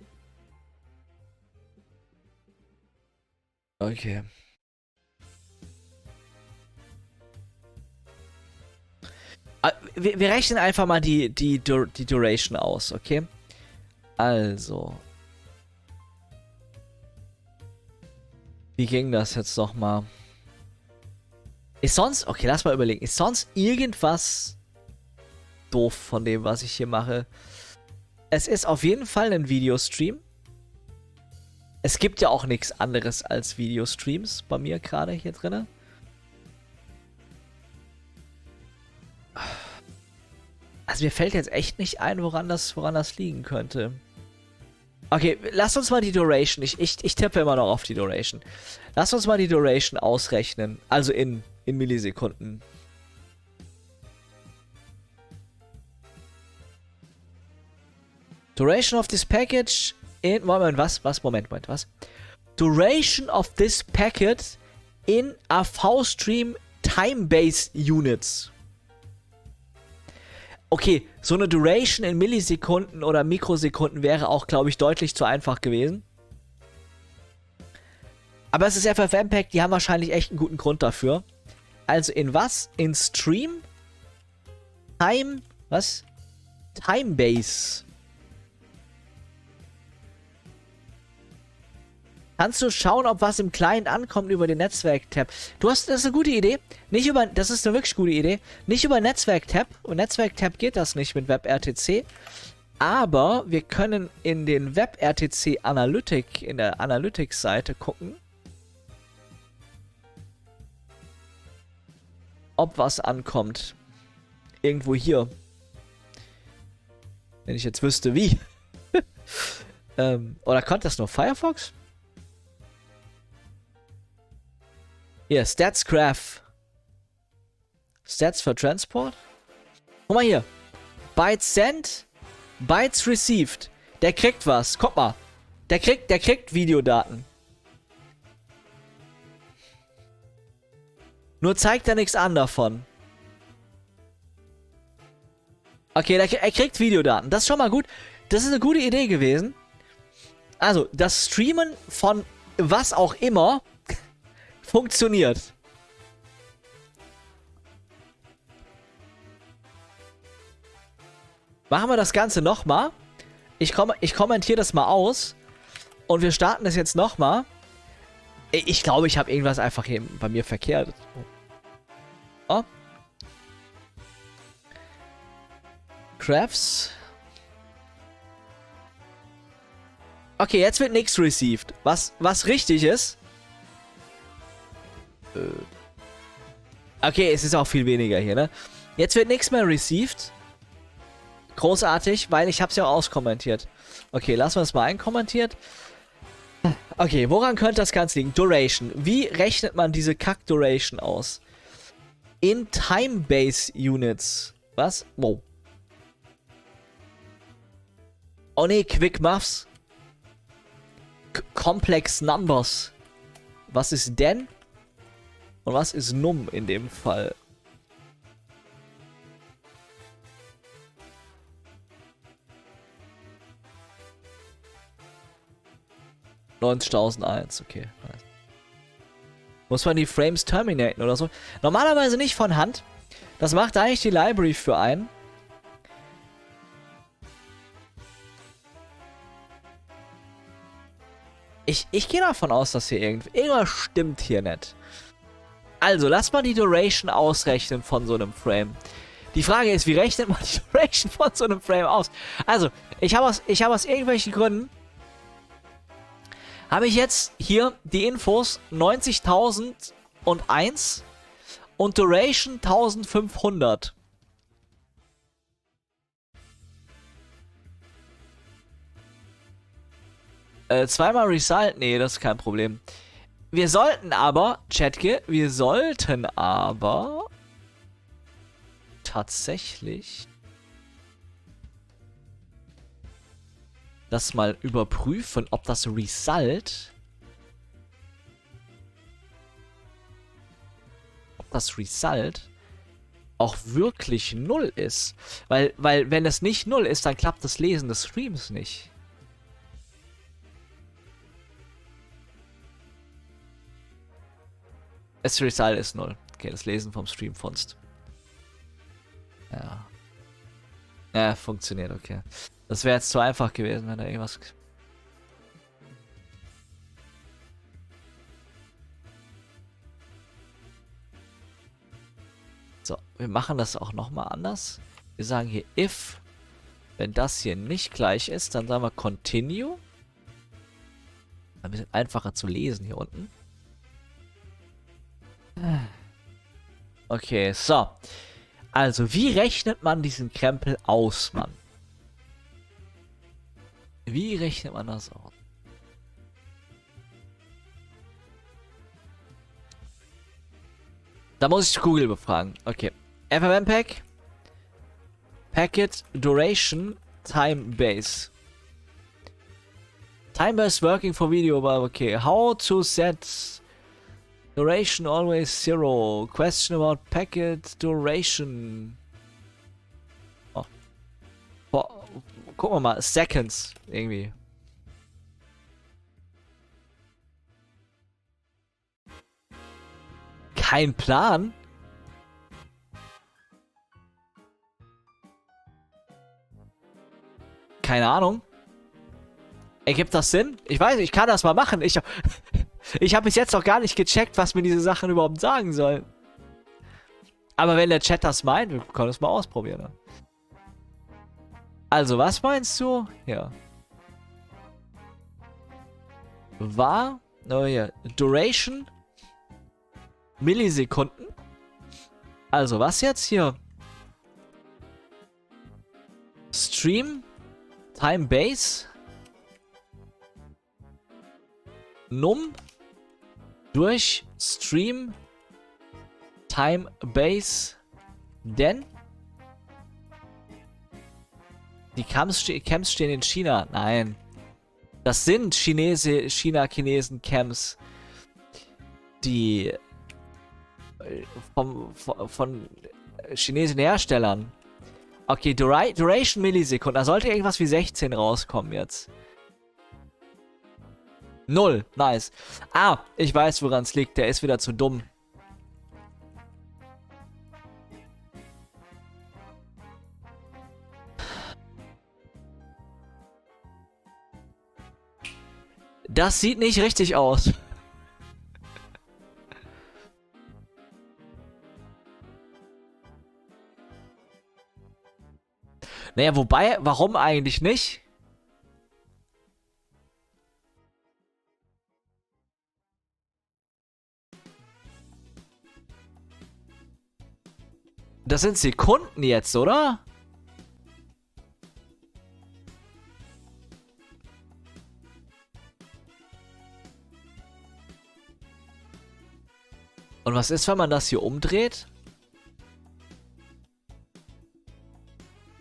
Okay. Wir rechnen einfach mal die Duration aus, okay? Also. Wie ging das jetzt nochmal? Ist sonst... Okay, lass mal überlegen. Ist sonst irgendwas doof von dem, was ich hier mache? Es ist auf jeden Fall ein Videostream. Es gibt ja auch nichts anderes als Videostreams bei mir gerade hier drin. Also mir fällt jetzt echt nicht ein, woran das liegen könnte. Okay, lass uns mal die Duration. Ich tippe immer noch auf die Duration. Lass uns mal die Duration ausrechnen. Also in Millisekunden. Duration of this package in... Moment, was? Moment, was? Duration of this packet in AV-Stream Time-Base Units. Okay, so eine Duration in Millisekunden oder Mikrosekunden wäre auch, glaube ich, deutlich zu einfach gewesen. Aber es ist FFmpeg, die haben wahrscheinlich echt einen guten Grund dafür. Also in was? In Stream? Time? Was? Time-Base. Kannst du schauen, ob was im Client ankommt über den Netzwerk-Tab. Das ist eine gute Idee. Das ist eine wirklich gute Idee. Nicht über Netzwerk-Tab. Und Netzwerk-Tab geht das nicht mit WebRTC. Aber wir können in den WebRTC Analytic, in der Analytics-Seite gucken, ob was ankommt. Irgendwo hier. Wenn ich jetzt wüsste, wie. Oder konnte das nur Firefox? Hier, Stats Graph. Stats for Transport. Guck mal hier. Bytes sent, Bytes received. Der kriegt was. Guck mal. Der kriegt Videodaten. Nur zeigt er nichts an davon. Okay, er kriegt Videodaten. Das ist schon mal gut. Das ist eine gute Idee gewesen. Also, das Streamen von was auch immer funktioniert. Machen wir das Ganze nochmal. Ich kommentiere das mal aus. Und wir starten das jetzt nochmal. Ich glaube, ich habe irgendwas einfach hier bei mir verkehrt. Oh. Crafts. Okay, jetzt wird nichts received. Was richtig ist. Okay, es ist auch viel weniger hier, ne? Jetzt wird nichts mehr received. Großartig, weil ich habe es ja auch auskommentiert. Okay, lassen wir es mal einkommentiert. Okay, woran könnte das Ganze liegen? Duration. Wie rechnet man diese Kack-Duration aus? In Time-Base Units. Was? Wow. Oh ne, Quick Muffs. Complex Numbers. Was ist denn? Und was ist num in dem Fall? (90.001), okay. Nice. Muss man die Frames terminaten oder so? Normalerweise nicht von Hand. Das macht eigentlich die Library für einen. Ich gehe davon aus, dass hier irgendwas stimmt hier nicht. Also, lass mal die Duration ausrechnen von so einem Frame. Die Frage ist, wie rechnet man die Duration von so einem Frame aus? Also, ich habe aus irgendwelchen Gründen habe ich jetzt hier die Infos 90.001 und Duration 1500. Zweimal Result? Nee, das ist kein Problem. Wir sollten aber, Chatke, tatsächlich das mal überprüfen, ob das Result auch wirklich 0 ist. Weil wenn es nicht 0 ist, dann klappt das Lesen des Streams nicht. Das Result ist 0. Okay, das Lesen vom Stream funzt. Ja. Ja, funktioniert, okay. Das wäre jetzt zu einfach gewesen, wenn da irgendwas... So, wir machen das auch nochmal anders. Wir sagen hier if, wenn das hier nicht gleich ist, dann sagen wir continue. Ein bisschen einfacher zu lesen hier unten. Okay, so. Also, wie rechnet man diesen Krempel aus, Mann? Wie rechnet man das aus? Da muss ich Google befragen. Okay. FFmpeg. Packet Duration Time Base. Time Base working for video, but okay. How to set duration always 0. Question about packet duration. Oh. Gucken wir mal. Seconds. Irgendwie. Kein Plan? Keine Ahnung. Ergibt das Sinn? Ich weiß, ich kann das mal machen. Ich habe bis jetzt noch gar nicht gecheckt, was mir diese Sachen überhaupt sagen sollen. Aber wenn der Chat das meint, wir können es mal ausprobieren. Ne? Also, was meinst du? Ja. War, oh ja, Duration, Millisekunden. Also, was jetzt hier? Stream, Time Base, Num durch Stream Time Base, denn die Camps stehen in China. Nein. Das sind China-Chinesen-Camps, die von chinesischen Herstellern. Okay, Duration Millisekunden. Da sollte irgendwas wie 16 rauskommen jetzt. 0. Nice. Ah, ich weiß, woran es liegt. Der ist wieder zu dumm. Das sieht nicht richtig aus. Naja, wobei, warum eigentlich nicht? Das sind Sekunden jetzt, oder? Und was ist, wenn man das hier umdreht?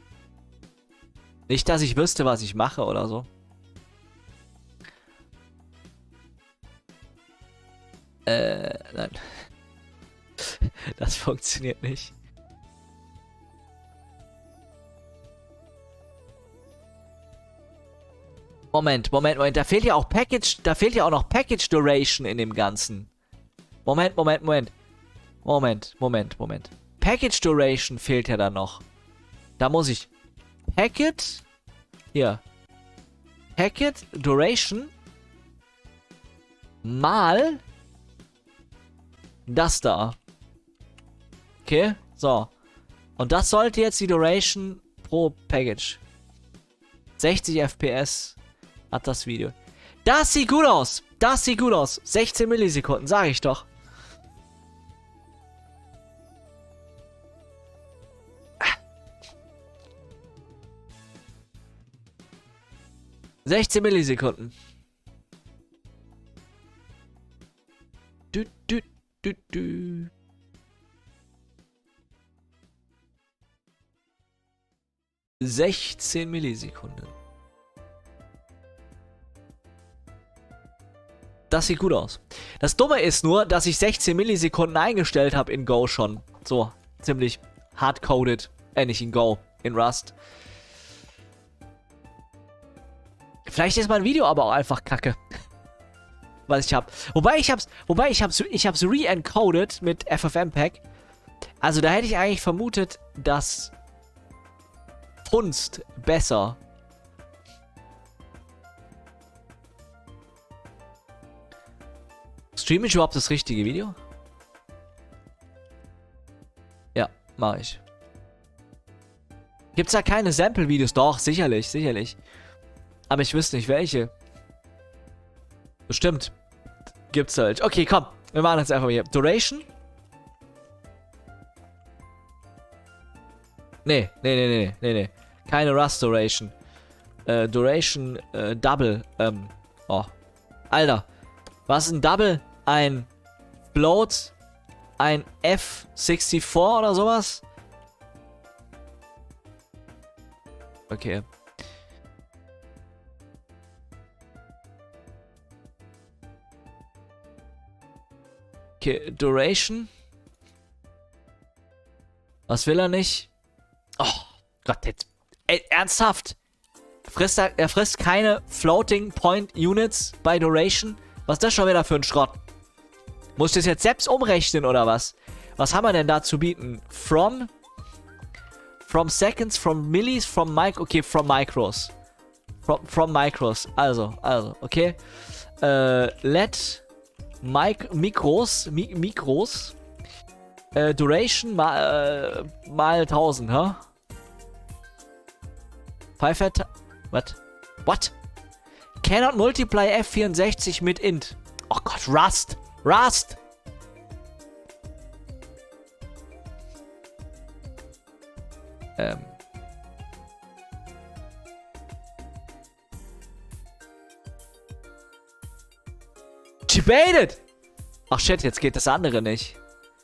Nicht, dass ich wüsste, was ich mache oder so. Nein. Das funktioniert nicht. Moment. Da fehlt ja auch noch Package Duration in dem Ganzen. Moment. Package Duration fehlt ja dann noch. Da muss ich Packet Duration mal das da. Okay, so. Und das sollte jetzt die Duration pro Package. 60 FPS hat das Video. Das sieht gut aus. 16 Millisekunden, sage ich doch. Ah. 16 Millisekunden. 16 Millisekunden. Das sieht gut aus. Das Dumme ist nur, dass ich 16 Millisekunden eingestellt habe in Go schon. So, ziemlich hardcoded. Nicht in Go, in Rust. Vielleicht ist mein Video aber auch einfach kacke. Was ich habe. Wobei ich hab's re-encoded mit FFmpeg. Also da hätte ich eigentlich vermutet, dass Funst besser. Streame ich überhaupt das richtige Video? Ja, mache ich. Gibt's da keine Sample-Videos? Doch, sicherlich. Aber ich wüsste nicht welche. Bestimmt. Gibt's halt. Okay, komm. Wir machen jetzt einfach hier. Duration? Nee. Keine Rust Duration. Duration, Double. Oh. Alter. Was ist ein Double? Ein Float? Ein F64 oder sowas? Okay. Okay, Duration. Was will er nicht? Oh Gott, jetzt. Ey, ernsthaft? Er frisst keine Floating Point Units bei Duration? Was ist das schon wieder für ein Schrott? Muss ich das jetzt selbst umrechnen oder was? Was haben wir denn da zu bieten? From seconds, from millis, from mic. Okay, from micros. From micros. Also, okay. Let Mikros. Duration mal 1000, hä? What? Cannot multiply F64 mit int. Oh Gott, Rust. Debated! Ach shit, jetzt geht das andere nicht.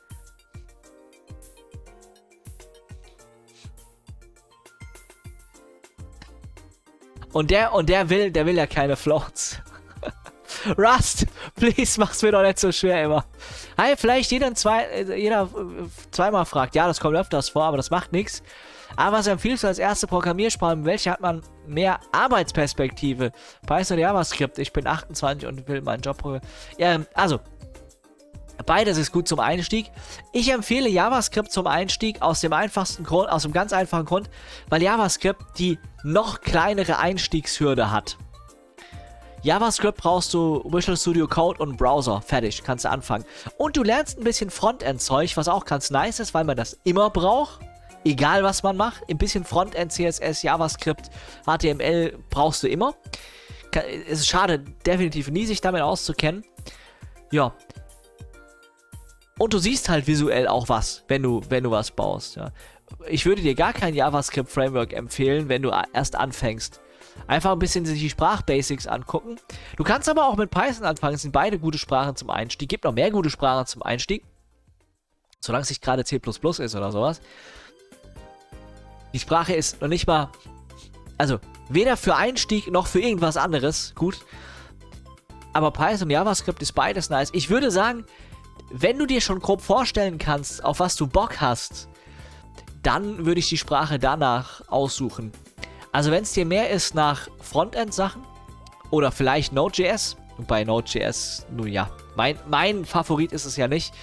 Und der will ja keine Floats. Rust, please, mach's mir doch nicht so schwer immer. Hey, vielleicht jeder zweimal fragt. Ja, das kommt öfters vor, aber das macht nichts. Aber was empfiehlst du als erste Programmiersprache? Mit welcher hat man mehr Arbeitsperspektive? Python oder JavaScript? Ich bin 28 und will meinen Job probieren. Ja, also, beides ist gut zum Einstieg. Ich empfehle JavaScript zum Einstieg aus dem ganz einfachen Grund, weil JavaScript die noch kleinere Einstiegshürde hat. JavaScript brauchst du Visual Studio Code und Browser. Fertig, kannst du anfangen. Und du lernst ein bisschen Frontend-Zeug, was auch ganz nice ist, weil man das immer braucht. Egal, was man macht. Ein bisschen Frontend, CSS, JavaScript, HTML brauchst du immer. Es ist schade, definitiv nie sich damit auszukennen. Ja. Und du siehst halt visuell auch was, wenn du was baust. Ja. Ich würde dir gar kein JavaScript-Framework empfehlen, wenn du erst anfängst. Einfach ein bisschen sich die Sprachbasics angucken. Du kannst aber auch mit Python anfangen. Es sind beide gute Sprachen zum Einstieg. Gibt noch mehr gute Sprachen zum Einstieg. Solange es nicht gerade C++ ist oder sowas. Die Sprache ist noch nicht mal... Also, weder für Einstieg noch für irgendwas anderes gut. Aber Python und JavaScript ist beides nice. Ich würde sagen, wenn du dir schon grob vorstellen kannst, auf was du Bock hast, dann würde ich die Sprache danach aussuchen. Also wenn es dir mehr ist nach Frontend-Sachen oder vielleicht Node.js, bei Node.js, nun ja, mein Favorit ist es ja nicht,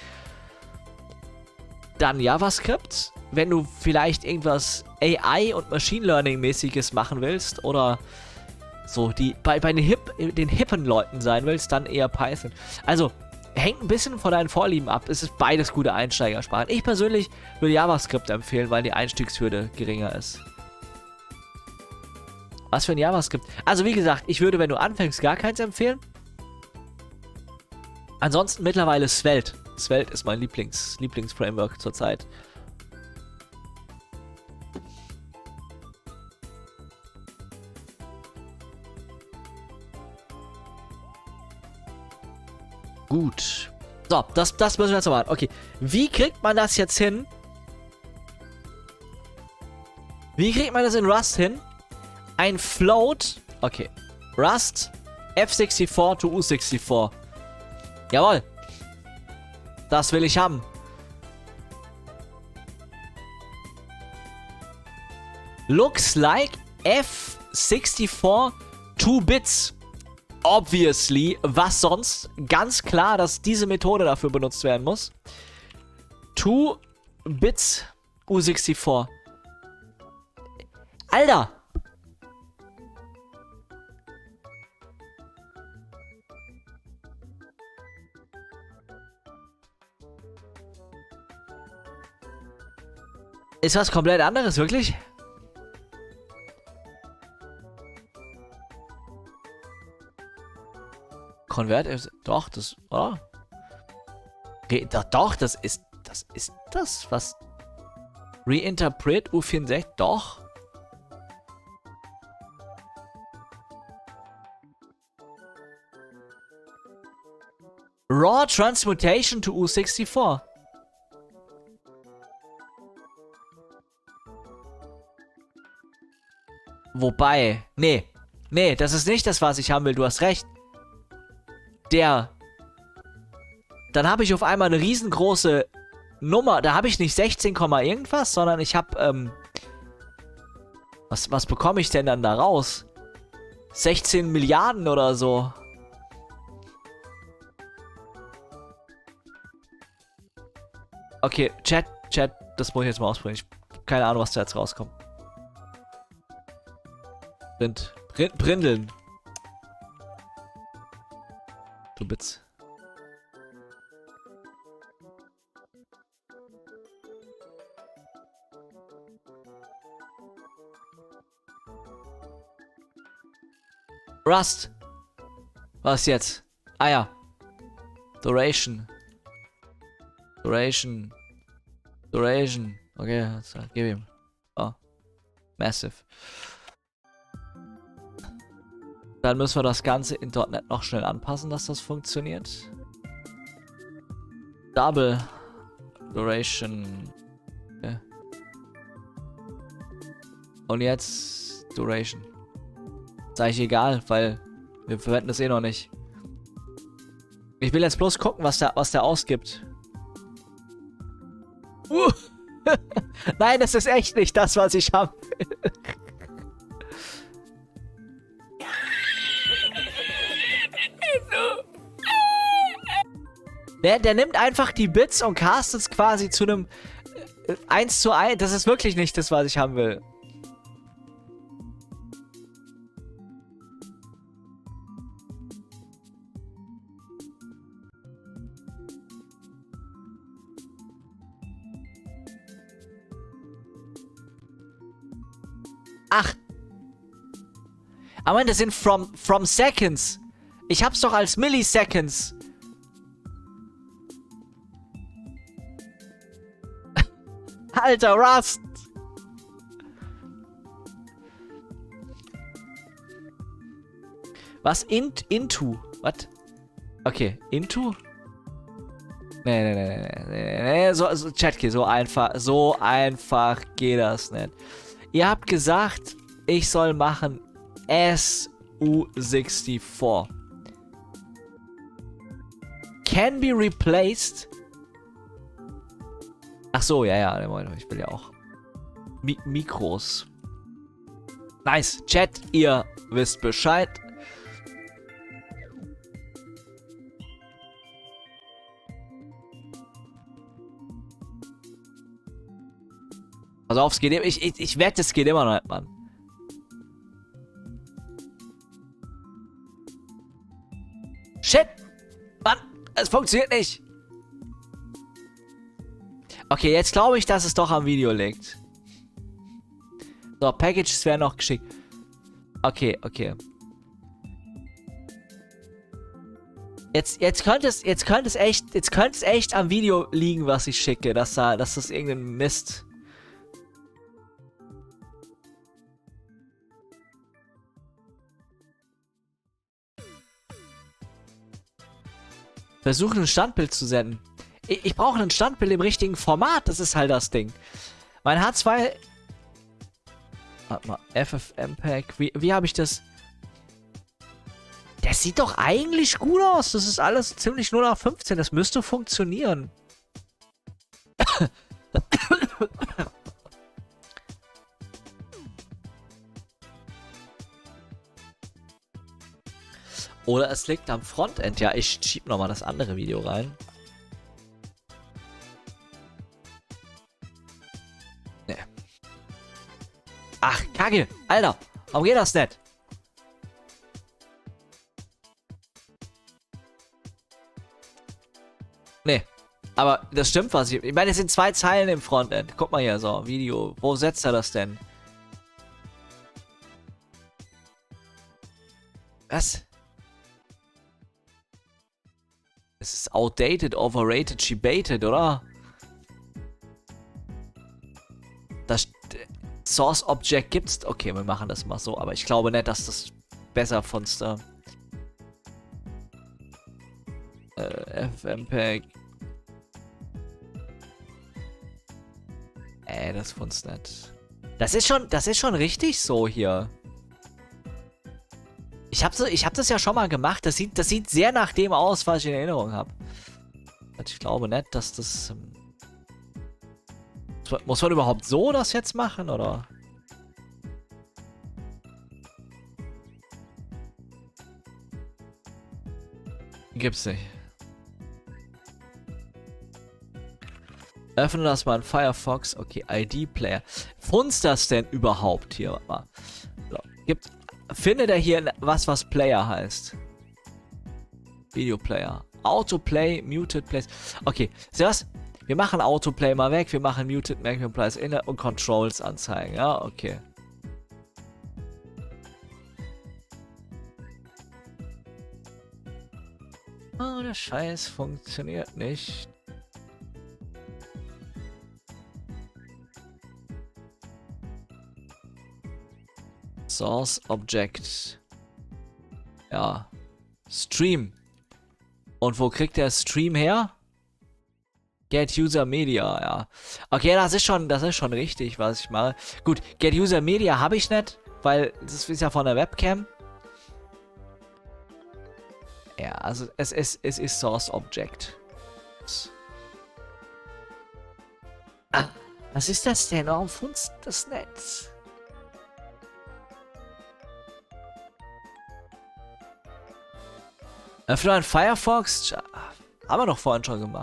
dann JavaScript. Wenn du vielleicht irgendwas AI und Machine Learning mäßiges machen willst oder so bei den hippen Leuten sein willst, dann eher Python. Also hängt ein bisschen von deinen Vorlieben ab. Es ist beides gute Einsteigersprachen. Ich persönlich würde JavaScript empfehlen, weil die Einstiegshürde geringer ist. Was für ein JavaScript? Also wie gesagt, ich würde, wenn du anfängst, gar keins empfehlen. Ansonsten mittlerweile Svelte. Svelte ist mein Lieblingsframework zurzeit. Gut. So, das müssen wir jetzt noch machen. Okay. Wie kriegt man das jetzt hin? Wie kriegt man das in Rust hin? Ein Float. Okay. Rust F64 to U64. Jawohl. Das will ich haben. Looks like F64 2 Bits. Obviously. Was sonst? Ganz klar, dass diese Methode dafür benutzt werden muss. 2 Bits U64. Alter! Ist was komplett anderes, wirklich? Convert ist... Doch, das... Oh. Doch, das ist... Das ist das, was... Reinterpret U64... Doch. Raw Transmutation to U64. Wobei, nee, das ist nicht das, was ich haben will, du hast recht. Dann habe ich auf einmal eine riesengroße Nummer, da habe ich nicht 16, irgendwas, sondern ich habe, was bekomme ich denn dann da raus? 16 Milliarden oder so. Okay, Chat, das muss ich jetzt mal ausprobieren. Ich habe keine Ahnung, was da jetzt rauskommt. Brindeln. Du Bits. Rust. Was jetzt? Ah ja. Duration. Okay, gib ihm. Oh. Massive. Dann müssen wir das Ganze in .NET noch schnell anpassen, dass das funktioniert. Double Duration. Okay. Und jetzt Duration. Ist eigentlich egal, weil wir verwenden das eh noch nicht. Ich will jetzt bloß gucken, was der ausgibt. Nein, das ist echt nicht das, was ich habe. Der nimmt einfach die Bits und castet es quasi zu einem 1:1. Das ist wirklich nicht das, was ich haben will. Ach. Aber das sind from seconds. Ich hab's doch als Milliseconds. Alter, Rust! Was? Into? Was? Okay, into? Nee. So, Chatke, so einfach geht das nicht. Ihr habt gesagt, ich soll machen SU64. can be replaced. Ach so, ja, ich will ja auch Mikros. Nice. Chat, ihr wisst Bescheid. Pass auf, es geht immer. Ich wette, es geht immer noch nicht, Mann. Shit! Mann, es funktioniert nicht. Okay, jetzt glaube ich, dass es doch am Video liegt. So, Packages wären noch geschickt. Okay. Jetzt könnte es echt am Video liegen, was ich schicke, dass das irgendein Mist. Versuchen ein Standbild zu senden. Ich brauche ein Standbild im richtigen Format, das ist halt das Ding. Mein H2... Warte mal, FFmpeg, wie habe ich das... Das sieht doch eigentlich gut aus, das ist alles ziemlich 0815, das müsste funktionieren. Oder es liegt am Frontend. Ja, ich schieb nochmal das andere Video rein. Nee. Ach, Kacke. Alter, warum geht das nicht? Nee. Aber das stimmt was. Ich meine, es sind 2 Zeilen im Frontend. Guck mal hier, so, Video. Wo setzt er das denn? Was? Es ist outdated, overrated, shebated, oder? Das Source Object gibt's. Okay, wir machen das mal so, aber ich glaube nicht, dass das besser von da. Fmpeg. Das fun's nicht. Das ist schon richtig so hier. Ich hab das ja schon mal gemacht. Das sieht sehr nach dem aus, was ich in Erinnerung habe. Ich glaube nicht, dass das... Muss man überhaupt so das jetzt machen, oder? Gibt's nicht. Öffne das mal in Firefox. Okay, ID-Player. Funzt das denn überhaupt hier? Warte mal. So, findet er hier was Player heißt? Videoplayer. Autoplay, Muted Plays. Okay, siehst du was? Wir machen Autoplay mal weg. Wir machen Muted, Maximum Plays Inner und Controls anzeigen. Ja, okay. Oh, der Scheiß funktioniert nicht. Source Object. Ja. Stream. Und wo kriegt der Stream her? Get User Media, ja. Okay, das ist schon richtig, was ich mache. Gut, Get User Media habe ich nicht, weil das ist ja von der Webcam. Ja, also es ist Source Object. Ah, was ist das denn? Warum funzt das Netz? Öffne ein Firefox. Haben wir doch vorhin schon gemacht.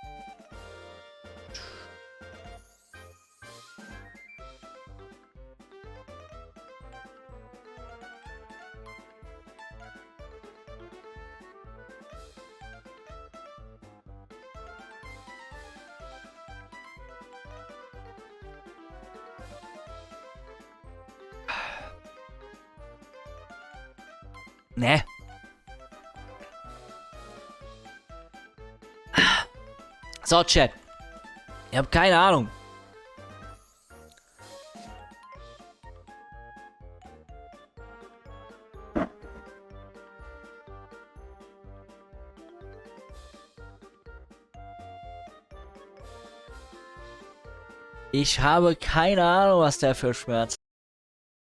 Ne. So, Chat. Ich habe keine Ahnung. Ich habe keine Ahnung, was der für Schmerz